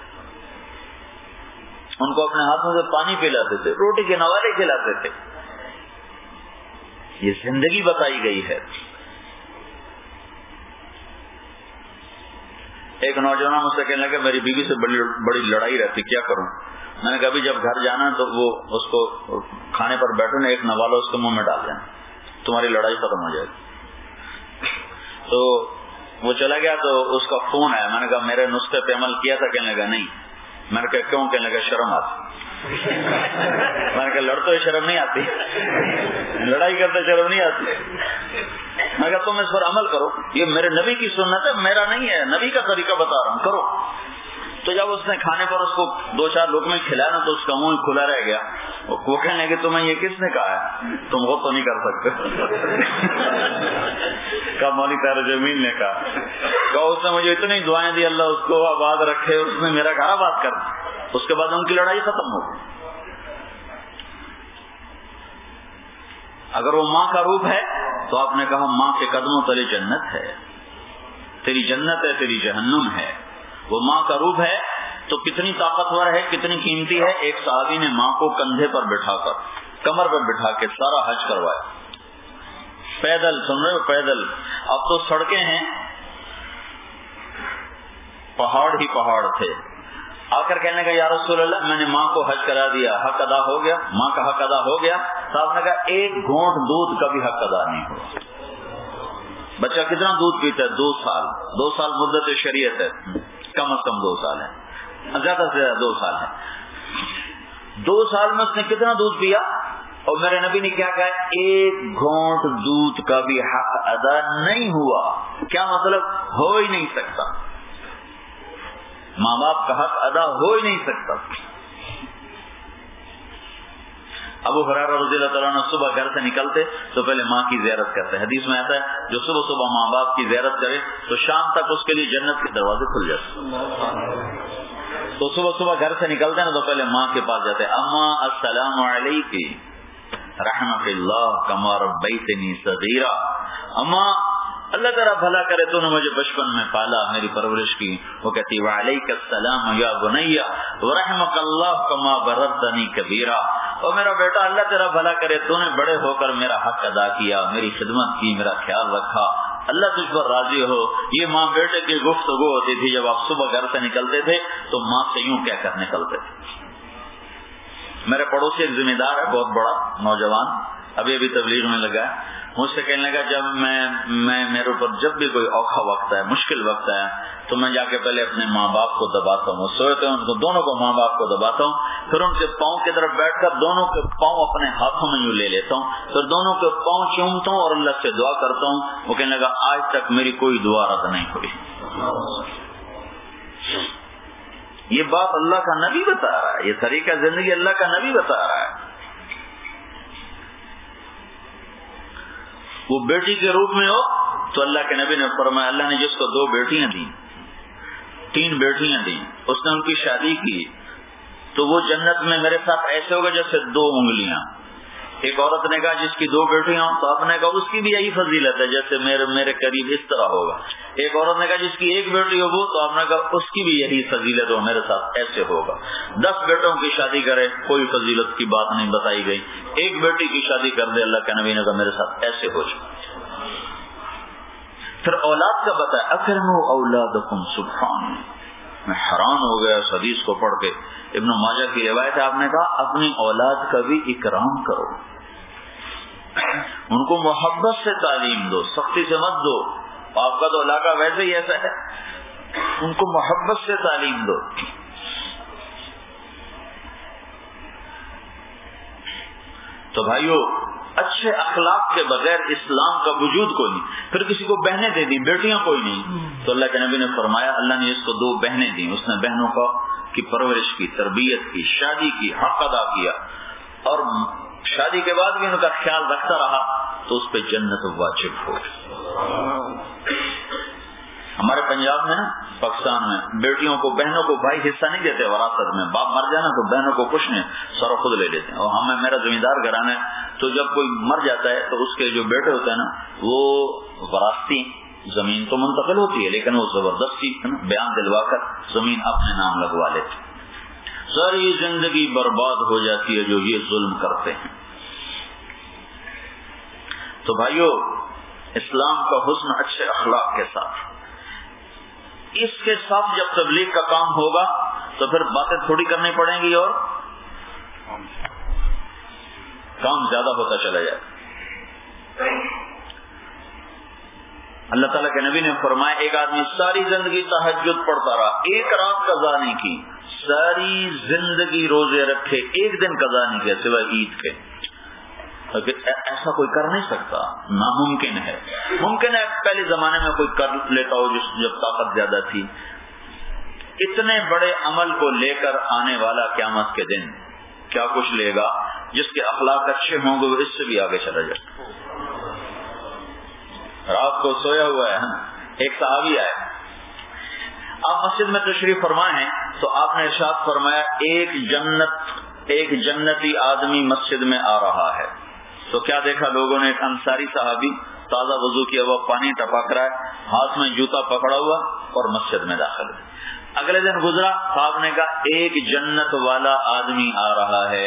ان کو اپنے ہاتھوں سے پانی پلاتے تھے، روٹی کے نوالے کھلاتے تھے. یہ زندگی بتائی گئی ہے. ایک نوجوان مجھ سے کہنے لگا میری بیوی سے بڑی بڑی لڑائی رہتی، کیا کروں؟ میں نے کہا ابھی جب گھر جانا تو وہ اس کو کھانے پر بیٹھو نا، ایک نوالا اس کے منہ میں ڈال دینا، تمہاری لڑائی ختم ہو جائے گی. تو وہ چلا گیا تو اس کا فون آیا. میں نے کہا میرے نسخے پہ عمل کیا تھا؟ کہنے لگا نہیں. میں نے کہا کیوں؟ کہنے لگا شرم آتی. میں نے کہا لڑتے شرم نہیں آتی، لڑائی کرتے شرم نہیں آتی. میں کہا تم اس پر عمل کرو، یہ میرے نبی کی سنت ہے، میرا نہیں ہے، نبی کا طریقہ بتا رہا ہوں، کرو. تو جب اس نے کھانے پر اس کو دو چار لقمے کھلایا نا تو اس کا منہ کھلا رہ گیا. وہ کہنے لگے تمہیں یہ کس نے کہا ہے؟ تم وہ تو نہیں کر سکتے. کہا مولوی طاہر جمیل نے کہا. کہا اس نے مجھے اتنی دعائیں دی اللہ اس کو آباد رکھے، اس نے میرا گھر آباد کر. اس کے بعد ان کی لڑائی ختم ہو گئی. اگر وہ ماں کا روپ ہے تو آپ نے کہا ماں کے قدموں تلے جنت ہے، تیری جنت ہے، تیری جہنم ہے. وہ ماں کا روپ ہے تو کتنی طاقتور ہے، کتنی قیمتی ہے. ایک صحابی نے ماں کو کندھے پر بٹھا کر، کمر پر بٹھا کے سارا حج کروایا، پیدل. سن رہے ہو؟ پیدل. اب تو سڑکیں ہیں، پہاڑ ہی پہاڑ تھے. آ کر کہنے کا یا رسول اللہ میں نے ماں کو حج کرا دیا، حق ادا ہو گیا؟ ماں کا حق ادا ہو گیا؟ صاحب نے کہا ایک گھونٹ دودھ کا بھی حق ادا نہیں ہوا. بچہ کتنا دودھ پیتا ہے؟ دو سال. دو سال مدت شریعت ہے، کم از کم دو سال ہے، زیادہ سے زیادہ دو سال ہے. دو سال میں اس نے کتنا دودھ پیا؟ اور میرے نبی نے کیا کہا؟ ایک گھونٹ دودھ کا بھی حق ادا نہیں ہوا. کیا مطلب؟ ہو ہی نہیں سکتا. ماں باپ کا حق ادا ہو ہی نہیں سکتا. ابو ہریرہ رضی اللہ تعالیٰ عنہ صبح گھر سے نکلتے تو پہلے ماں کی زیارت کرتے. حدیث میں آتا ہے جو صبح صبح ماں باپ کی زیارت کرے تو شام تک اس کے لیے جنت کے دروازے کھل جاتے. تو صبح صبح گھر سے نکلتے ہیں تو پہلے ماں کے پاس جاتے. اما السلام علیکی رحمت اللہ کما ربیتنی صغیرا. اما اللہ تعالیٰ بھلا کرے تو نے مجھے بچپن میں پالا، میری پرورش کی. وہ کہتی وعلیک السلام یا بنیا ورحمک اللہ کما بررتنی کبیرا. اور میرا بیٹا اللہ تیرا بھلا کرے تو نے بڑے ہو کر میرا حق ادا کیا، میری خدمت کی، میرا خیال رکھا، اللہ تجھ پر راضی ہو. یہ ماں بیٹے کی گفتگو ہوتی تھی جب آپ صبح گھر سے نکلتے تھے تو ماں سے یوں کہہ کر نکلتے تھے. میرے پڑوسی ایک ذمہ دار ہے بہت بڑا نوجوان، ابھی ابھی تبلیغ میں لگا ہے. مجھ سے کہنے لگا جب میں میں میرے اوپر جب بھی کوئی اوکھا وقت ہے, مشکل وقت ہے, تو میں جا کے پہلے اپنے ماں باپ کو دباتا ہوں, سوئے تو ان کو دونوں کو ماں باپ کو دباتا ہوں, پھر ان کے پاؤں کی طرف بیٹھ کر دونوں کے پاؤں اپنے ہاتھوں میں یوں لے لیتا ہوں, پھر دونوں کے پاؤں چومتا ہوں اور اللہ سے دعا کرتا ہوں. وہ کہنے لگا آج تک میری کوئی دعا رد نہیں ہوئی. یہ بات اللہ کا نبی بتا رہا ہے, یہ طریقہ زندگی اللہ کا نبی بتا رہا ہے. وہ بیٹی کے روپ میں ہو تو اللہ کے نبی نے فرمایا اللہ نے جس کو دو بیٹیاں دی, تین بیٹیاں دی, اس نے ان کی شادی کی تو وہ جنت میں میرے ساتھ ایسے ہوگا جیسے دو انگلیاں. ایک عورت نے کہا جس کی دو بیٹیاں ہوں تو آپ نے کہا اس کی بھی یہی فضیلت ہے جیسے میرے میرے قریب اس طرح ہوگا. ایک عورت نے کہا جس کی ایک بیٹی ہو وہ, تو آپ نے کہا اس کی بھی یہی فضیلت ہو, میرے ساتھ ایسے ہوگا. دس بیٹوں کی شادی کرے کوئی فضیلت کی بات نہیں بتائی گئی, ایک بیٹی کی شادی کر دے اللہ کے نبی نے کہا میرے ساتھ ایسے ہو جائے. پھر اولاد کا بتایا اکرموا اولادکم, سبحان, میں حیران ہو گیا اس حدیث کو پڑھ کے. ابن ماجہ کی روایت ہے, آپ نے کہا اپنی اولاد کا بھی اکرام کرو, ان کو محبت سے تعلیم دو, سختی سے مت دو. آپ کا تو علاقہ ویسے ہی ایسا ہے, ان کو محبت سے تعلیم دو. تو بھائیو اچھے اخلاق کے بغیر اسلام کا وجود کوئی نہیں. پھر کسی کو بہنیں دے دی, بیٹیاں کوئی نہیں, تو اللہ کے نبی نے فرمایا اللہ نے اس کو دو بہنیں دی, اس نے بہنوں کا کی پرورش کی, تربیت کی, شادی کی, حق ادا کیا, اور شادی کے بعد بھی ان کا خیال رکھتا رہا تو اس پہ جنت واجب ہو. ہمارے پنجاب میں نا, پاکستان میں بیٹیوں کو, بہنوں کو بھائی حصہ نہیں دیتے وراثت میں. باپ مر جانا تو بہنوں کو کچھ نہیں, سارا خود لے لیتے ہیں. اور ہمیں میرا زمیندار گھرانا ہے, تو جب کوئی مر جاتا ہے تو اس کے جو بیٹے ہوتے ہیں نا وہ وراثتی زمین تو منتقل ہوتی ہے, لیکن وہ زبردستی بیان دلوا کر زمین اپنے نام لگوا لیتے. ساری زندگی برباد ہو جاتی ہے جو یہ ظلم کرتے ہیں. تو بھائیو اسلام کا حسن اچھے اخلاق کے ساتھ, اس کے ساتھ جب تبلیغ کا کام ہوگا تو پھر باتیں تھوڑی کرنی پڑیں گی اور کام زیادہ ہوتا چلا جائے. اللہ تعالیٰ کے نبی نے فرمایا ایک آدمی ساری زندگی تہجد پڑھتا رہا, ایک رات قضا نہیں کی, ساری زندگی روزے رکھے, ایک دن قضا نہیں کیا سوائے عید کے. ایسا کوئی کر نہیں سکتا, ناممکن ہے. ممکن ہے پہلے زمانے میں کوئی کر لیتا ہو جس جب طاقت زیادہ تھی. اتنے بڑے عمل کو لے کر آنے والا قیامت کے دن کیا کچھ لے گا, جس کے اخلاق اچھے ہوں گے وہ اس سے بھی آگے چلا جائے. رات کو سویا ہوا ہے, ایک صحابی آئے, آپ مسجد میں تشریف فرمائے ہیں تو آپ نے ارشاد فرمایا ایک جنت ایک جنتی آدمی مسجد میں آ رہا ہے. تو کیا دیکھا لوگوں نے, ایک انصاری صحابی تازہ وضو کیا ہوا, پانی ٹپک رہا ہے, ہاتھ میں جوتا پکڑا ہوا اور مسجد میں داخل ہے. اگلے دن گزرا, صاحب نے کہا ایک جنت والا آدمی آ رہا ہے,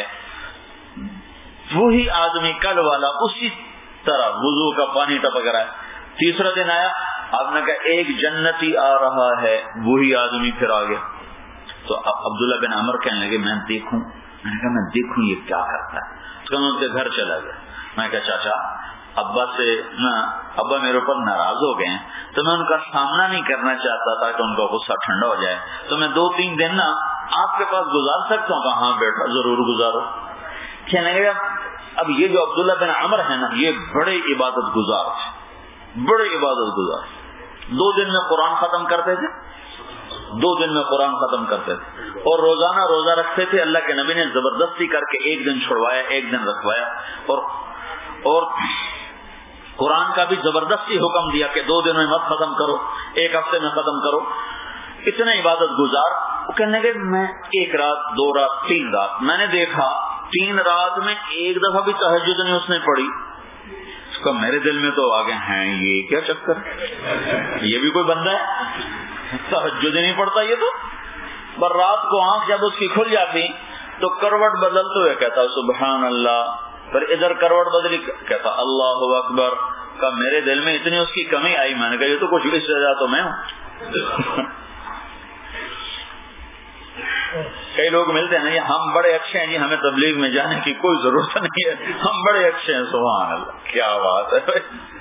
وہی آدمی کل والا اسی طرح وضو کا پانی ٹپک رہا ہے. تیسرا دن آیا, آپ نے کہا ایک جنتی آ رہا ہے, وہی آدمی پھر آ گیا. تو عبداللہ بن عمر کہنے لگے میں دیکھوں, میں نے کہا میں دیکھوں یہ کیا کرتا ہے. تو میں ان کے گھر چلا گیا. میں کہا چاچا ابا سے نا, ابا میرے اوپر ناراض ہو گئے ہیں, تو میں ان کا سامنا نہیں کرنا چاہتا تھا کہ ان کا غصہ ٹھنڈا ہو جائے, تو میں دو تین دن نا آپ کے پاس گزار سکتا ہوں. کہاں بیٹا ضرور گزارو. کہنے لگا اب یہ جو عبداللہ بن عمر ہے نا یہ بڑے عبادت گزار تھے, بڑے عبادت گزار. دو دن میں قرآن ختم کرتے تھے, دو دن میں قرآن ختم کرتے تھے, اور روزانہ روزہ رکھتے تھے. اللہ کے نبی نے زبردستی کر کے ایک دن چھڑوایا, ایک دن رکھوایا, اور اور قرآن کا بھی زبردستی حکم دیا کہ دو دن میں مت ختم کرو, ایک ہفتے میں ختم کرو. اتنے عبادت گزار. وہ کہنے کہ میں ایک رات, دو رات, تین رات, میں نے دیکھا تین رات میں ایک دفعہ بھی تہجد نہیں اس نے پڑھی. اس کا میرے دل میں تو آگے ہیں یہ کیا چکر, یہ بھی کوئی بندہ ہے تہجد نہیں پڑتا یہ تو. پر رات کو آنکھ جب اس کی کھل جاتی تو کروٹ بدلتے ہوئے کہتا سبحان اللہ, پھر ادھر کروٹ بدلی کہتا اللہ اکبر. کا میرے دل میں اتنی اس کی کمی آئی, میں نے کہا یہ تو کچھ بھی سزا تو میں ہوں. کئی لوگ ملتے ہیں نا یہ ہم بڑے اچھے ہیں جی ہمیں تبلیغ میں جانے کی کوئی ضرورت نہیں ہے، ہم بڑے اچھے ہیں، سبحان اللہ، کیا بات ہے۔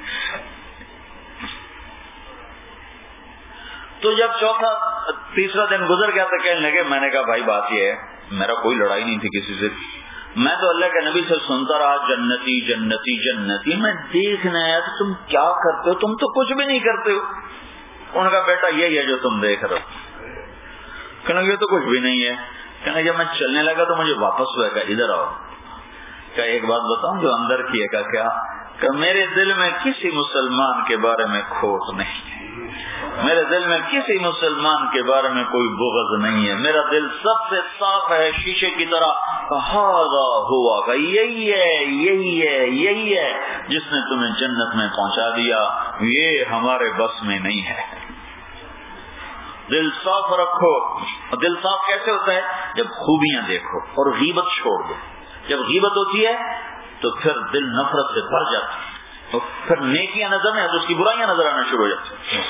تو جب چوتھا تیسرا دن گزر گیا تو کہنے لگے، میں نے کہا بھائی بات یہ ہے میرا کوئی لڑائی نہیں تھی کسی سے، میں تو اللہ کے نبی سے سنتا رہا جنتی جنتی جنتی، میں دیکھنا ہے تو تم کیا کرتے ہو، تم تو کچھ بھی نہیں کرتے ہو۔ انہوں نے کہا بیٹا یہی ہے جو تم دیکھ رہے ہو۔ کہنے لگے یہ تو کچھ بھی نہیں ہے۔ کہنے جب میں چلنے لگا تو مجھے واپس ہوا، کہ ادھر آؤ، کیا ایک بات بتاؤں جو اندر کی ہے، کہ کیا کہ میرے دل میں کسی مسلمان کے بارے میں کھوٹ نہیں ہے، میرے دل میں کسی مسلمان کے بارے میں کوئی بغض نہیں ہے، میرا دل سب سے صاف ہے شیشے کی طرح۔ ہاذا ہوا، کہ یہی ہے یہی ہے یہی ہے جس نے تمہیں جنت میں پہنچا دیا، یہ ہمارے بس میں نہیں ہے۔ دل صاف رکھو۔ دل صاف کیسے ہوتا ہے؟ جب خوبیاں دیکھو اور غیبت چھوڑ دو۔ جب غیبت ہوتی ہے تو پھر دل نفرت سے بھر جاتا ہے، اور پھر نیکیاں نظر نہیں تو اس کی برائیاں نظر آنا شروع ہو جاتی ہیں۔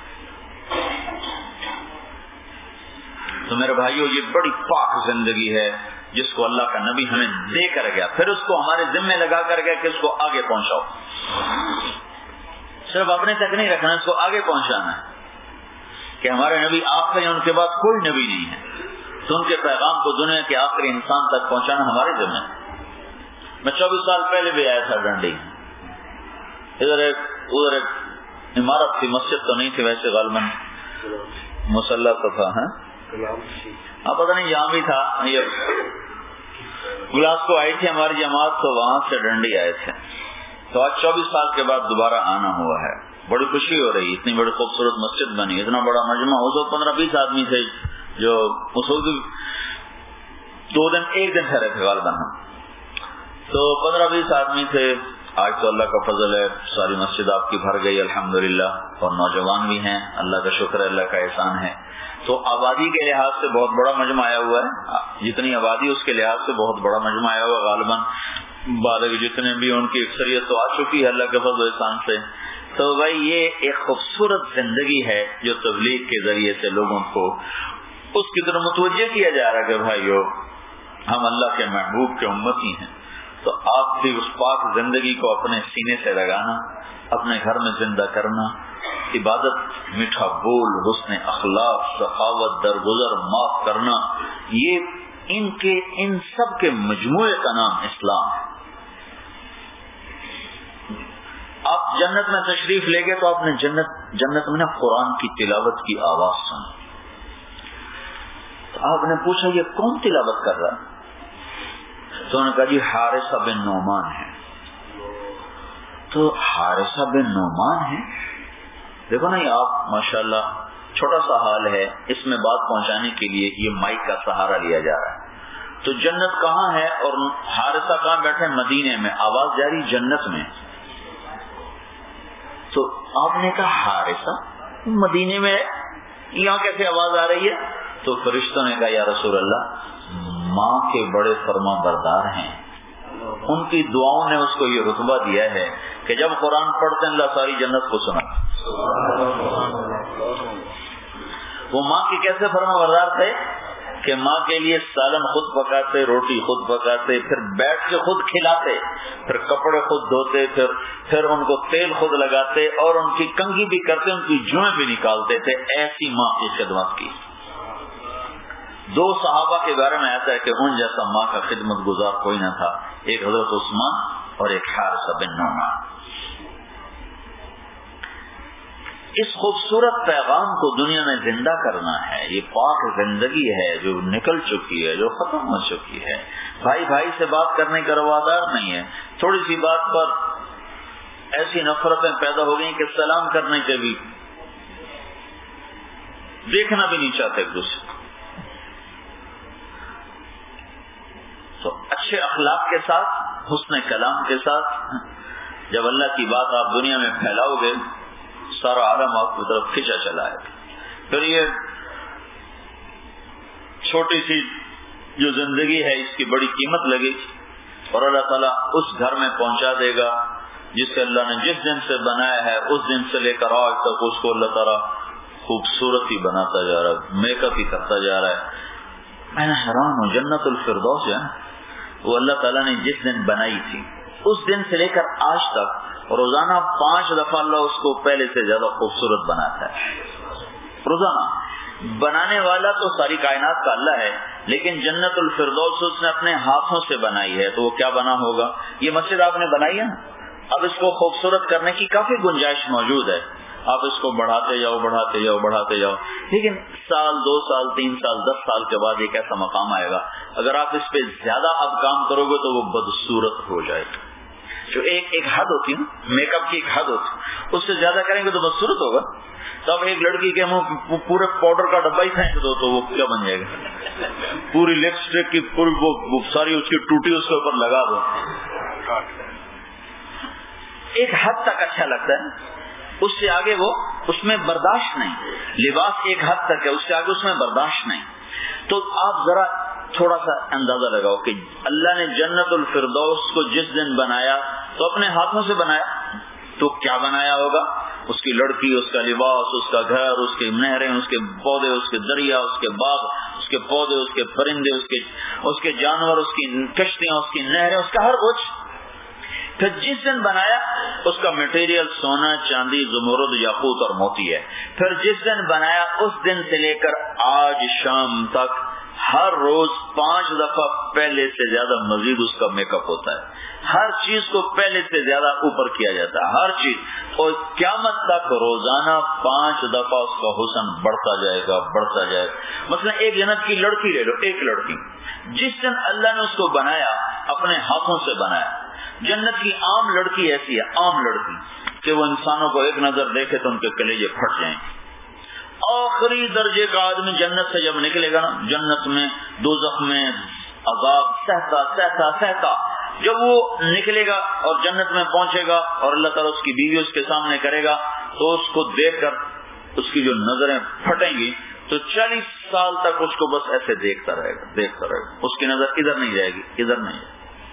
تو میرے بھائیو یہ بڑی پاک زندگی ہے جس کو اللہ کا نبی ہمیں دے کر گیا، پھر اس کو ہمارے ذمہ لگا کر گیا کہ اس کو آگے پہنچاؤ۔ صرف اپنے تک نہیں رکھنا، اس کو آگے پہنچانا ہے کہ ہمارے نبی آپ سے، ان کے بعد کوئی نبی نہیں ہے، تو ان کے پیغام کو دنیا کے آخری انسان تک پہنچانا ہمارے ذمہ ہے۔ میں چوبیس سال پہلے بھی آیا تھا ڈنڈی، ادھر ایک ادھر ایک عمارت تھی، مسجد تو نہیں تھی ویسے، غالباً مسلح تو تھا، ہاں پتہ نہیں یہاں بھی تھا، یہ گلاس کو آئی تھی ہماری جماعت، تو وہاں سے ڈنڈی آئے تھے۔ تو آج چوبیس سال کے بعد دوبارہ آنا ہوا ہے، بڑی خوشی ہو رہی، اتنی بڑی خوبصورت مسجد بنی، اتنا بڑا مجمع، اس وقت پندرہ بیس آدمی تھے، جو اس وقت دو دن ایک دن ٹھہرے تھے غالباً ہم، تو پندرہ بیس آدمی تھے۔ آج تو اللہ کا فضل ہے ساری مسجد آپ کی بھر گئی الحمدللہ، اور نوجوان بھی ہیں، اللہ کا شکر ہے، اللہ کا احسان ہے۔ تو آبادی کے لحاظ سے بہت بڑا مجمع آیا ہوا ہے، جتنی آبادی اس کے لحاظ سے بہت بڑا مجمع آیا ہوا ہے، غالباً بالغ جتنے بھی ان کی اکثریت تو آ چکی ہے اللہ کے فضل و احسان سے۔ تو بھائی یہ ایک خوبصورت زندگی ہے جو تبلیغ کے ذریعے سے لوگوں کو اس کی طرف متوجہ کیا جا رہا ہے کہ بھائیو ہم اللہ کے محبوب کے امتی ہیں۔ تو آپ بھی اس پاک زندگی کو اپنے سینے سے لگانا، اپنے گھر میں زندہ کرنا، عبادت، میٹھا بول، حسن اخلاق، سخاوت، درگزر، معاف کرنا، یہ ان کے ان سب کے مجموعے کا نام اسلام ہے۔ آپ جنت میں تشریف لے گئے تو آپ نے جنت جنت میں قرآن کی تلاوت کی آواز سنی، تو آپ نے پوچھا یہ کون تلاوت کر رہا ہے؟ تو انہوں نے کہا جی حارثہ بن نعمان ہے۔ تو حارثہ بن نعمان ہے، دیکھو نا یہ آپ ماشاءاللہ چھوٹا سا حال ہے، اس میں بات پہنچانے کے لیے یہ مائک کا سہارا لیا جا رہا ہے۔ تو جنت کہاں ہے اور حارثہ کہاں بیٹھے؟ مدینے میں، آواز جاری جنت میں۔ تو آپ نے کہا حارثہ مدینے میں، یہاں کیسے آواز آ رہی ہے؟ تو فرشتوں نے کہا یا رسول اللہ ماں کے بڑے فرما بردار ہیں، ان کی دعاؤں نے اس کو یہ رتبہ دیا ہے کہ جب قرآن پڑھتے ہیں اللہ ساری جنت کو سنا۔ وہ ماں کی کیسے فرما بردار تھے کہ ماں کے لیے سالن خود پکاتے، روٹی خود پکاتے، پھر بیٹھ کے خود کھلاتے، پھر کپڑے خود دھوتے، پھر پھر ان کو تیل خود لگاتے، اور ان کی کنگھی بھی کرتے، ان کی جوئیں بھی نکالتے تھے۔ ایسی ماں کی خدمت کی۔ دو صحابہ کے بارے میں آتا ہے کہ ان جیسا ماں کا خدمت گزار کوئی نہ تھا، ایک حضرت عثمان اور ایک حارثہ بن نعمان۔ اس خوبصورت پیغام کو دنیا میں زندہ کرنا ہے، یہ پاک زندگی ہے جو نکل چکی ہے، جو ختم ہو چکی ہے۔ بھائی بھائی سے بات کرنے کا روادار نہیں ہے، تھوڑی سی بات پر ایسی نفرتیں پیدا ہو گئی کہ سلام کرنے کے بھی دیکھنا بھی نہیں چاہتے ایک دوسرے کو۔ تو اچھے اخلاق کے ساتھ، حسن کلام کے ساتھ جب اللہ کی بات آپ دنیا میں پھیلاؤ گے، سارا عالم آپ کی طرف کھینچا چلا ہے۔ پھر یہ چھوٹی سی جو زندگی ہے اس کی بڑی قیمت لگے، اور اللہ تعالیٰ اس گھر میں پہنچا دے گا جس سے اللہ نے جس دن سے بنایا ہے اس دن سے لے کر آج تک اس کو اللہ تعالیٰ خوبصورت ہی بناتا جا رہا ہے، میک اپ ہی کرتا جا رہا ہے۔ میں نے حیران ہوں، جنت الفردوس ہے وہ اللہ تعالیٰ نے جس دن بنائی تھی اس دن سے لے کر آج تک روزانہ پانچ دفعہ اللہ اس کو پہلے سے زیادہ خوبصورت بناتا ہے روزانہ. بنانے والا تو ساری کائنات کا اللہ ہے، لیکن جنت الفردوس اس نے اپنے ہاتھوں سے بنائی ہے، تو وہ کیا بنا ہوگا؟ یہ مسجد آپ نے بنائی ہے نا، اب اس کو خوبصورت کرنے کی کافی گنجائش موجود ہے، آپ اس کو بڑھاتے جاؤ بڑھاتے جاؤ بڑھاتے جاؤ، لیکن سال دو سال تین سال دس سال کے بعد ایک ایسا مقام آئے گا اگر آپ اس پہ زیادہ اب کام کرو گے تو وہ بدصورت ہو جائے گا. جو ایک ایک حد ہوتی ہے میک اپ کی ایک حد ہوتی، اس سے زیادہ کریں گے تو بدصورت ہوگا. تو اب ایک لڑکی کے منہ پورے پاؤڈر کا ڈبہ ہی پھینک دو تو وہ کیا بن جائے گا؟ پوری لپسٹک کی پوری وہ ساری اس کی ٹوٹی اس کے اوپر لگا دو. ایک حد تک اچھا لگتا ہے، اس سے آگے وہ اس میں برداشت نہیں. لباس ایک حد تک ہے، اس سے آگے اس میں برداشت نہیں. تو آپ ذرا تھوڑا سا اندازہ لگاؤ کہ اللہ نے جنت الفردوس کو جس دن بنایا تو اپنے ہاتھوں سے بنایا، تو کیا بنایا ہوگا؟ اس کی لڑکی، اس کا لباس، اس کا گھر، اس کی نہریں، اس کے پودے، اس کے دریا، اس کے باغ، اس کے پودے، اس کے پرندے، اس کے اس کے جانور، اس کی کشتیاں، اس کی نہریں، اس کا ہر کچھ. پھر جس دن بنایا اس کا مٹیریل سونا، چاندی، زمرد، یاقوت اور موتی ہے. پھر جس دن بنایا اس دن سے لے کر آج شام تک ہر روز پانچ دفعہ پہلے سے زیادہ مزید اس کا میک اپ ہوتا ہے. ہر چیز کو پہلے سے زیادہ اوپر کیا جاتا ہے، ہر چیز. اور قیامت تک روزانہ پانچ دفعہ اس کا حسن بڑھتا جائے گا بڑھتا جائے گا. مثلا ایک جنت کی لڑکی لے لو، ایک لڑکی جس دن اللہ نے اس کو بنایا اپنے ہاتھوں سے بنایا. جنت کی عام لڑکی ایسی ہے، عام لڑکی کہ وہ انسانوں کو ایک نظر دیکھے تو ان کے کلیجے پھٹ جائیں. آخری درجے کا آدمی جنت سے جب نکلے گا نا، جنت میں دوزخ میں عذاب سہتا سہتا سہتا جب وہ نکلے گا اور جنت میں پہنچے گا اور اللہ تعالیٰ اس کی بیوی اس کے سامنے کرے گا تو اس کو دیکھ کر اس کی جو نظریں پھٹیں گی تو چالیس سال تک اس کو بس ایسے دیکھتا رہے گا دیکھتا رہے گا اس کی نظر ادھر نہیں جائے گی ادھر نہیں جائے گی.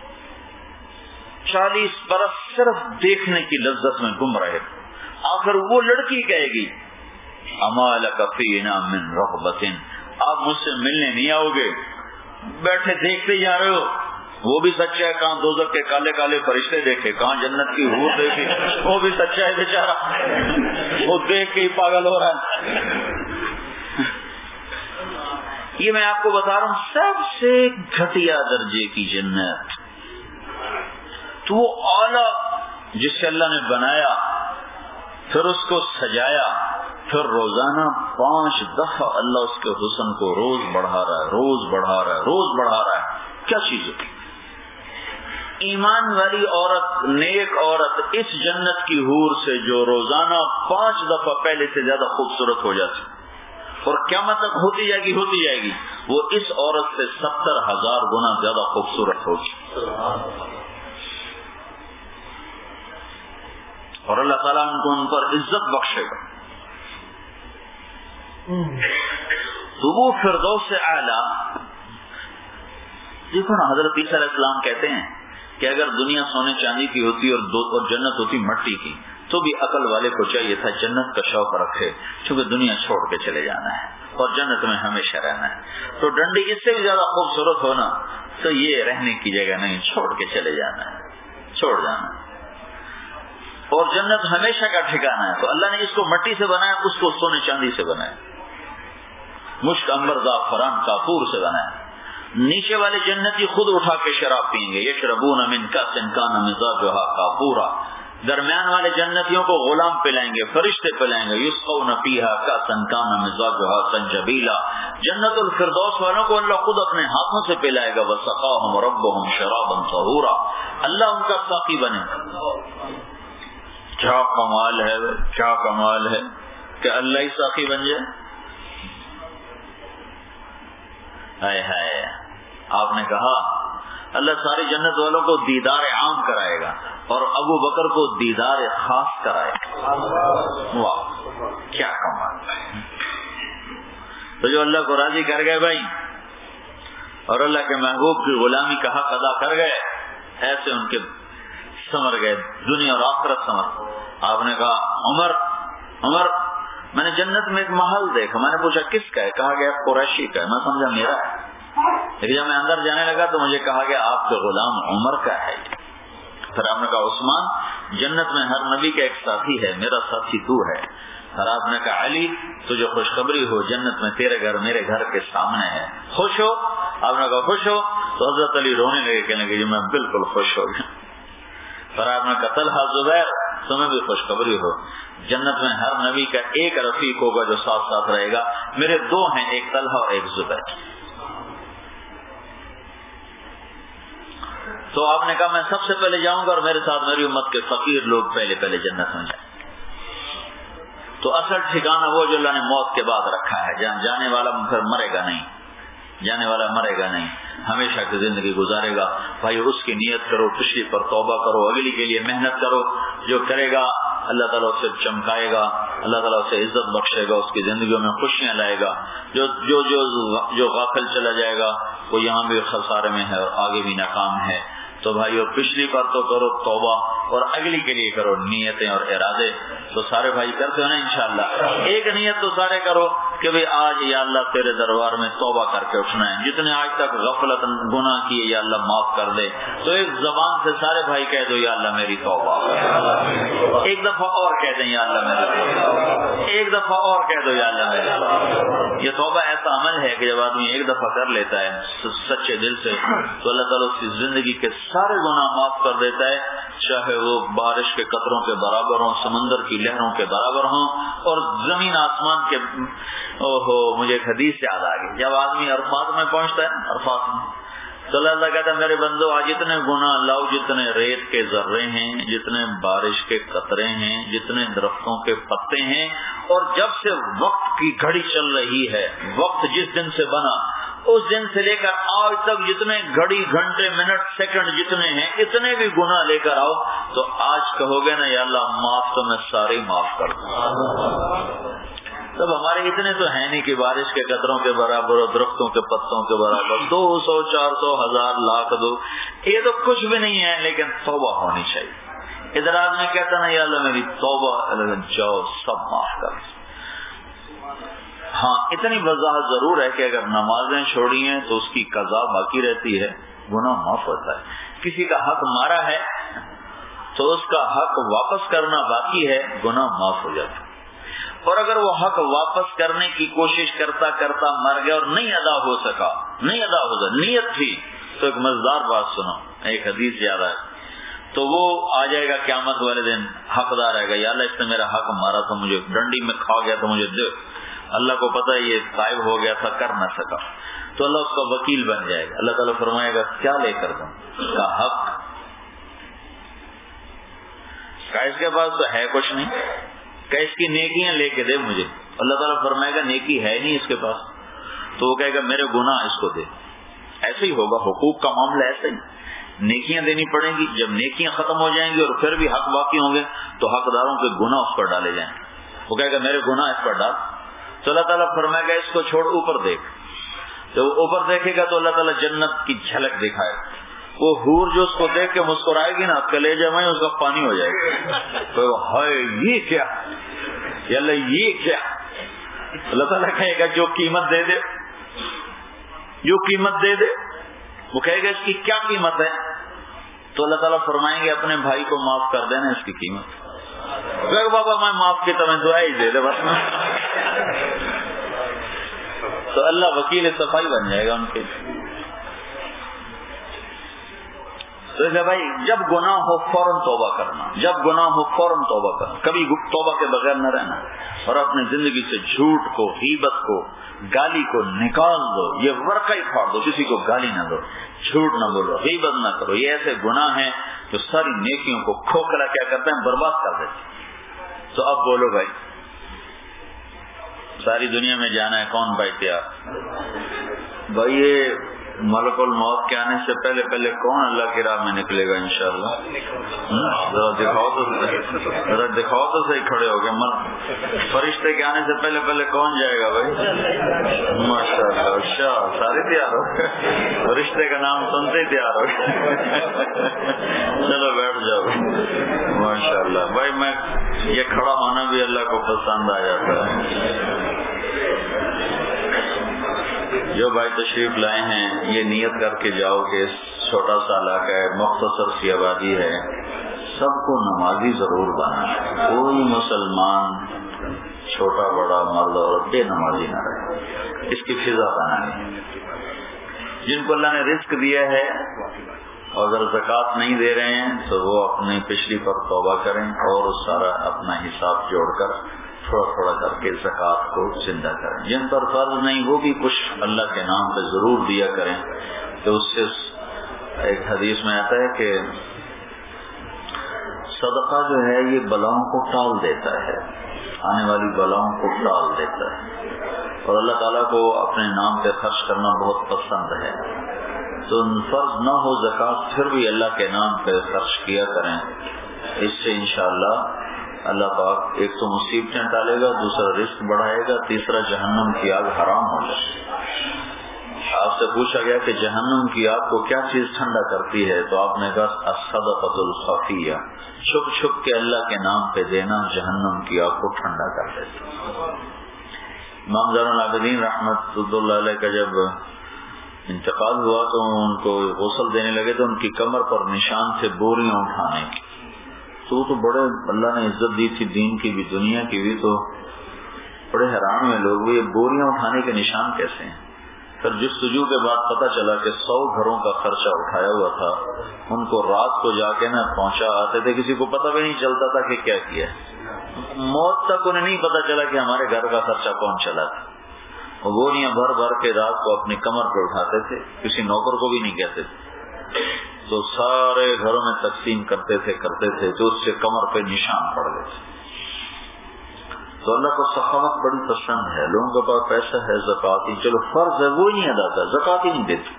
چالیس برس صرف دیکھنے کی لذت میں گم رہے گا. آخر وہ لڑکی کہے گی اما لک فینا من رغبۃ، آپ مجھ سے ملنے نہیں آؤ گے، بیٹھے دیکھتے جا رہے ہو. وہ بھی سچا ہے، کہاں دوزخ کے کالے کالے فرشتے دیکھے، کہاں جنت کی حور دیکھی، وہ بھی سچا ہے بیچارہ، وہ دیکھ کے ہی پاگل ہو رہا ہے. یہ میں آپ کو بتا رہا ہوں سب سے گھٹیا درجے کی جنت. تو وہ اعلیٰ جس سے اللہ نے بنایا، پھر اس کو سجایا، پھر روزانہ پانچ دفعہ اللہ اس کے حسن کو روز بڑھا رہا ہے روز بڑھا رہا ہے روز بڑھا رہا ہے. کیا چیز ہے؟ ایمان والی عورت، نیک عورت اس جنت کی حور سے جو روزانہ پانچ دفعہ پہلے سے زیادہ خوبصورت ہو جاتی اور قیامت تک ہوتی جائے گی ہوتی جائے گی، وہ اس عورت سے ستر ہزار گنا زیادہ خوبصورت ہوگی. اور اللہ تعالیٰ ان کو ان پر عزت بخشے گا. تو وہ فردوس سے اعلیٰ. دیکھو نا، حضرت عیسیٰ علیہ السلام کہتے ہیں کہ اگر دنیا سونے چاندی کی ہوتی اور دو اور جنت ہوتی مٹی کی تو بھی عقل والے کو چاہیے تھا جنت کا شوق رکھے، کیونکہ دنیا چھوڑ کے چلے جانا ہے اور جنت میں ہمیشہ رہنا ہے. تو ڈنڈی اس سے بھی زیادہ خوبصورت ہونا تو یہ رہنے کی جگہ نہیں، چھوڑ کے چلے جانا ہے، چھوڑ جانا ہے. اور جنت ہمیشہ کا ٹھکانا ہے. تو اللہ نے اس کو مٹی سے بنایا، اس کو سونے چاندی سے بنایا، مشک عنبر زعفران کافور سے بنایا. نیچے والے جنتی خود اٹھا کے شراب پئیں گے، یشربون من کأس کان مزاجها کافورا. درمیان والے جنتیوں کو غلام پلائیں گے، فرشتے پلائیں گے، یسقون فیہا کأسا کان مزاجها سنجبیلا. جنت الفردوس والوں کو اللہ خود اپنے ہاتھوں سے پلائے گا. وسقاهم ربهم شرابا طہورا. اللہ ان کا ساقی بنے. کیا کمال ہے، کیا کمال ہے کہ اللہ ہی ساقی بن جائے. ہائے ہائے. آپ نے کہا اللہ ساری جنت والوں کو دیدار عام کرائے گا اور ابو بکر کو دیدار خاص کرائے گا. واہ کیا کمال. تو جو اللہ کو راضی کر گئے بھائی اور اللہ کے محبوب کی غلامی کا حق ادا کر گئے، ایسے ان کے سمر گئے دنیا اور آخرت سمر. آپ نے کہا عمر عمر میں نے جنت میں ایک محل دیکھا. میں نے پوچھا کس کا ہے؟ کہا گیا قریشی کا ہے. میں سمجھا میرا ہے. لیکن جب میں اندر جانے لگا تو مجھے کہا کہ آپ کے غلام عمر کا ہے. پھر آپ نے کہا عثمان جنت میں ہر نبی کا ایک ساتھی ہے, میرا ساتھی تو ہے. پھر آپ نے کہا علی تجھے خوشخبری ہو جنت میں تیرے گھر میرے گھر کے سامنے ہے, خوش ہو. آپ نے کہا خوش ہو. تو حضرت علی رونے لگے, کہنے لگے میں بالکل خوش ہو گیا. پھر آپ نے کہا طلحہ زبیر تمہیں بھی خوشخبری ہو جنت میں ہر نبی کا ایک رفیق ہوگا جو ساتھ ساتھ رہے گا, میرے دو ہیں, ایک طلحہ اور ایک زبیر. تو آپ نے کہا میں سب سے پہلے جاؤں گا اور میرے ساتھ میری امت کے فقیر لوگ پہلے پہلے جنت میں جائیں. تو اصل ٹھکانہ وہ جو اللہ نے موت کے بعد رکھا ہے, جہاں جانے والا پھر مرے گا نہیں, جانے والا مرے گا نہیں, ہمیشہ کی زندگی گزارے گا. بھائی اس کی نیت کرو, پچھلی پر توبہ کرو, اگلی کے لیے محنت کرو. جو کرے گا اللہ تعالیٰ اسے چمکائے گا, اللہ تعالیٰ اسے عزت بخشے گا, اس کی زندگیوں میں خوشیاں لائے گا. جو جو جو جو غافل چلا جائے گا وہ یہاں بھی خسارے میں ہے اور آگے بھی ناکام ہے. تو بھائی اور پچھلی پر تو کرو توبہ اور اگلی کے لیے کرو نیتیں اور ارادے. تو سارے بھائی کرتے ہو نا انشاءاللہ. ایک نیت تو سارے کرو کہ بھئی آج یا اللہ تیرے دربار میں توبہ کر کے اٹھنا ہے, جتنے آج تک غفلت گناہ کیے یا اللہ معاف کر دے. تو ایک زبان سے سارے بھائی کہہ دو یا اللہ میری توبہ, ایک دفعہ اور کہہ دیں یا اللہ میری توبہ, ایک دفعہ اور کہہ دو یا اللہ میری توبہ. یہ توبہ ایسا عمل ہے کہ جب آدمی ایک دفعہ کر لیتا ہے سچے دل سے تو اللہ تعالیٰ اس کی زندگی کے سارے گناہ معاف کر دیتا ہے, چاہے وہ بارش کے قطروں کے برابر ہوں, سمندر کی لہروں کے برابر ہوں, اور زمین آسمان کے. اوہو مجھے ایک حدیث یاد آ گئی. جب آدمی عرفات میں پہنچتا ہے, عرفات میں تو اللہ کہتا ہے میرے بندو آج اتنے گناہ لاؤ جتنے ریت کے ذرے ہیں, جتنے بارش کے قطرے ہیں, جتنے درختوں کے پتے ہیں. اور جب سے وقت کی گھڑی چل رہی ہے, وقت جس دن سے بنا اس دن سے لے کر آج تک جتنے گھڑی گھنٹے منٹ سیکنڈ جتنے ہیں اتنے بھی گناہ لے کر آؤ. تو آج کہو گے نا یا اللہ معاف, تو میں سارے معاف کر دوں. تب ہمارے اتنے تو ہیں نہیں کہ بارش کے قطروں کے برابر اور درختوں کے پتوں کے برابر دو سو چار سو ہزار لاکھ دو, یہ تو کچھ بھی نہیں ہے. لیکن توبہ ہونی چاہیے. ادھر آدمی کہتا نا یا اللہ میری توبہ, اللہ جاؤ سب معاف کر. ہاں اتنی وضاحت ضرور ہے کہ اگر نمازیں چھوڑی ہیں تو اس کی قضا باقی رہتی ہے, گناہ معاف ہوتا ہے. کسی کا حق مارا ہے تو اس کا حق واپس کرنا باقی ہے, گناہ معاف ہو جاتا ہے. اور اگر وہ حق واپس کرنے کی کوشش کرتا کرتا مر گیا اور نہیں ادا ہو سکا, نہیں ادا ہو سکا, نیت تھی, تو ایک مزدار بات سنو, ایک حدیث یاد آئے. تو وہ آ جائے گا قیامت والے دن, حقدار آئے گا, یا اللہ اس نے میرا حق مارا تھا, مجھے ڈنڈی میں کھا گیا تھا, مجھے دے. اللہ کو پتا ہے یہ غائب ہو گیا تھا, کر نہ سکا. تو اللہ اس کا وکیل بن جائے گا. اللہ تعالیٰ فرمائے گا کیا لے کر دوں, کا حق کا اس کے پاس تو ہے کچھ نہیں, کہ اس کی نیکیاں لے کے دے مجھے. اللہ تعالیٰ فرمائے گا نیکی ہے نہیں اس کے پاس. تو وہ کہے گا میرے گناہ اس کو دے. ایسے ہی ہوگا, حقوق کا معاملہ ایسے ہی, نیکیاں دینی پڑیں گی. جب نیکیاں ختم ہو جائیں گی اور پھر بھی حق باقی ہوں گے تو حقداروں کے گناہ اس پر ڈالے جائیں گے. وہ کہے گا میرے گناہ اس پر ڈال. تو اللہ تعالیٰ فرمائے گا اس کو چھوڑ اوپر دیکھ. تو وہ اوپر دیکھے گا تو اللہ تعالیٰ جنت کی جھلک دکھائے. وہ حور جو اس کو دیکھ کے مسکرائے گی نا, کلیجے میں اس کا پانی ہو جائے گا. تو ہائے یہ کیا, یا اللہ یہ کیا. اللہ تعالیٰ کہے گا جو قیمت دے دے, جو قیمت دے دے. وہ کہے گا اس کی کیا قیمت ہے. تو اللہ تعالیٰ فرمائیں گے اپنے بھائی کو معاف کر دینا اس کی قیمت. بابا میں معاف کی تمہیں دعا ہی دے دے بس. تو اللہ وکیل صفائی بن جائے گا ان کے. تو بھائی جب گناہ ہو فوراً توبہ کرنا, جب گناہ ہو فوراً توبہ کرنا, کبھی توبہ کے بغیر نہ رہنا. اور اپنی زندگی سے جھوٹ کو, غیبت کو, گالی کو نکال دو. یہ ورقہ ہی پھاڑ دو, کسی کو گالی نہ دو, جھوٹ نہ بولو, غیبت نہ کرو. یہ ایسے گناہ ہیں جو ساری نیکیوں کو کھوکھلا کیا کرتے ہیں, برباد کر دیتے. تو اب بولو بھائی, ساری دنیا میں جانا ہے, کون بھائی تیار؟ بھائی یہ ملک الموت کے آنے سے پہلے پہلے کون اللہ کی راہ میں نکلے گا انشاءاللہ؟ ذرا دکھاؤ تو, ذرا دکھاؤ تو صحیح کھڑے ہو گئے. فرشتے کے آنے سے پہلے پہلے کون جائے گا بھائی؟ ماشاء اللہ, اچھا سارے تیار ہو گئے, فرشتے کا نام سنتے ہی تیار ہو گئے. چلو بیٹھ جاؤ. ماشاء اللہ بھائی, میں یہ کھڑا ہونا بھی اللہ کو پسند آ جاتا ہے. جو بھائی تشریف لائے ہیں یہ نیت کر کے جاؤ کہ چھوٹا سا علاقہ ہے، مختصر سی آبادی ہے، سب کو نمازی ضرور بنا ہے، کوئی مسلمان چھوٹا بڑا مرد اور بے نمازی نہ رہے، اس کی فضا بنانی۔ جن کو اللہ نے رزق دیا ہے اور اگر زکوٰۃ نہیں دے رہے ہیں تو وہ اپنی پچھلی پر توبہ کریں اور سارا اپنا حساب جوڑ کر تھوڑا تھوڑا کر کے زکوٰۃ کو زندہ کریں۔ جن پر فرض نہیں وہ بھی کچھ اللہ کے نام پہ ضرور دیا کریں، تو اس سے ایک حدیث میں آتا ہے کہ صدقہ جو ہے یہ بلاؤں کو ٹال دیتا ہے، آنے والی بلاؤں کو ٹال دیتا ہے، اور اللہ تعالیٰ کو اپنے نام پہ خرچ کرنا بہت پسند ہے۔ تو فرض نہ ہو زکوٰۃ پھر بھی اللہ کے نام پہ خرچ کیا کریں، اس سے انشاءاللہ اللہ پاک ایک تو مصیبتیں ٹالے گا، دوسرا رزق بڑھائے گا، تیسرا جہنم کی آگ حرام ہو جائے۔ آپ سے پوچھا گیا کہ جہنم کی آگ کو کیا چیز ٹھنڈا کرتی ہے، تو آپ نے کہا الصدقۃ الخفیہ، چھپ چھپ کے اللہ کے نام پہ دینا جہنم کی آگ کو ٹھنڈا کر دیتا۔ امام زین العابدین رحمۃ اللہ علیہ کا جب انتقال ہوا تو ان کو غسل دینے لگے تو ان کی کمر پر نشان تھے بوریاں اٹھانے کی، تو تو بڑے اللہ نے عزت دی تھی دین کی بھی دنیا کی بھی، تو بڑے حیران ہوئے لوگ، یہ بوریاں اٹھانے کے نشان کیسے ہیں؟ پھر جستجو کے بعد پتہ چلا کہ سو گھروں کا خرچہ اٹھایا ہوا تھا، ان کو رات کو جا کے نہ پہنچا آتے تھے، کسی کو پتہ بھی نہیں چلتا تھا کہ کیا کیا، موت تک انہیں نہیں پتہ چلا کہ ہمارے گھر کا خرچہ کون چلا تھا۔ وہ بوریاں بھر بھر کے رات کو اپنی کمر پہ اٹھاتے تھے، کسی نوکر کو بھی نہیں کہتے تھے، تو سارے گھروں میں تقسیم کرتے تھے کرتے تھے تو اس سے کمر پہ نشان پڑ گئے تھے۔ تو اللہ کو سخاوت بڑی پسند ہے، لوگوں کے پاس پیسہ ہے، زکوٰۃ ہی چلو فرض ہے وہ نہیں ادا کر، زکوٰۃ ہی نہیں دیتے،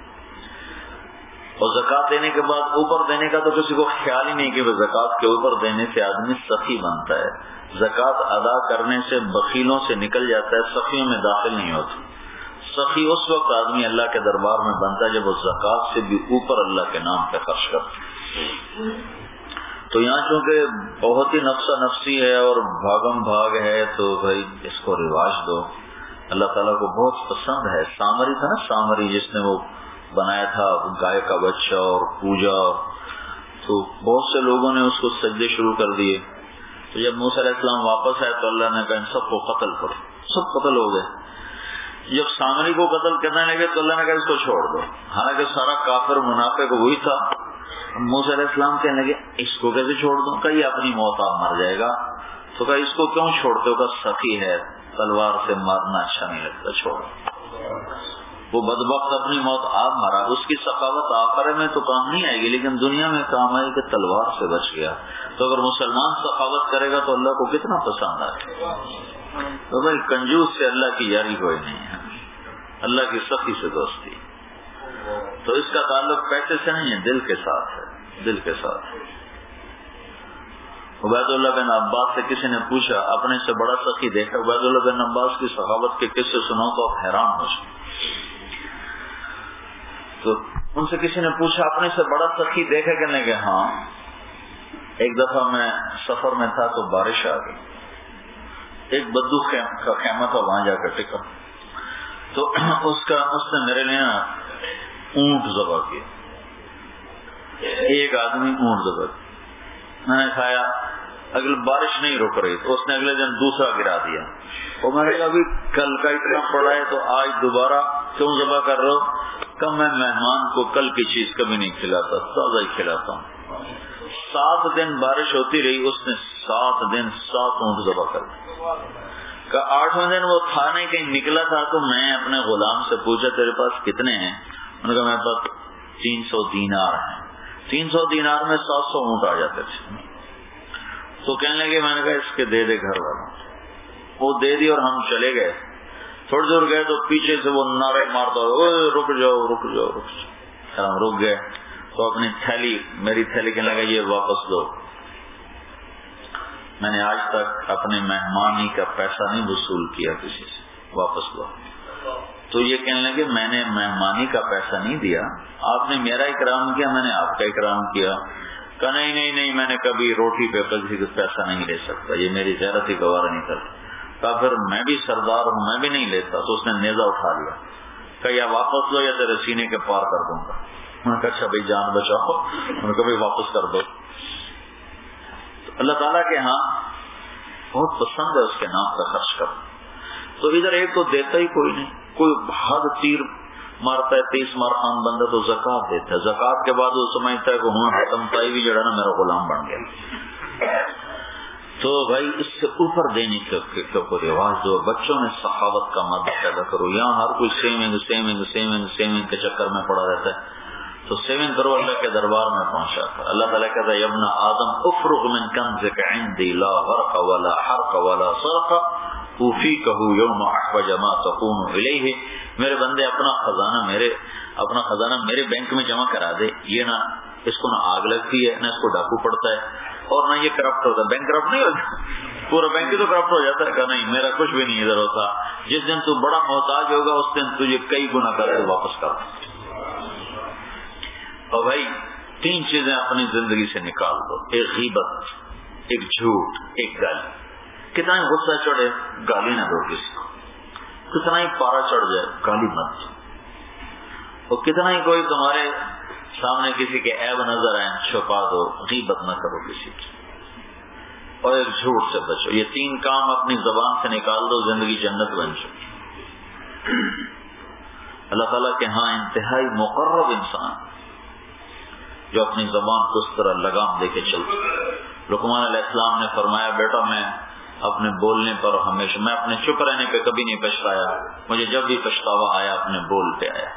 اور زکوٰۃ دینے کے بعد اوپر دینے کا تو کسی کو خیال ہی نہیں کہ وہ زکوٰۃ کے اوپر دینے سے آدمی سخی بنتا ہے، زکوٰۃ ادا کرنے سے بخیلوں سے نکل جاتا ہے، سخیوں میں داخل نہیں ہوتا۔ سخی اس وقت آدمی اللہ کے دربار میں بنتا ہے جب وہ زکوٰۃ سے بھی اوپر اللہ کے نام پہ خرچ کرتا ہے۔ تو یہاں چونکہ بہت ہی نفسا نفسی ہے اور بھاگم بھاگ ہے تو بھائی اس کو رواج دو، اللہ تعالیٰ کو بہت پسند ہے۔ سامری تھا نا، سامری جس نے وہ بنایا تھا گائے کا بچہ اور پوجا، تو بہت سے لوگوں نے اس کو سجدے شروع کر دیے، تو جب موسیٰ علیہ السلام واپس آئے تو اللہ نے کہا ان سب کو قتل کرو، سب قتل ہو گئے۔ جب سامری کو قتل کرنے لگے تو اللہ نے کہا اس کو چھوڑ دو، حالانکہ سارا کافر منافق وہی تھا۔ موسیٰ علیہ السلام کہنے لگے اس کو کیسے چھوڑ دوں، کہ یہ اپنی موت آپ مر جائے گا، تو کہا اس کو کیوں چھوڑتے ہو، کہ سخی ہے، تلوار سے مارنا اچھا نہیں لگتا، چھوڑو۔ وہ بدبخت اپنی موت آپ مرا، اس کی سخاوت آخرت میں تو کام نہیں آئے گی لیکن دنیا میں کام آئے کہ تلوار سے بچ گیا۔ تو اگر مسلمان سخاوت کرے گا تو اللہ کو کتنا پسند آئے۔ تو بھائی کنجوس سے اللہ کی یاری کوئی نہیں ہے، اللہ کی سخی سے دوستی، تو اس کا تعلق پیسے سے نہیں ہے، دل کے ساتھ ہے، دل کے ساتھ۔ عبید اللہ بن عباس سے کسی نے پوچھا اپنے سے بڑا سخی دیکھا، عبید اللہ بن عباس کی سخاوت کے قصے سنو تو آپ حیران ہو جائیں۔ تو ان سے کسی نے پوچھا اپنے سے بڑا سخی دیکھا کہ نہیں، کہ ہاں ایک دفعہ میں سفر میں تھا تو بارش آ گئی، ایک بدو کا خیمہ تھا وہاں جا کر ٹکا، تو اس کا اس نے میرے لیے اونٹ ذبح کیا، ایک آدمی اونٹ ذبح کیا، میں نے کھایا، اگلے بارش نہیں رک رہی تو اس نے اگلے دن دوسرا گرا دیا، اور میں نے کہا ابھی کل کا اتنا پڑا ہے تو آج دوبارہ کیوں ذبح کر رہے ہو؟ کہ میں مہمان کو کل کی چیز کبھی نہیں کھلاتا، تازہ ہی کھلاتا ہوں۔ سات دن بارش ہوتی رہی، اس نے سات دن سات اونٹ ذبح کر دیا، کہ آٹھویں دن وہ تھا نہیں کہیں نکلا تھا، تو میں اپنے غلام سے پوچھا تیرے پاس کتنے ہیں؟ انہوں نے کہا میرے پاس تین سو دینار ہیں۔ تین سو دینار میں سات سو اونٹ آ جاتے تھے۔ تو کہنے لگے، میں نے کہا اس کے دے دے گھر والوں، وہ دے دی اور ہم چلے گئے۔ تھوڑی دور گئے تو پیچھے سے وہ نعرے مارتا ہوا رک جاؤ رک جاؤ رک جاؤ، ہم رک گئے تو اپنی تھیلی، میری تھیلی کہنے لگا یہ واپس دو، میں نے آج تک اپنے مہمانی کا پیسہ نہیں وصول کیا کسی سے، واپس دو۔ تو یہ کہنے لگے میں نے مہمانی کا پیسہ نہیں دیا، آپ نے میرا اکرام کیا، میں نے آپ کا اکرام کیا۔ کہ نہیں نہیں نہیں میں نے کبھی روٹی پہ کسی کا پیسہ نہیں لے سکتا، یہ میری غیرت ہی گوارا نہیں کرتا۔ کہا پھر میں بھی سردار ہوں، میں بھی نہیں لیتا. تو اس نے نیزہ اٹھا لیا، کہ یا واپس لو یا تیرے سینے کے پار کر دوں گا. میں نے کہا اچھا بھائی جان بچاؤ. میں نے کہا بھائی واپس کر دو. تو اللہ تعالیٰ کے ہاں بہت پسند ہے اس کے نام کا خرچ کرنا. تو ادھر ایک تو دیتا ہی کوئی نہیں، کوئی حد تیر مارتا ہے تیس مار خان بندہ تو زکات دیتا ہے، زکات کے بعد وہ سمجھتا ہے کہ ہوں ختم تائی بھی جڑا نا میرا غلام بن گیا. تو بھائی اس سے اوپر دینے کا کوئی رواج دو. بچوں میں سخاوت کا مادہ پیدا کرو. یہاں ہر کوئی سیونگ سیونگ سیونگ سیونگ کے چکر میں پڑا رہتا ہے. تو سیونگ کرو اللہ کے دربار میں پہنچا کر. اللہ تعالیٰ کہتا ہے ابن آدم افرغ من کنزک عندی لا غرق ولا حرق ولا صرق اوفیکہ یوم احوج ما تکون الیہ. میرے بندے اپنا خزانہ میرے اپنا خزانہ میرے بینک میں جمع کرا دے. یہ نہ اس کو نہ آگ لگتی ہے نہ اس کو ڈاکو پڑتا ہے اور نہ یہ کرپٹ ہوتا ہے. بینک کرپٹ نہیں ہوتا، پورا بینک ہی تو کرپٹ ہو جاتا ہے. کہ نہیں میرا کچھ بھی نہیں ادھر ہوتا. جس دن تو بڑا محتاج ہوگا اس دن تجھے کئی گنا کر کے واپس کر. اور بھائی تین چیزیں اپنی زندگی سے نکال دو. ایک غیبت، ایک جھوٹ، ایک گالی. کتنا ہی غصہ چڑھے گالی نہ دو کسی کو، کتنا ہی پارا چڑھ جائے گالی مت دو، اور کتنا ہی کوئی تمہارے سامنے کسی کے عیب نظر آئے چھپا دو. غیبت نہ کرو کسی کی، اور ایک جھوٹ سے بچو. یہ تین کام اپنی زبان سے نکال دو، زندگی جنت بن چکی. اللہ تعالیٰ کے ہاں انتہائی مقرب انسان جو اپنی زبان کو اس طرح لگام دے کے چلتا. لقمان علیہ السلام نے فرمایا بیٹا میں اپنے بولنے پر ہمیشہ، میں اپنے چپ رہنے پہ کبھی نہیں پچھتایا، مجھے جب بھی پچھتاوا آیا اپنے بول پہ آیا.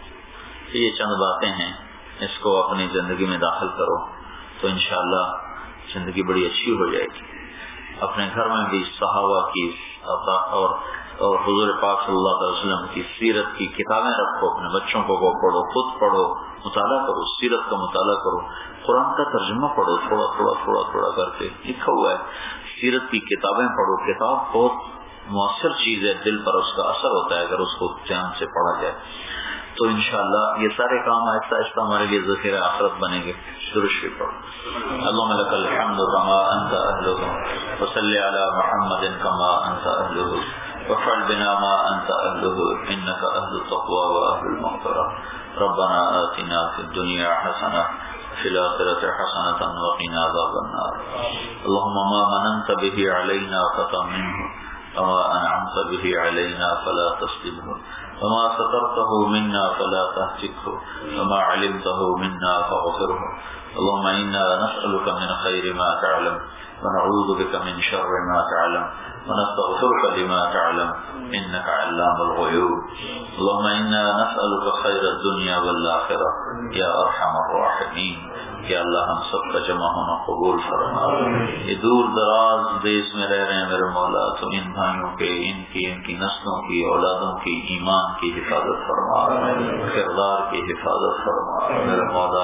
یہ چند باتیں ہیں، اس کو اپنی زندگی میں داخل کرو تو انشاءاللہ زندگی بڑی اچھی ہو جائے گی. اپنے گھر میں بھی صحابہ کی اور اور حضور پاک صلی اللہ علیہ وسلم کی سیرت کی کتابیں رکھو. اپنے بچوں کو وہ پڑھو، خود پڑھو، مطالعہ کرو، سیرت کا مطالعہ کرو. قرآن کا ترجمہ پڑھو، تھوڑا تھوڑا تھوڑا تھوڑا کر کے لکھا ہوا ہے. سیرت کی کتابیں پڑھو. کتاب بہت مؤثر چیز ہے، دل پر اس کا اثر ہوتا ہے اگر اس کو دھیان سے پڑھا جائے. تو انشاءاللہ یہ سارے کام آہستہ آہستہ ہمارے لیے ذخیرہ آخرت بنیں گے. درود شریف پڑھو. اللهم لك الحمد كما انت اهله وصل على محمد كما انت اهله وفعل بنا ما انت اهله انك اهل التقوى واهل المغفرة. ربنا آتنا في الدنيا حسنة وفي الآخرة حسنة وقنا عذاب النار. اللهم ما مننت به علينا فتمنه وما أنعمت به علينا فلا تسلبه وما سترته منا فلا تهتكه وما علمته منا فاغفره. اللهم إنا نسألك من خير ما تعلم ونعوذ بك من شر ما تعلم ونستغفرك لما تعلم إنك علام الغيوب. اللهم إنا نسألك خير الدنيا والآخرة يا أرحم الراحمين. کہ اللہ ہم سب کا جمع ہونا قبول فرما. یہ دور دراز دیش میں رہ رہے ہیں میرے مولا، تو ان بھائیوں کے، ان کی ان کی نسلوں کی، اولادوں کی ایمان کی حفاظت فرما، کردار کی حفاظت فرما. میرے مولا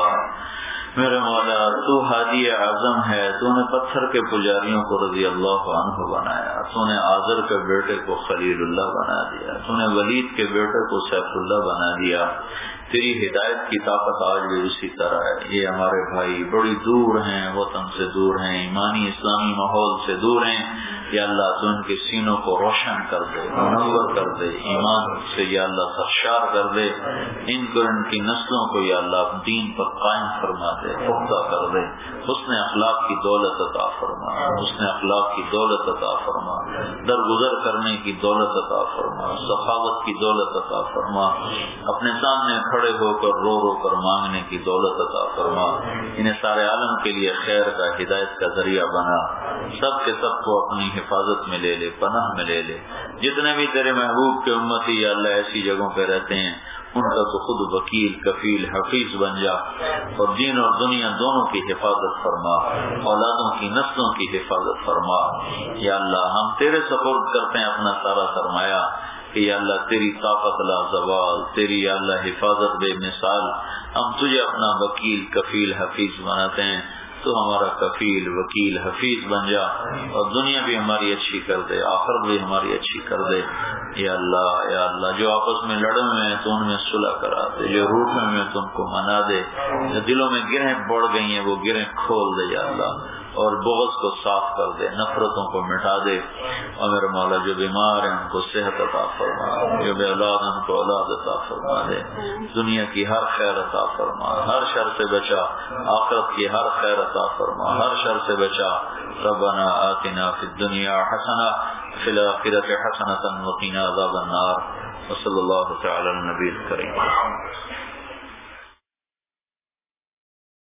میرے مولا تو ہادی اعظم ہے. تو نے پتھر کے پجاریوں کو رضی اللہ عنہ بنایا، تو نے آزر کے بیٹے کو خلیل اللہ بنا دیا، تو نے ولید کے بیٹے کو سیف اللہ بنا دیا. تیری ہدایت کی طاقت آج بھی اسی طرح ہے. یہ ہمارے بھائی بڑی دور ہیں، وطن سے دور ہیں، ایمانی اسلامی ماحول سے دور ہیں. یا اللہ تو ان کے سینوں کو روشن کر دے، منور کر دے، ایمان سے یا اللہ سرشار کر دے. ان کو ان کی نسلوں کو یا اللہ دین پر قائم فرما دے، پختہ کر دے. حسن اخلاق کی دولت عطا فرما، حسن اخلاق کی دولت عطا فرما، درگزر کرنے کی دولت عطا فرما، سخاوت کی دولت عطا فرما، اپنے سامنے کھڑے ہو کر رو رو کر مانگنے کی دولت عطا فرما. انہیں سارے عالم کے لیے خیر کا، ہدایت کا ذریعہ بنا. سب کے سب کو اپنی حفاظت میں لے لے، پناہ میں لے لے. جتنے بھی تیرے محبوب کے امتی یا اللہ ایسی جگہوں پہ رہتے ہیں ان کا تو خود وکیل، کفیل، حفیظ بن جا، اور دین اور دنیا دونوں کی حفاظت فرما، اولادوں کی نسلوں کی حفاظت فرما. یا اللہ ہم تیرے سپرد کرتے ہیں اپنا سارا سرمایہ، کہ یا اللہ تیری طاقت لا زوال، تیری یا اللہ حفاظت بے مثال. ہم تجھے اپنا وکیل، کفیل، حفیظ بناتے ہیں. تو ہمارا کفیل، وکیل، حفیظ بن جا، اور دنیا بھی ہماری اچھی کر دے، آخرت بھی ہماری اچھی کر دے. یا اللہ یا اللہ جو آپس میں لڑے ہوئے ہیں تو ان میں صلح کرا دے، جو روٹھے ہوئے ہیں تو ان کو منا دے، جو دلوں میں گرہیں بڑھ گئی ہیں وہ گرہیں کھول دے. یا اللہ اور بغض کو صاف کر دے، نفرتوں کو مٹا دے، اور میرے مولا جو بیمار ہیں ان کو صحت عطا فرما، جو بے اولاد ہیں ان کو اولاد عطا فرما دے، دنیا کی ہر خیر عطا فرما، ہر شر سے بچا، آخرت کی ہر خیر عطا فرما، ہر شر سے بچا۔ ربنا آتنا فی الدنیا حسنہ فی الآخرۃ حسنۃ وقنا عذاب النار، وصلی اللہ تعالی علی النبی الکریم۔